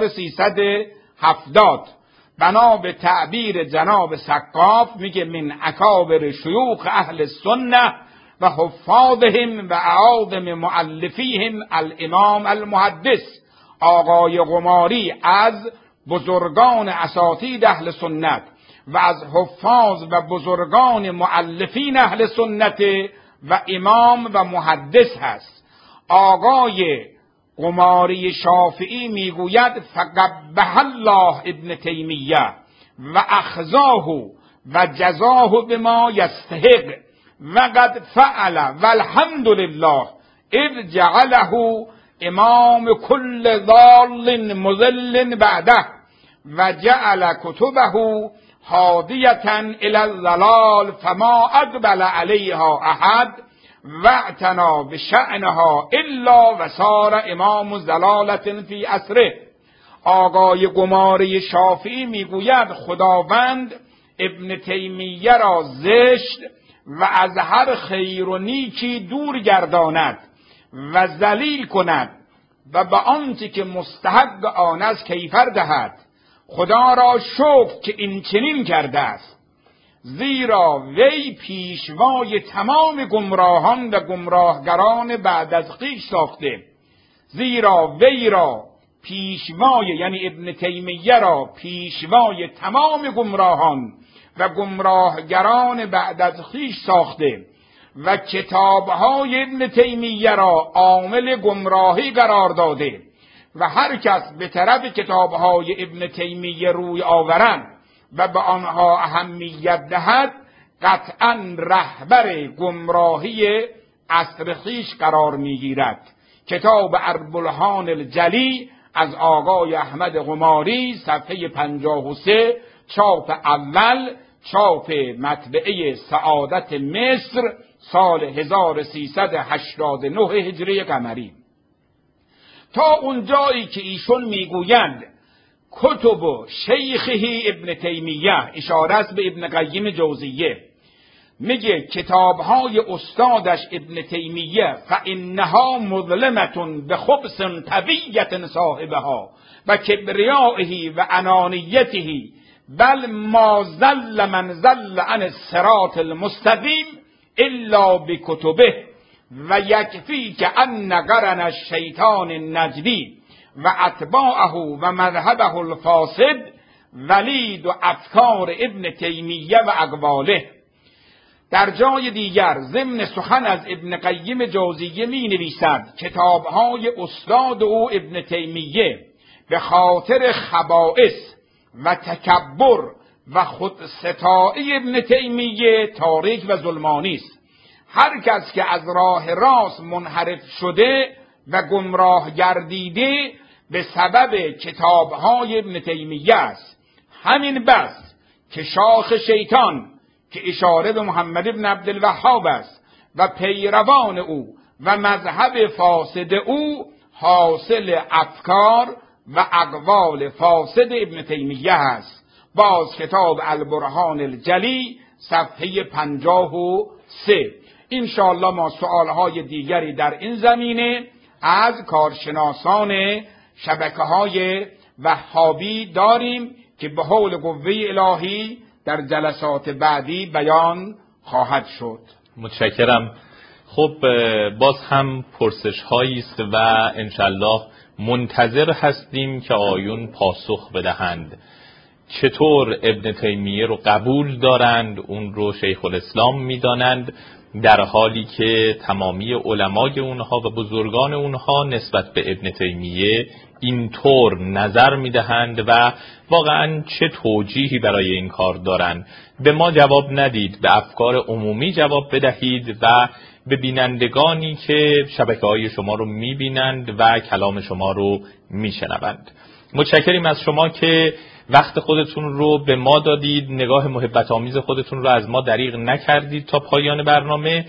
1370 بنا به تعبیر جناب سقاف میگه من اکابر شیوخ اهل السنه و حفاظهم و اعاظم مؤلفیهم الامام المحدث. آقای قماری از بزرگان اساتید اهل سنت و از حفاظ و بزرگان مؤلفین اهل سنت و امام و محدث هست. آقای قماری شافعی میگوید فقبح الله ابن تیمیه و اخزاه و جزاه بما یستحق و قد فعل والحمد لله اذ جعله امام کل ضال مضل بعده و جعل کتبه هادیة الى الضلال فما اقبل علیها احد واعتنا بشأنها الا و صار امام ضلالة فی عصره. آقای قماری شافعی میگوید خداوند ابن تیمیه را زشت و از هر خیر و نیکی دور گرداند و ذلیل کند و به آنچه که مستحق آن است کیفر دهد. خدا را شکر که این چنین کرده است. زیرا وی پیشوای تمام گمراهان و گمراهگران بعد از خویش ساخته. زیرا وی را پیشوای، یعنی ابن تیمیه را پیشوای تمام گمراهان و گمراهگران بعد از خویش ساخته و کتابهای ابن تیمیه را عامل گمراهی قرار داده و هر کس به طرف کتابهای ابن تیمیه روی آورد و به آنها اهمیت دهد قطعاً رهبر گمراهی عصر خویش قرار میگیرد. کتاب البرهان الجلی از آقای احمد قماری، صفحه 53، چاپ اول، چاپ مطبعه سعادت مصر، سال 1389 هجری قمری. تا اونجایی که ایشون میگویند کتب شیخه ابن تیمیه، اشاره است به ابن قیم جوزیه، میگه کتابهای استادش ابن تیمیه فانها مظلمه بخبث طبیعت صاحبها و کبریائه و انانیته بل ما زل من زل عن الصراط المستقیم الا بکتبه و یکفی که ان قرن الشیطان النجدی و اتباعه و مذهبه الفاسد ولید و افکار ابن تیمیه و اقواله. در جای دیگر ضمن سخن از ابن قیم جوزیه می نویسد کتابهای استاد او ابن تیمیه به خاطر خبائث و تکبر و خودستایی ابن تیمیه تاریک و ظلمانی است. هر کس که از راه راست منحرف شده و گمراه گردیده به سبب کتابهای ابن تیمیه است. همین بس که شاخ شیطان که اشاره به محمد ابن عبدالوهاب است و پیروان او و مذهب فاسد او حاصل افکار و اقوال فاسد ابن تیمیه است. باز کتاب البرهان الجلی، صفحه 53. انشاءالله ما سؤالهای دیگری در این زمینه از کارشناسان شبکه‌های وهابی داریم که به حول قوه الهی در جلسات بعدی بیان خواهد شد. متشکرم. خب باز هم پرسش هایی است و انشالله منتظر هستیم که آیون پاسخ بدهند. چطور ابن تیمیه رو قبول دارند، اون رو شیخ الاسلام میدانند، در حالی که تمامی علمای اونها و بزرگان اونها نسبت به ابن تیمیه اینطور نظر میدهند و واقعا چه توجیهی برای این کار دارند. به ما جواب ندید، به افکار عمومی جواب بدهید و به بینندگانی که شبکه‌های شما رو میبینند و کلام شما رو میشنوند. متشکریم از شما که وقت خودتون رو به ما دادید، نگاه محبت آمیز خودتون رو از ما دریغ نکردید تا پایان برنامه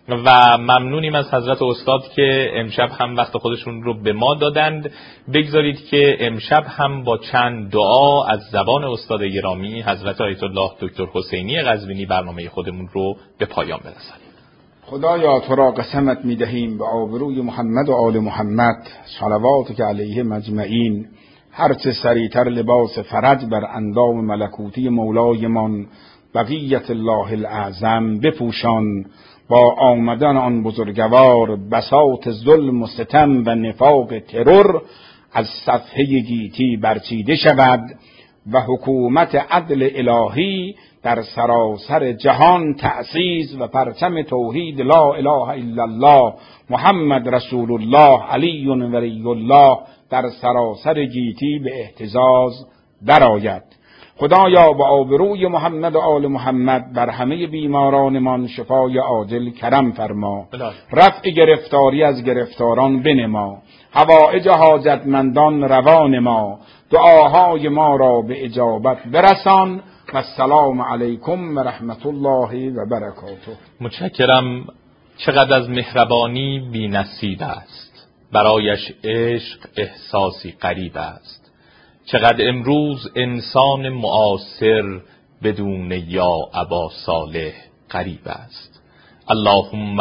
و ممنونیم از حضرت استاد که امشب هم وقت خودشون رو به ما دادند. بگذارید که امشب هم با چند دعا از زبان استاد گرامی حضرت آیت الله دکتر حسینی قزوینی برنامه خودمون رو به پایان برسانیم. خدایا تو را قسمت می‌دهیم به آبروی محمد و آل محمد صلواتک علیه مجمعین، هرچه سریعتر لباس فرج بر اندام ملکوتی مولایمان بقیت الله الاعظم بپوشان. با آمدن آن بزرگوار بساط ظلم و ستم و نفاق ترور از صفحه گیتی برچیده شود و حکومت عدل الهی در سراسر جهان تأسیس و پرچم توحید لا اله الا الله محمد رسول الله علی ولی الله در سراسر گیتی به اهتزاز درآید. خدایا با آبروی محمد و آل محمد بر همه بیمارانمان شفای عاجل کرم فرما، رفع گرفتاری از گرفتاران بنما، حوائج حاجتمندان روان ما، دعاهای ما را به اجابت برسان و السلام علیکم و رحمت الله و برکاته. متشکرم. چقدر از مهربانی بی نصیب است، برایش عشق احساسی غریب است. چقدر امروز انسان معاصر بدون یا ابا صالح غریب است. اللهم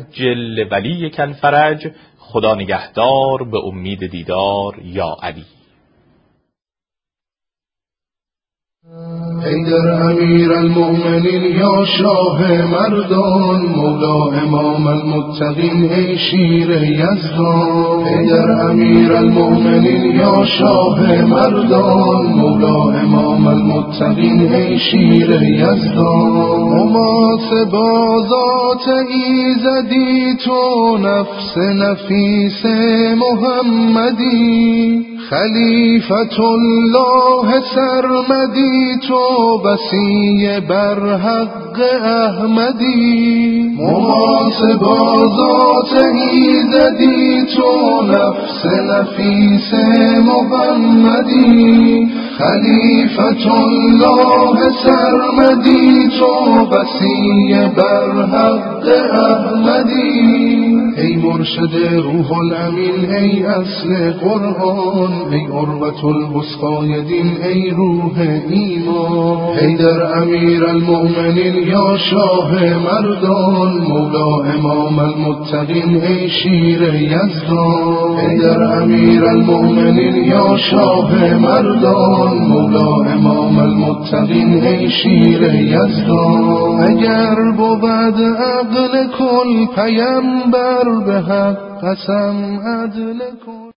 عجل ولیک الفرج. خدا نگهدار به امید دیدار یا علی. حیدر امیر المؤمنین یا شاه مردان، مولا امام المتقین ای شیر یزدان. حیدر امیر المؤمنین یا شاه مردان، مولا امام المتقین ای شیر یزدان. مماس بازات ایزدی تو، نفس نفیس محمدی، خلیفت الله سرمدی تو، بسی بر حق احمدی. مماس بازات ایزدی تو، نفس نفیس محمدی، خلیفت الله سرمدی تو، بسی بر حق احمدی. ای مرشد روح الامین ای اصل قرآن، ای عروة الوثقی دین ای روح ایمان. حیدر امیر المؤمنین یا شاه مردان، مولا امام المتقین ای شیر یزدان. حیدر امیر المؤمنین یا شاه مردان، مولا امام المتقین ای شیر یزدان. اگر بود عقل کل پیمبر، به حق قسم عدل کن.